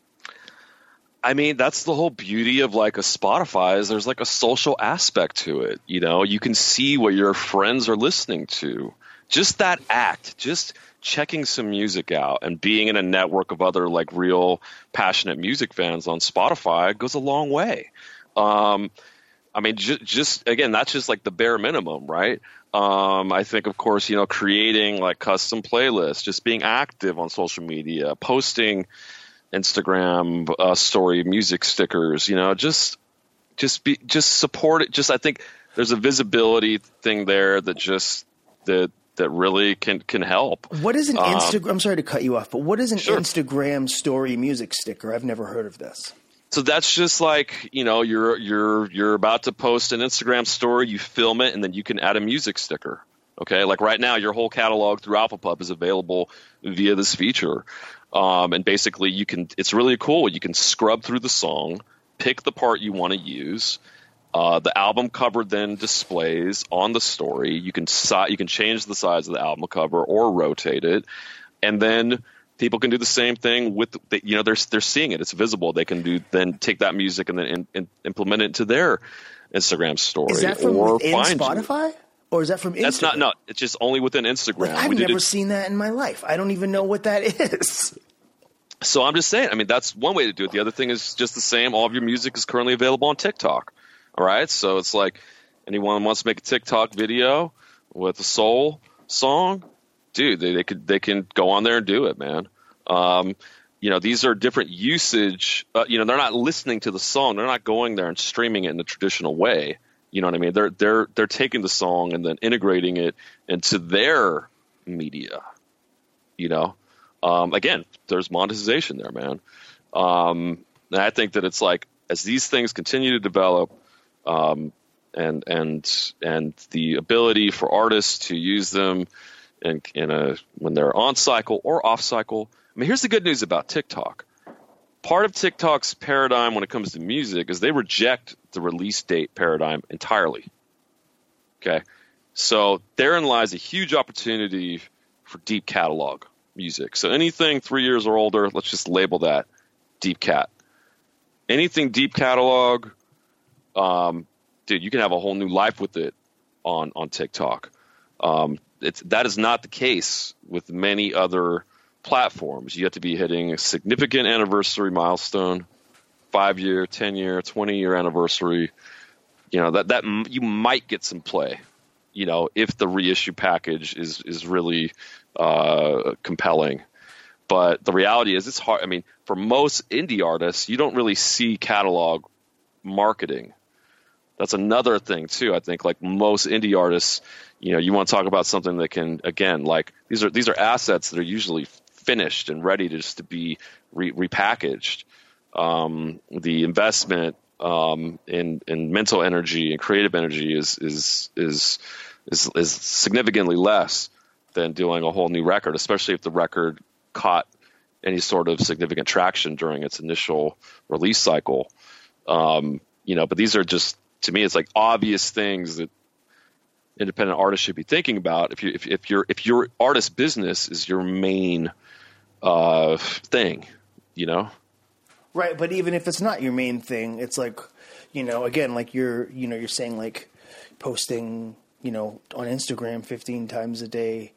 I mean, that's the whole beauty of like a Spotify is there's like a social aspect to it. You know, you can see what your friends are listening to. Just that act, just checking some music out and being in a network of other like real passionate music fans on Spotify goes a long way. Um, I mean, ju- just again, that's just like the bare minimum, right? Um, I think, of course, you know, creating like custom playlists, just being active on social media, posting Instagram uh, story music stickers, you know, just just be just support it. Just I think there's a visibility thing there that just that. that really can can help. What is an um, Instagram? I'm sorry to cut you off, but what is an sure. Instagram story music sticker? I've never heard of this. So that's just like, you know, you're you're you're about to post an Instagram story, you film it, and then you can add a music sticker. Okay, like right now, your whole catalog through Alpha Pup is available via this feature, um, and basically you can. It's really cool. You can scrub through the song, pick the part you want to use. Uh, the album cover then displays on the story. You can si- you can change the size of the album cover or rotate it, and then people can do the same thing with the, you know they're they're seeing it. It's visible. They can do then take that music and then in, in, implement it into their Instagram story. Is that from or within find Spotify, you. Or is that from Instagram? That's not no. It's just only within Instagram. Like, I've we never it, seen that in my life. I don't even know what that is. So I'm just saying. I mean, that's one way to do it. The other thing is just the same. All of your music is currently available on TikTok. All right, so it's like anyone wants to make a TikTok video with a soul song, dude, they, they could they can go on there and do it, man. Um, you know, these are different usage. Uh, you know, they're not listening to the song; they're not going there and streaming it in the traditional way. You know what I mean? They're they're they're taking the song and then integrating it into their media. You know, um, again, there's monetization there, man. Um, and I think that it's like as these things continue to develop. Um, and and and the ability for artists to use them in, in a when they're on cycle or off cycle. I mean, here's the good news about TikTok. part of TikTok's paradigm when it comes to music is they reject the release date paradigm entirely. Okay. So therein lies a huge opportunity for deep catalog music. So anything three years or older, let's just label that deep cat. Anything deep catalog, um, dude, you can have a whole new life with it on, on TikTok. Um, it's, that is not the case with many other platforms. You have to be hitting a significant anniversary milestone, five year, ten year, twenty year anniversary. You know, that, that you might get some play, you know, if the reissue package is, is really uh, compelling. But the reality is it's hard. I mean, for most indie artists, you don't really see catalog marketing. That's another thing too. I think like most indie artists, you know, you want to talk about something that can, again, like these are, these are assets that are usually finished and ready to just to be re- repackaged. Um, the investment um, in in mental energy and creative energy is is is is is significantly less than doing a whole new record, especially if the record caught any sort of significant traction during its initial release cycle. Um, you know, but these are just, to me, it's like obvious things that independent artists should be thinking about. If you if, if your if your artist business is your main uh, thing, you know. Right, but even if it's not your main thing, it's like, you know, again, like you're, you know, you're saying like posting, you know, on Instagram fifteen times a day,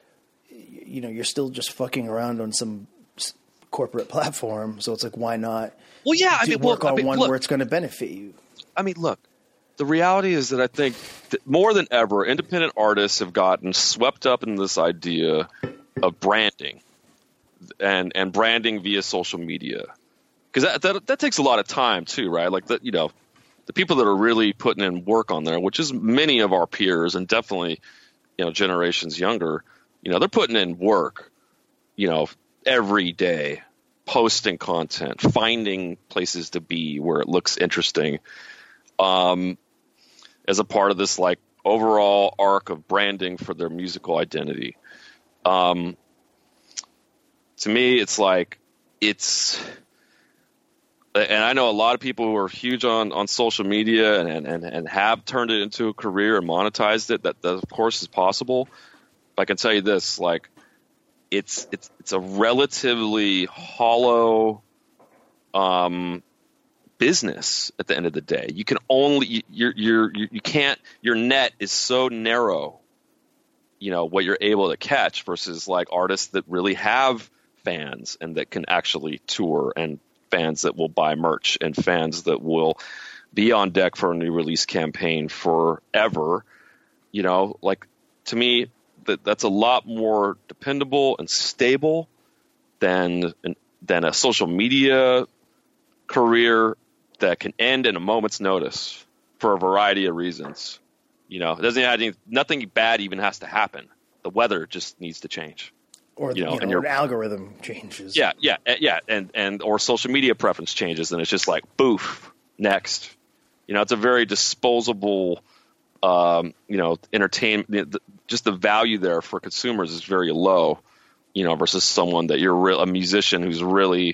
you know, you're still just fucking around on some corporate platform. So it's like, why not well, yeah, I do, mean, work well, on I mean, one look, where it's going to benefit you? I mean, look, the reality is that I think that more than ever, independent artists have gotten swept up in this idea of branding and, and branding via social media. Because that, that that takes a lot of time too, right? Like the, you know, the people that are really putting in work on there, which is many of our peers and definitely, you know, generations younger, you know, they're putting in work, you know, every day, posting content, finding places to be where it looks interesting, um, as a part of this like overall arc of branding for their musical identity. Um, to me, it's like it's. And I know a lot of people who are huge on, on social media and, and, and have turned it into a career and monetized it. That, that of course is possible. But I can tell you this, like it's it's it's a relatively hollow um, business at the end of the day. You can only you're you're you can't your net is so narrow, you know, what you're able to catch versus like artists that really have fans and that can actually tour, and fans that will buy merch, and fans that will be on deck for a new release campaign forever. You know, like to me, that that's a lot more dependable and stable than than a social media career that can end in a moment's notice for a variety of reasons. You know, it doesn't have any, nothing bad even has to happen. The weather just needs to change. Or, you know, you know and your an algorithm changes. Yeah, yeah, yeah, and and or social media preference changes, and it's just like boof, next. You know, it's a very disposable, um, you know, entertainment. Just the value there for consumers is very low. You know, versus someone that you're real, a musician who's really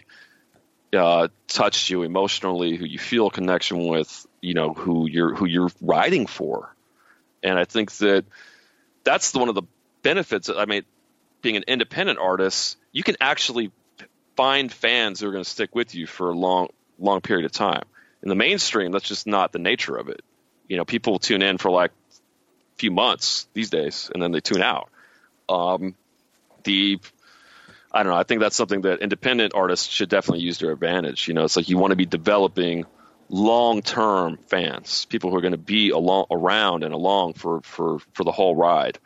uh, touched you emotionally, who you feel a connection with. You know, who you're who you're writing for, and I think that that's one of the benefits. I mean, being an independent artist, you can actually find fans who are going to stick with you for a long, long period of time. In the mainstream, that's just not the nature of it. You know, people tune in for like a few months these days, and then they tune out. Um, the, I don't know. I think that's something that independent artists should definitely use to their advantage. You know, it's like you want to be developing long-term fans, people who are going to be along, around and along for, for, for the whole ride.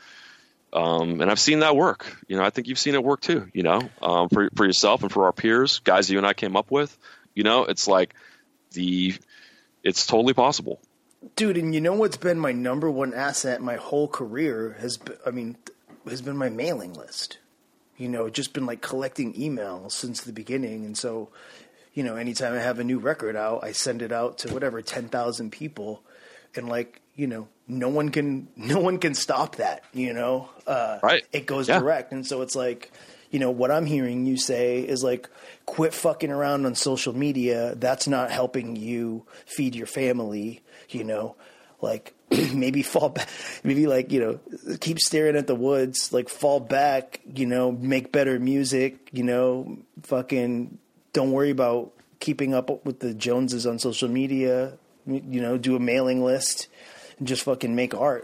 Um, and I've seen that work. You know, I think you've seen it work too, you know, um, for, for yourself and for our peers, guys you and I came up with. You know, it's like the, it's totally possible. Dude, and you know what's been my number one asset my whole career has been, I mean, has been my mailing list. You know, just been like collecting emails since the beginning. And so, you know, anytime I have a new record out, I send it out to whatever, ten thousand people. And like, you know, no one can, no one can stop that, you know, uh, right. It goes yeah. direct. And so it's like, you know, what I'm hearing you say is like, quit fucking around on social media. That's not helping you feed your family, you know, like maybe fall back, maybe like, you know, keep staring at the woods, like fall back, you know, make better music, you know, fucking don't worry about keeping up with the Joneses on social media, you know, do a mailing list and just fucking make art.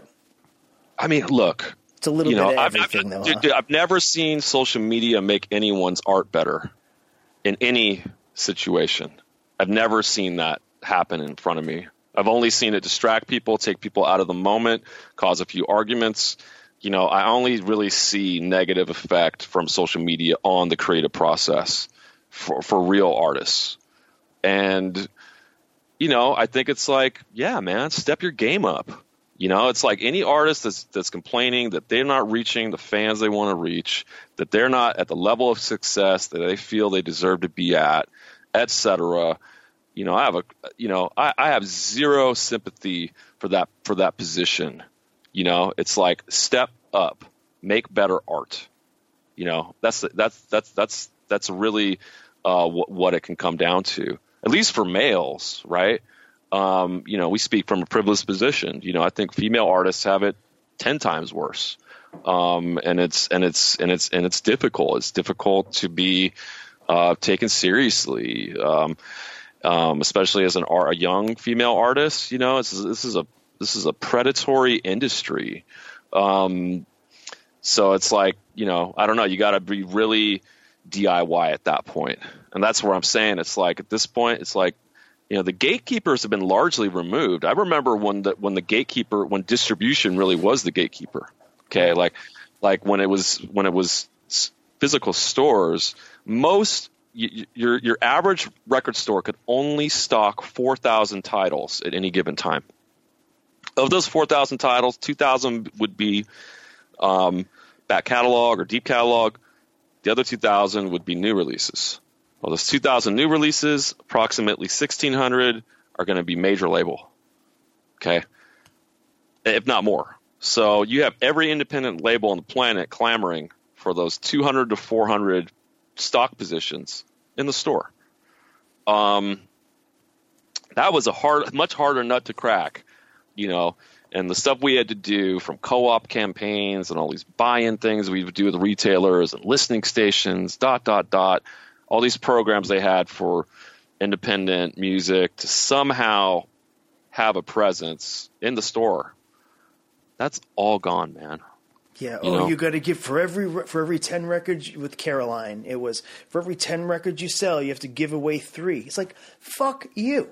I mean, look, it's a little you bit know, of I've, everything I've, though. dude, Huh? I've never seen social media make anyone's art better in any situation. I've never seen that happen in front of me. I've only seen it distract people, take people out of the moment, cause a few arguments. You know, I only really see negative effect from social media on the creative process for, for real artists. And, you know, I think it's like, yeah, man, step your game up. You know, it's like any artist that's that's complaining that they're not reaching the fans they want to reach, that they're not at the level of success that they feel they deserve to be at, et cetera. You know, I have a, you know, I, I have zero sympathy for that for that position. You know, it's like step up, make better art. You know, that's that's that's that's that's really uh, what, what it can come down to, at least for males, right? Um, you know, we speak from a privileged position. You know, I think female artists have it ten times worse, um, and it's and it's and it's and it's difficult. It's difficult to be uh, taken seriously, um, um, especially as an art, a young female artist. You know, it's, this is a this is a predatory industry. Um, so it's like, you know, I don't know. You got to be really D I Y at that point, and that's where I'm saying it's like at this point, it's like. You know, the gatekeepers have been largely removed. I remember when the when the gatekeeper, when distribution really was the gatekeeper. Okay, like like when it was when it was physical stores, most y- your your average record store could only stock four thousand titles at any given time. Of those four thousand titles, two thousand would be um, back catalog or deep catalog. The other two thousand would be new releases. Well, those two thousand new releases, approximately sixteen hundred are going to be major label, okay, if not more. So you have every independent label on the planet clamoring for those two hundred to four hundred stock positions in the store. Um, that was a hard, much harder nut to crack, you know, and the stuff we had to do from co-op campaigns and all these buy-in things we would do with retailers and listening stations, dot, dot, dot. All these programs they had for independent music to somehow have a presence in the store. That's all gone, man. Yeah. You oh, know? you got to give for every for every ten records with Caroline. It was for every ten records you sell, you have to give away three. It's like fuck you.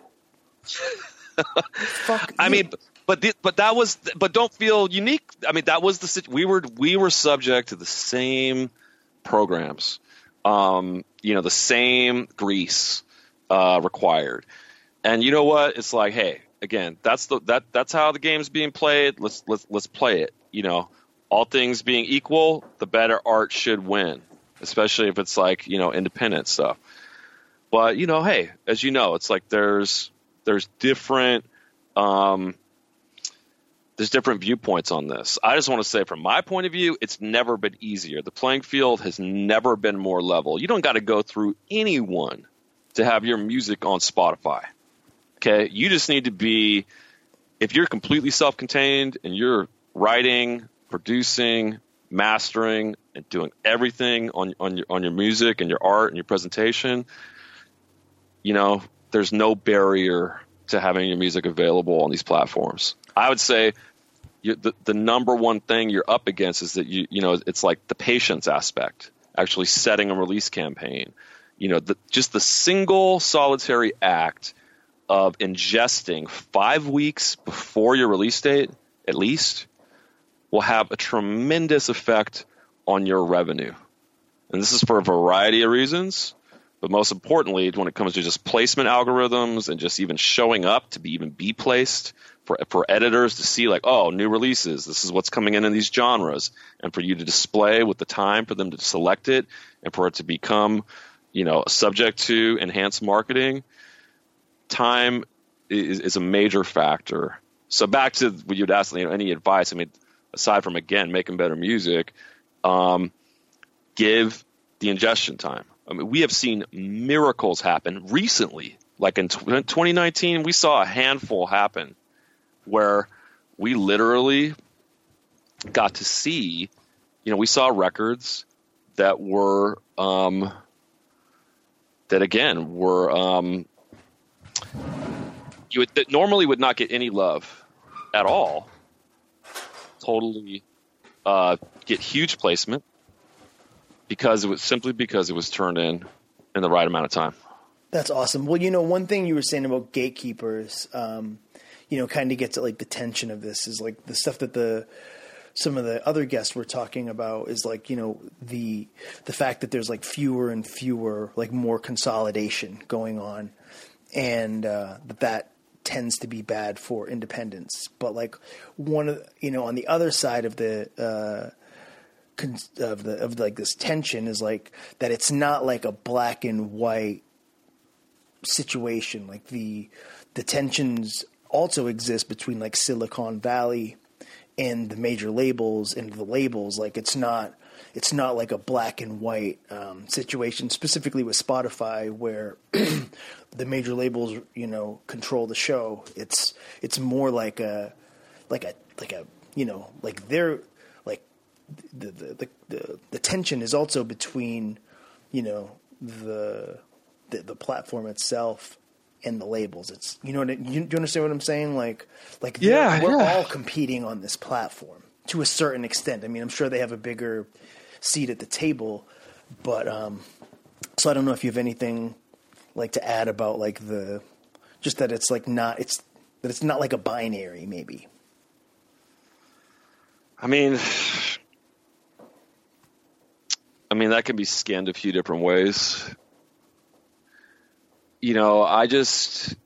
fuck. I you. mean, but the, but that was but don't feel unique. I mean, that was the we were we were subject to the same programs. Um, you know, the same grease uh, required. And you know what? It's like, hey, again, that's the that that's how the game's being played. Let's let's let's play it. You know, all things being equal, the better art should win, especially if it's like, you know, independent stuff. But, you know, hey, as you know, it's like there's there's different um There's different viewpoints on this. I just want to say from my point of view, it's never been easier. The playing field has never been more level. You don't got to go through anyone to have your music on Spotify. Okay? You just need to be, if you're completely self-contained and you're writing, producing, mastering, and doing everything on, on, your, on your music and your art and your presentation, you know, there's no barrier to having your music available on these platforms. I would say you, the, the number one thing you're up against is that, you you know, it's like the patience aspect, actually setting a release campaign. You know, the, just the single solitary act of ingesting five weeks before your release date, at least, will have a tremendous effect on your revenue. And this is for a variety of reasons. But most importantly, when it comes to just placement algorithms and just even showing up to be even be placed for for editors to see like, oh, new releases, this is what's coming in in these genres, and for you to display with the time for them to select it and for it to become, you know, subject to enhanced marketing, time is, is a major factor. So back to what you'd ask, you know, any advice, I mean, aside from, again, making better music, um, give the ingestion time. I mean, we have seen miracles happen recently. Like in twenty nineteen, we saw a handful happen where we literally got to see, you know, we saw records that were, um, that again were, um, you would, that normally would not get any love at all. Totally uh, get huge placement because it was simply because it was turned in in the right amount of time. That's awesome. Well, you know, one thing you were saying about gatekeepers, um, you know, kind of gets at like the tension of this is like the stuff that the some of the other guests were talking about is like, you know, the the fact that there's like fewer and fewer, like more consolidation going on, and uh, that that tends to be bad for independence. But like one of, you know, on the other side of the uh, of the of like this tension is like that it's not like a black and white situation. Like the the tensions also exist between like Silicon Valley and the major labels and the labels. Like it's not it's not like a black and white um, situation, specifically with Spotify, where the major labels, you know, control the show. It's it's more like a like a like a you know like they're like the the the, the, the tension is also between, you know, the The, the platform itself and the labels. It's, you know what, you, do you understand what I'm saying? Like, like yeah, we're yeah. all competing on this platform to a certain extent. I mean, I'm sure they have a bigger seat at the table, but, um, so I don't know if you have anything like to add about like the, just that it's like not, it's, that it's not like a binary maybe. I mean, I mean, that can be skinned a few different ways. You know, I just,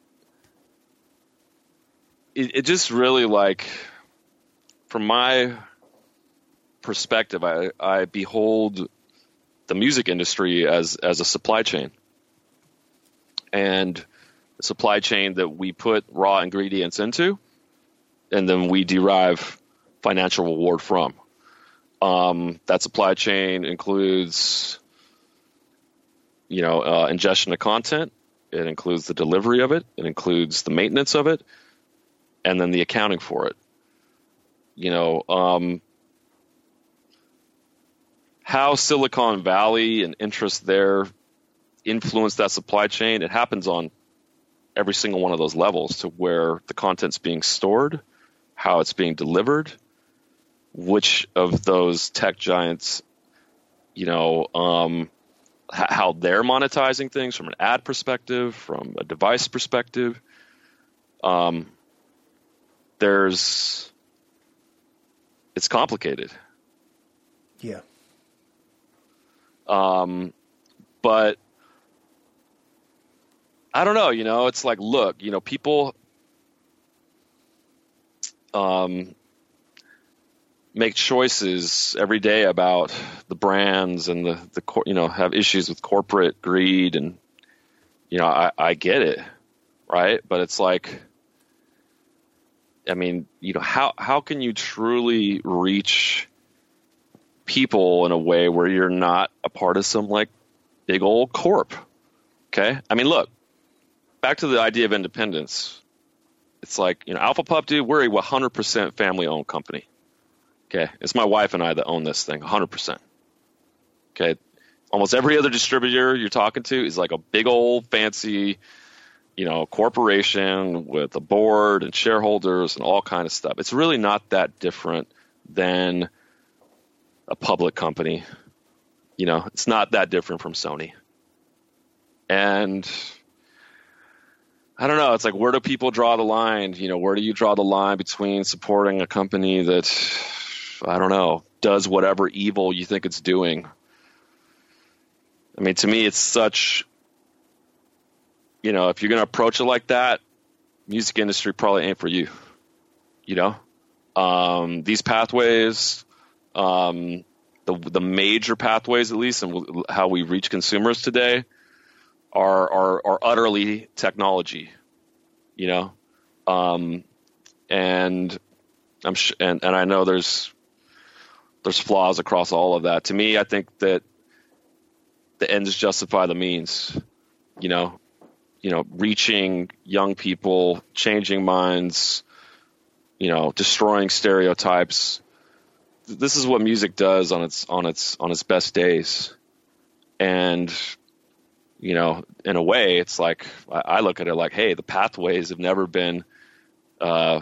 it, it just really like, from my perspective, I, I behold the music industry as, as a supply chain, and a supply chain that we put raw ingredients into, and then we derive financial reward from. Um, that supply chain includes, you know, uh, ingestion of content. It includes the delivery of it. It includes the maintenance of it, and then the accounting for it. You know, um, how Silicon Valley and interest there influence that supply chain. It happens on every single one of those levels, to where the content's being stored, how it's being delivered, which of those tech giants, you know, um, how they're monetizing things from an ad perspective, from a device perspective. Um, there's, it's complicated. Yeah. Um, but I don't know, you know, it's like, look, you know, people, um, make choices every day about the brands and the, the, you know, have issues with corporate greed, and, you know, I, I get it. Right. But it's like, I mean, you know, how, how can you truly reach people in a way where you're not a part of some like big old corp? Okay. I mean, look, back to the idea of independence. It's like, you know, Alpha Pup, dude, we're a one hundred percent family owned company. Okay, it's my wife and I that own this thing, one hundred percent. Okay, almost every other distributor you're talking to is like a big old fancy, you know, corporation with a board and shareholders and all kind of stuff. It's really not that different than a public company. You know, it's not that different from Sony. And I don't know, it's like, where do people draw the line? You know, where do you draw the line between supporting a company that, I don't know, does whatever evil you think it's doing? I mean, to me, it's such, you know, if you're going to approach it like that, music industry probably ain't for you, you know? Um, these pathways, um, the the major pathways, at least, and how we reach consumers today are, are, are utterly technology, you know? Um, and I'm sh- and, and I know there's, there's flaws across all of that. To me, I think that the ends justify the means, you know, you know, reaching young people, changing minds, you know, destroying stereotypes. This is what music does on its on its on its best days. And, you know, in a way, it's like, I look at it like, hey, the pathways have never been, uh,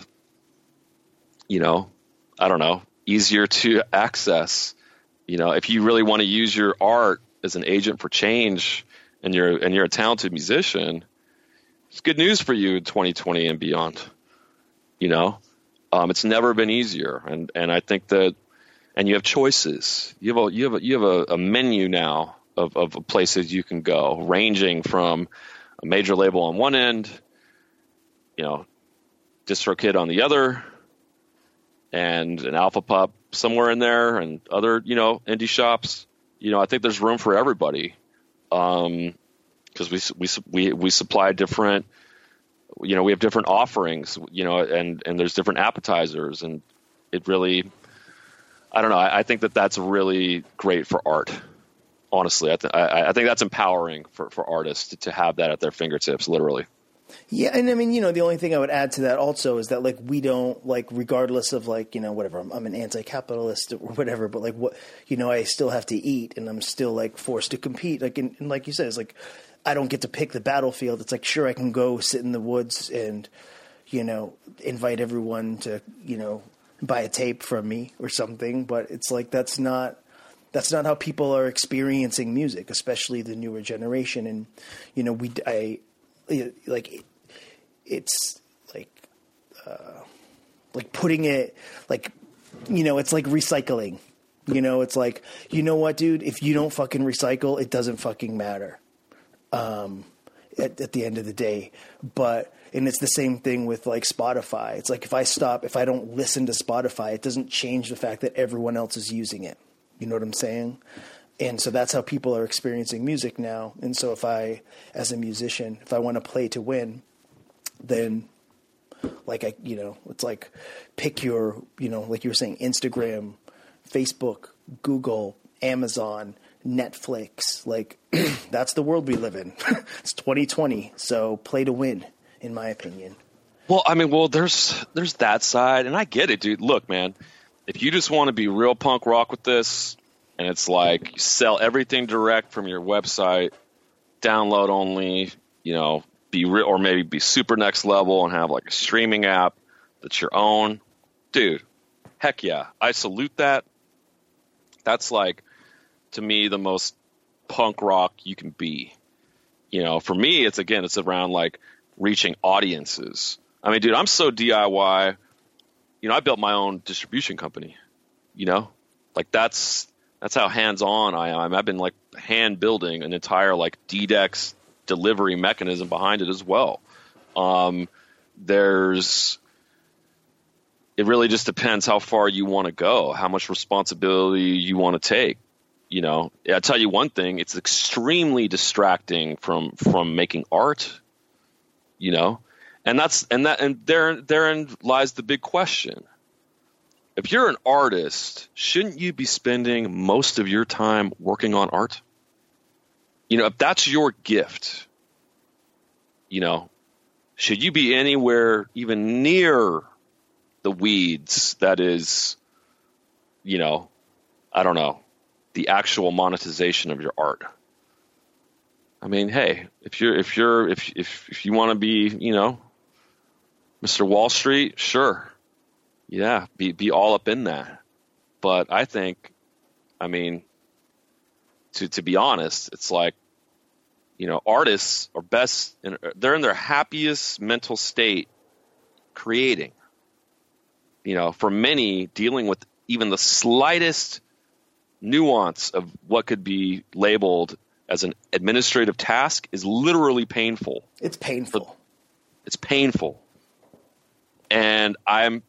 you know, I don't know, easier to access. You know, if you really want to use your art as an agent for change, and you're and you're a talented musician, it's good news for you in twenty twenty and beyond. You know, um, it's never been easier, and and I think that, and you have choices. You have a you have a, you have a, a menu now of of places you can go, ranging from a major label on one end, you know, DistroKid on the other, and an Alpha Pup somewhere in there, and other, you know, indie shops. You know, I think there's room for everybody, um, because we we we we supply different, you know, we have different offerings, you know, and and there's different appetizers, and it really, I don't know, I, I think that that's really great for art. Honestly, I, th- I, I think that's empowering for, for artists to, to have that at their fingertips, literally. Yeah, and I mean, you know, the only thing I would add to that also is that, like, we don't, like, regardless of, like, you know, whatever, I'm, I'm an anti-capitalist or whatever, but, like, what, you know, I still have to eat, and I'm still, like, forced to compete. Like, and, and like you said, it's like, I don't get to pick the battlefield. It's like, sure, I can go sit in the woods and, you know, invite everyone to, you know, buy a tape from me or something, but it's like, that's not... That's not how people are experiencing music, especially the newer generation. And, you know, we, I, like, it, it's like, uh, like putting it, like, you know, it's like recycling. You know, it's like, you know what, dude, if you don't fucking recycle, it doesn't fucking matter, um, at, at the end of the day. But, and it's the same thing with, like, Spotify. It's like, if I stop, if I don't listen to Spotify, it doesn't change the fact that everyone else is using it. You know what I'm saying? And so that's how people are experiencing music now. And so if I, as a musician, if I want to play to win, then, like, I, you know, it's like, pick your, you know, like you were saying, Instagram, Facebook, Google, Amazon, Netflix. Like, that's the world we live in. It's twenty twenty. So play to win, in my opinion. Well, I mean, well, there's, there's that side, and I get it, dude. Look, man. If you just want to be real punk rock with this, and it's like you sell everything direct from your website, download only, you know, be real, or maybe be super next level and have like a streaming app that's your own, dude, heck yeah, I salute that. That's like, to me, the most punk rock you can be. You know, for me, it's again, it's around like reaching audiences. I mean, dude, I'm so D I Y. You know, I built my own distribution company, you know, like that's, that's how hands-on I am. I've been like hand building an entire like D DEX delivery mechanism behind it as well. Um, there's, it really just depends how far you want to go, how much responsibility you want to take. You know, I tell you one thing, it's extremely distracting from, from making art, you know. And that's and that and there therein lies the big question. If you're an artist, shouldn't you be spending most of your time working on art? You know, if that's your gift, you know, should you be anywhere even near the weeds that is, you know, I don't know, the actual monetization of your art? I mean, hey, if you're if you're if if if you want to be, you know, Mister Wall Street, sure. Yeah, be be all up in that. But I think, I mean, to to be honest, it's like, you know, artists are best, in, they're in their happiest mental state creating. You know, for many, dealing with even the slightest nuance of what could be labeled as an administrative task is literally painful. It's painful. But it's painful. And I'm,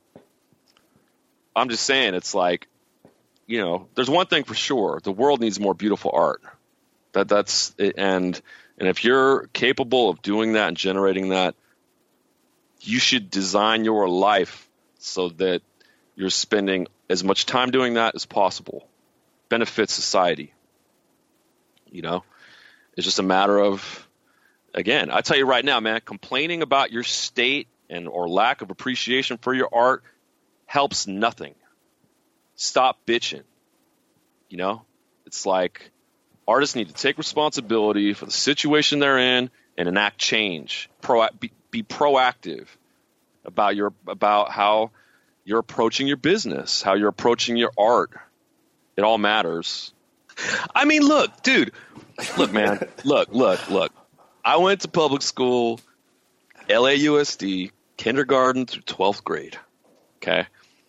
I'm just saying, it's like, you know, there's one thing for sure: the world needs more beautiful art. That that's and and if you're capable of doing that and generating that, you should design your life so that you're spending as much time doing that as possible. Benefits society. You know, It's just a matter of, again, I tell you right now, man, complaining about your state and or lack of appreciation for your art helps nothing. Stop bitching. You know, it's like artists need to take responsibility for the situation they're in and enact change. Pro, be, be proactive about your about how you're approaching your business, how you're approaching your art. It all matters. I mean, look, dude. Look, man. look, look, look. I went to public school, L A U S D, kindergarten through twelfth grade. Okay.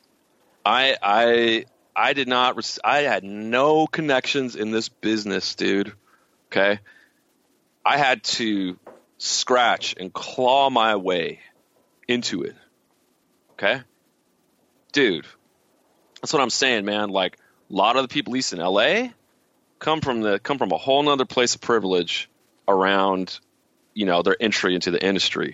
I I I did not. I had no connections in this business, dude. Okay. I had to scratch and claw my way into it. Okay. Dude, that's what I'm saying, man. Like, a lot of the people, at least in L A, come from the come from a whole nother place of privilege around, you know, their entry into the industry.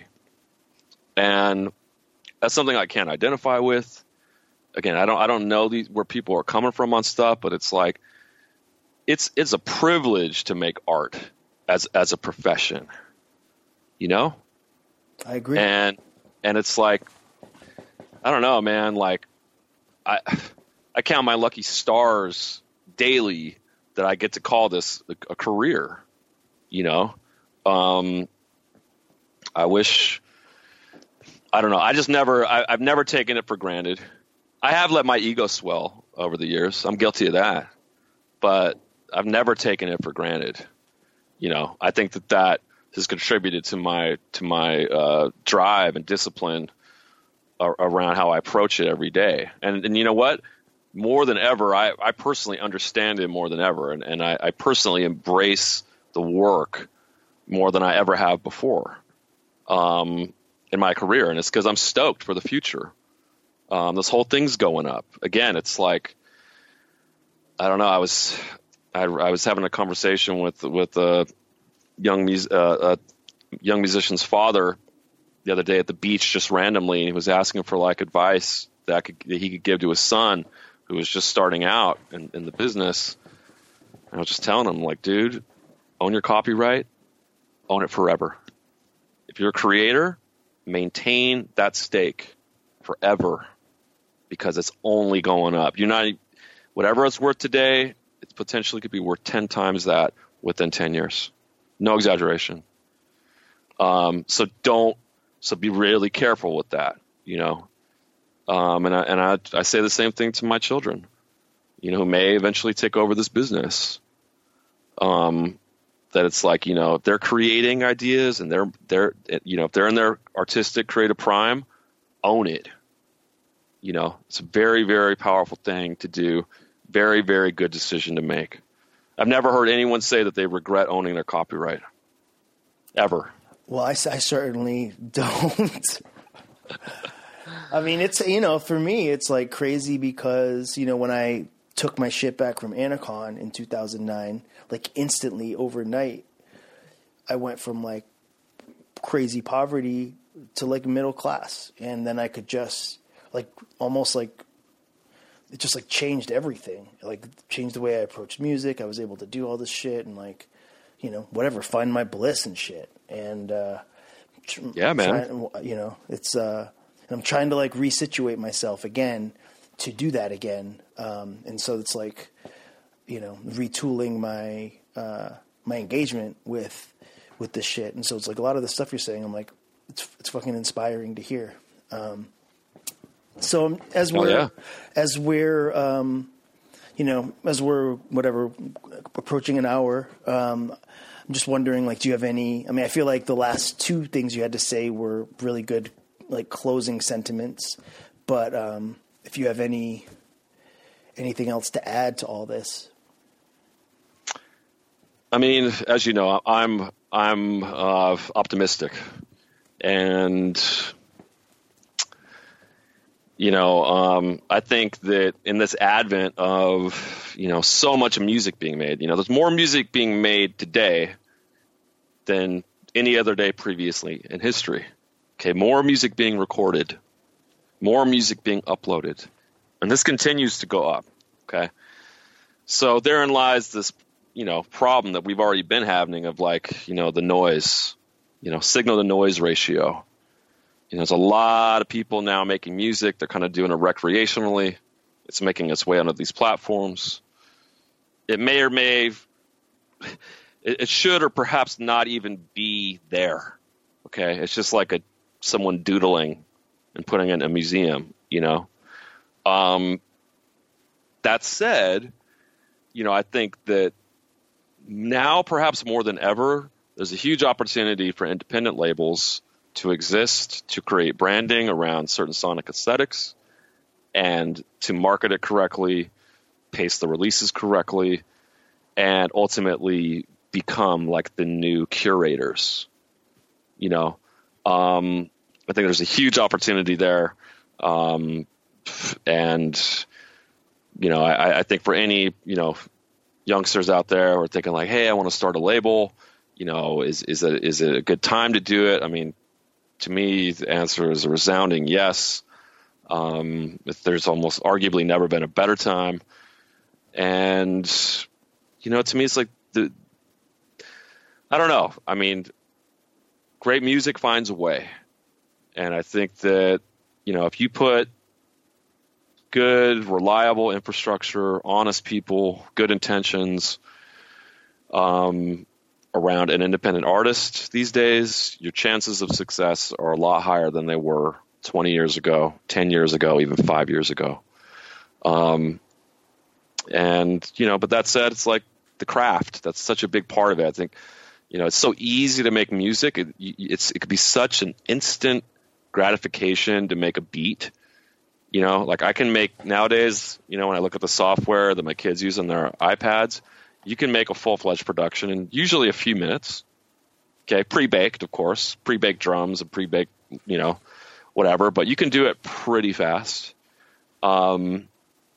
And that's something I can't identify with. Again, I don't I don't know these, where people are coming from on stuff, but it's like it's it's a privilege to make art as as a profession. You know? I agree. And and it's like, I don't know, man, like I I count my lucky stars daily that I get to call this a, a career. You know? Um I wish I don't know. I just never I, I've never taken it for granted. I have let my ego swell over the years. I'm guilty of that, but I've never taken it for granted. You know, I think that that has contributed to my to my uh, drive and discipline ar- around how I approach it every day. And and you know what? More than ever, I, I personally understand it more than ever, and, and I, I personally embrace the work more than I ever have before um, in my career, and it's because I'm stoked for the future. Um, this whole thing's going up again. It's like, I don't know. I was, I, I was having a conversation with, with a young, mus- uh, a young musician's father the other day at the beach, just randomly. And he was asking for like advice that, I could, that he could give to his son who was just starting out in, in the business. And I was just telling him, like, dude, own your copyright, own it forever. If you're a creator, maintain that stake forever. Because it's only going up. You're not, whatever it's worth today, it potentially could be worth ten times that within ten years. No exaggeration. Um, so don't, so be really careful with that, you know. Um, and I, and I, I say the same thing to my children, you know, who may eventually take over this business. Um, that it's like, you know, if they're creating ideas and they're, they're, you know, if they're in their artistic creative prime, own it. You know, it's a very, very powerful thing to do. Very, very good decision to make. I've never heard anyone say that they regret owning their copyright. Ever. Well, I, I certainly don't. I mean, it's, you know, for me, it's like crazy because, you know, when I took my shit back from Anacon in two thousand nine, like instantly overnight, I went from like crazy poverty to like middle class. And then I could just... like almost like it just like changed everything, like changed the way I approached music. I was able to do all this shit and like, you know, whatever, find my bliss and shit. And, uh, yeah, man, trying, you know, it's, uh, I'm trying to like resituate myself again to do that again. Um, and so it's like, you know, retooling my, uh, my engagement with, with this shit. And so it's like a lot of the stuff you're saying, I'm like, it's, it's fucking inspiring to hear. Um, So as we're, oh, yeah. as we're, um, you know, as we're whatever approaching an hour, um, I'm just wondering, like, do you have any? I mean, I feel like the last two things you had to say were really good, like closing sentiments. But um, if you have any anything else to add to all this, I mean, as you know, I'm I'm uh, optimistic, and. You know, um, I think that in this advent of, you know, so much music being made, you know, there's more music being made today than any other day previously in history. Okay, more music being recorded, more music being uploaded, and this continues to go up. Okay, so therein lies this you know, problem that we've already been having of like, you know, the noise, you know, signal to noise ratio. You know, there's a lot of people now making music. They're kind of doing it recreationally. It's making its way onto these platforms. It may or may, it, it should or perhaps not even be there. Okay, it's just like a someone doodling and putting it in a museum. You know, um, that said, you know, I think that now perhaps more than ever, there's a huge opportunity for independent labels to exist, to create branding around certain sonic aesthetics, and to market it correctly, pace the releases correctly, and ultimately become like the new curators. You know, um, I think there's a huge opportunity there. Um, and, you know, I, I think for any, you know, youngsters out there who are thinking like, hey, I want to start a label, you know, is, is it, is it a good time to do it? I mean, to me, the answer is a resounding yes. Um, there's almost arguably never been a better time. And, you know, to me, it's like the, I don't know. I mean, great music finds a way. And I think that, you know, if you put good, reliable infrastructure, honest people, good intentions, um, around an independent artist these days, your chances of success are a lot higher than they were twenty years ago, ten years ago, even five years ago. Um, and, you know, but that said, it's like the craft. That's such a big part of it. I think, you know, it's so easy to make music. It, it's, it could be such an instant gratification to make a beat. You know, like I can make nowadays, you know, when I look at the software that my kids use on their iPads, you can make a full-fledged production in usually a few minutes. Okay, pre-baked, of course, pre-baked drums and pre-baked, you know, whatever. But you can do it pretty fast. Um,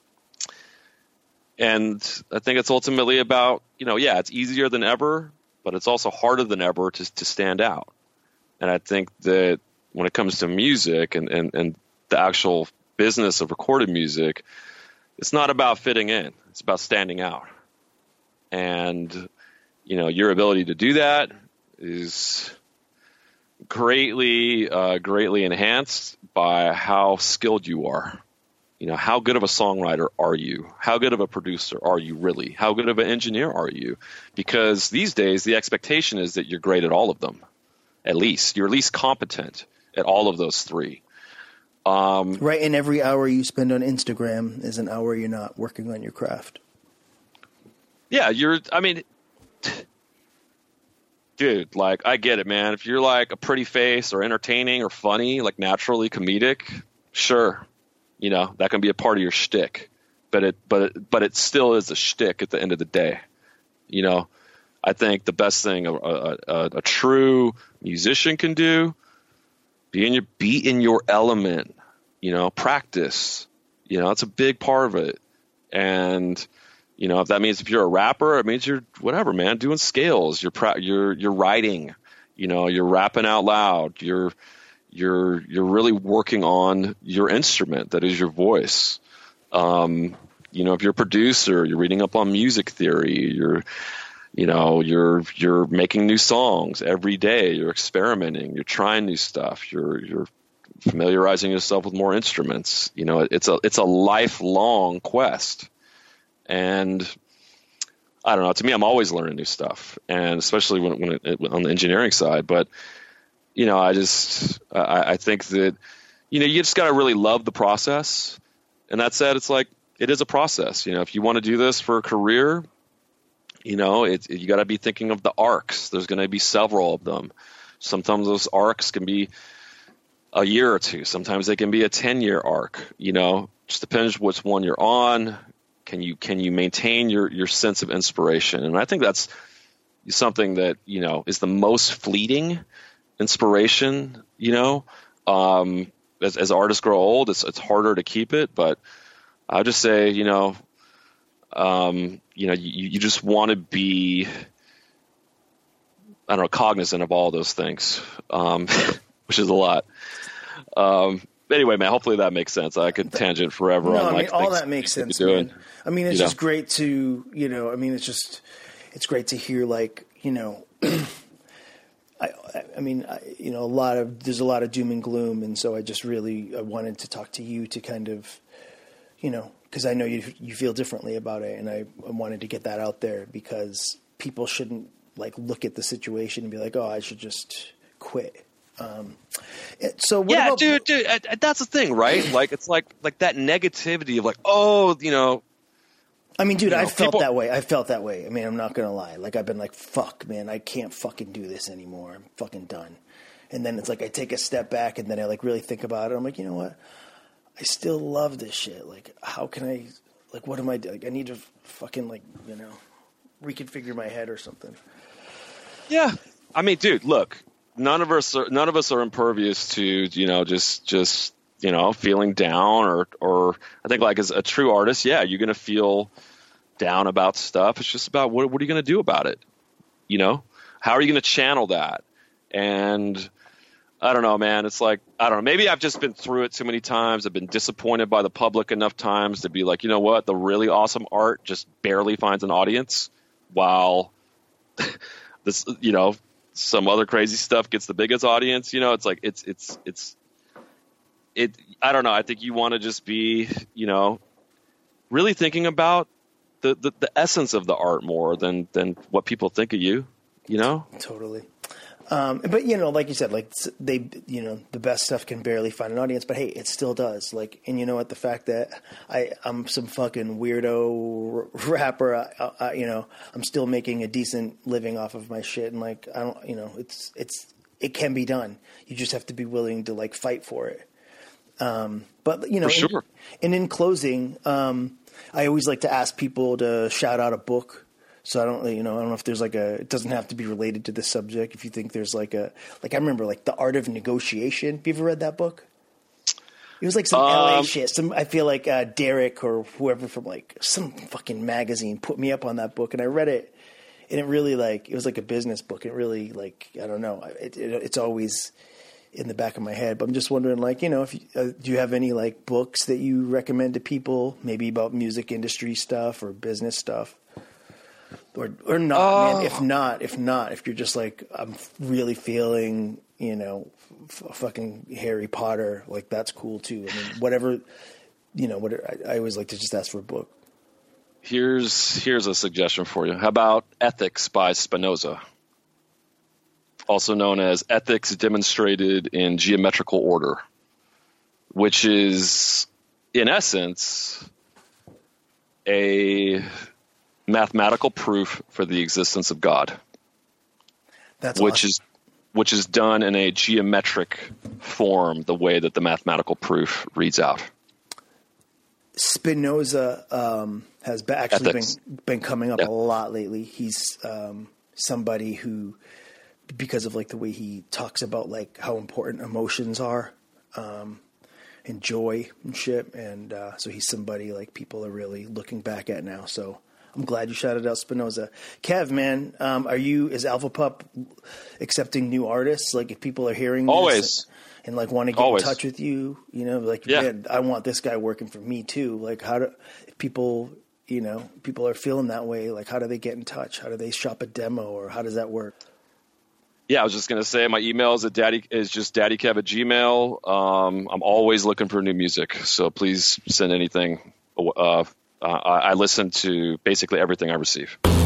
and I think it's ultimately about, you know, yeah, it's easier than ever, but it's also harder than ever to to stand out. And I think that when it comes to music and, and, and the actual business of recorded music, it's not about fitting in. It's about standing out. And, you know, your ability to do that is greatly, uh, greatly enhanced by how skilled you are. You know, how good of a songwriter are you? How good of a producer are you really? How good of an engineer are you? Because these days, the expectation is that you're great at all of them. At least. You're at least competent at all of those three. Um, right, and every hour you spend on Instagram is an hour you're not working on your craft. Yeah, you're, I mean, dude, like, I get it, man. If you're like a pretty face or entertaining or funny, like naturally comedic, sure, you know, that can be a part of your shtick. But it, but it, but it still is a shtick at the end of the day. You know, I think the best thing a, a, a, a true musician can do, be in your, be in your element, you know, practice, you know, that's a big part of it. And, you know, if that means if you're a rapper, it means you're whatever, man, doing scales, you're pra- you're you're writing, you know, you're rapping out loud, you're you're you're really working on your instrument that is your voice. Um, you know, if you're a producer, you're reading up on music theory, you're you know, you're you're making new songs every day, you're experimenting, you're trying new stuff, you're you're familiarizing yourself with more instruments. You know, it's a it's a lifelong quest. And I don't know. To me, I'm always learning new stuff, and especially when, when it, on the engineering side. But you know, I just I, I think that you know you just got to really love the process. And that said, it's like it is a process. You know, if you want to do this for a career, you know, it, you got to be thinking of the arcs. There's going to be several of them. Sometimes those arcs can be a year or two. Sometimes they can be a ten-year arc. You know, just depends which one you're on. Can you can you maintain your, your sense of inspiration? And I think that's something that, you know, is the most fleeting inspiration, you know. Um, as, as artists grow old, it's it's harder to keep it. But I would just say, you know, um, you know, you, you just want to be, I don't know, cognizant of all those things, um, which is a lot. Um, anyway, man, hopefully that makes sense. I could tangent forever. No, on I mean, like all that makes sense, man. I mean, it's you just know? great to, you know, I mean, it's just, it's great to hear, like, you know, I, I mean, I, you know, a lot of, there's a lot of doom and gloom. And so I just really, I wanted to talk to you to kind of, you know, cause I know you, you feel differently about it. And I, I wanted to get that out there because people shouldn't like look at the situation and be like, oh, I should just quit. Um, so what yeah, about, dude, dude, that's the thing, right? Like, it's like, like that negativity of like, oh, you know, I mean, dude, you know, I felt people, that way. I felt that way. I mean, I'm not going to lie. Like, I've been like, fuck, man, I can't fucking do this anymore. I'm fucking done. And then it's like, I take a step back and then I like really think about it. I'm like, you know what? I still love this shit. Like, how can I, like, what am I doing? Like, I need to fucking like, you know, reconfigure my head or something. Yeah. I mean, dude, look, none of us are, none of us are impervious to, you know, just, just, you know, feeling down or, or I think like as a true artist, yeah, you're going to feel down about stuff. It's just about what, what are you going to do about it? You know, how are you going to channel that? And I don't know, man, it's like, I don't know, maybe I've just been through it too many times. I've been disappointed by the public enough times to be like, you know what? The really awesome art just barely finds an audience while this, you know, some other crazy stuff gets the biggest audience. You know, it's like, it's, it's, it's, It, I don't know. I think you want to just be, you know, really thinking about the, the, the essence of the art more than, than what people think of you, you know? Totally. Um, but, you know, like you said, like they, you know, the best stuff can barely find an audience, but hey, it still does. Like, and you know what, the fact that I, I'm some fucking weirdo rapper, I, I, you know, I'm still making a decent living off of my shit. And like, I don't, you know, it's, it's, it can be done. You just have to be willing to like fight for it. Um, but you know, for sure. in, and in closing, um, I always like to ask people to shout out a book. So I don't, you know, I don't know if there's like a, it doesn't have to be related to this subject. If you think there's like a, like I remember like The Art of Negotiation. Have you ever read that book? It was like some um, L A shit. Some, I feel like, uh, Derek or whoever from like some fucking magazine put me up on that book and I read it and it really like, it was like a business book. It really like, I don't know. It, it, it's always in the back of my head, but I'm just wondering, like, you know, if you, uh, do you have any like books that you recommend to people, maybe about music industry stuff or business stuff, or or not? Oh. Man, if not, if not, if you're just like, I'm really feeling, you know, f- fucking Harry Potter, like that's cool too. I mean, whatever, you know, what I, I always like to just ask for a book. Here's here's a suggestion for you. How about Ethics by Spinoza? Also known as Ethics Demonstrated in Geometrical Order, which is, in essence, a mathematical proof for the existence of God. That's which awesome. is which is done in a geometric form, the way that the mathematical proof reads out. Spinoza um, has been, actually been been coming up yeah. a lot lately. He's um, somebody who, because of like the way he talks about like how important emotions are, um, and joy and shit. And, uh, so he's somebody like people are really looking back at now. So I'm glad you shouted out Spinoza. Kev, man, um, are you, is Alpha Pup accepting new artists? Like if people are hearing this Always. and, and like want to get Always. in touch with you, you know, like, yeah. man, I want this guy working for me too. Like how do if people, you know, people are feeling that way, like how do they get in touch? How do they shop a demo or how does that work? Yeah, I was just going to say my email is, at daddy, is just daddykev at gmail. Um, I'm always looking for new music, so please send anything. Uh, uh, I, I listen to basically everything I receive.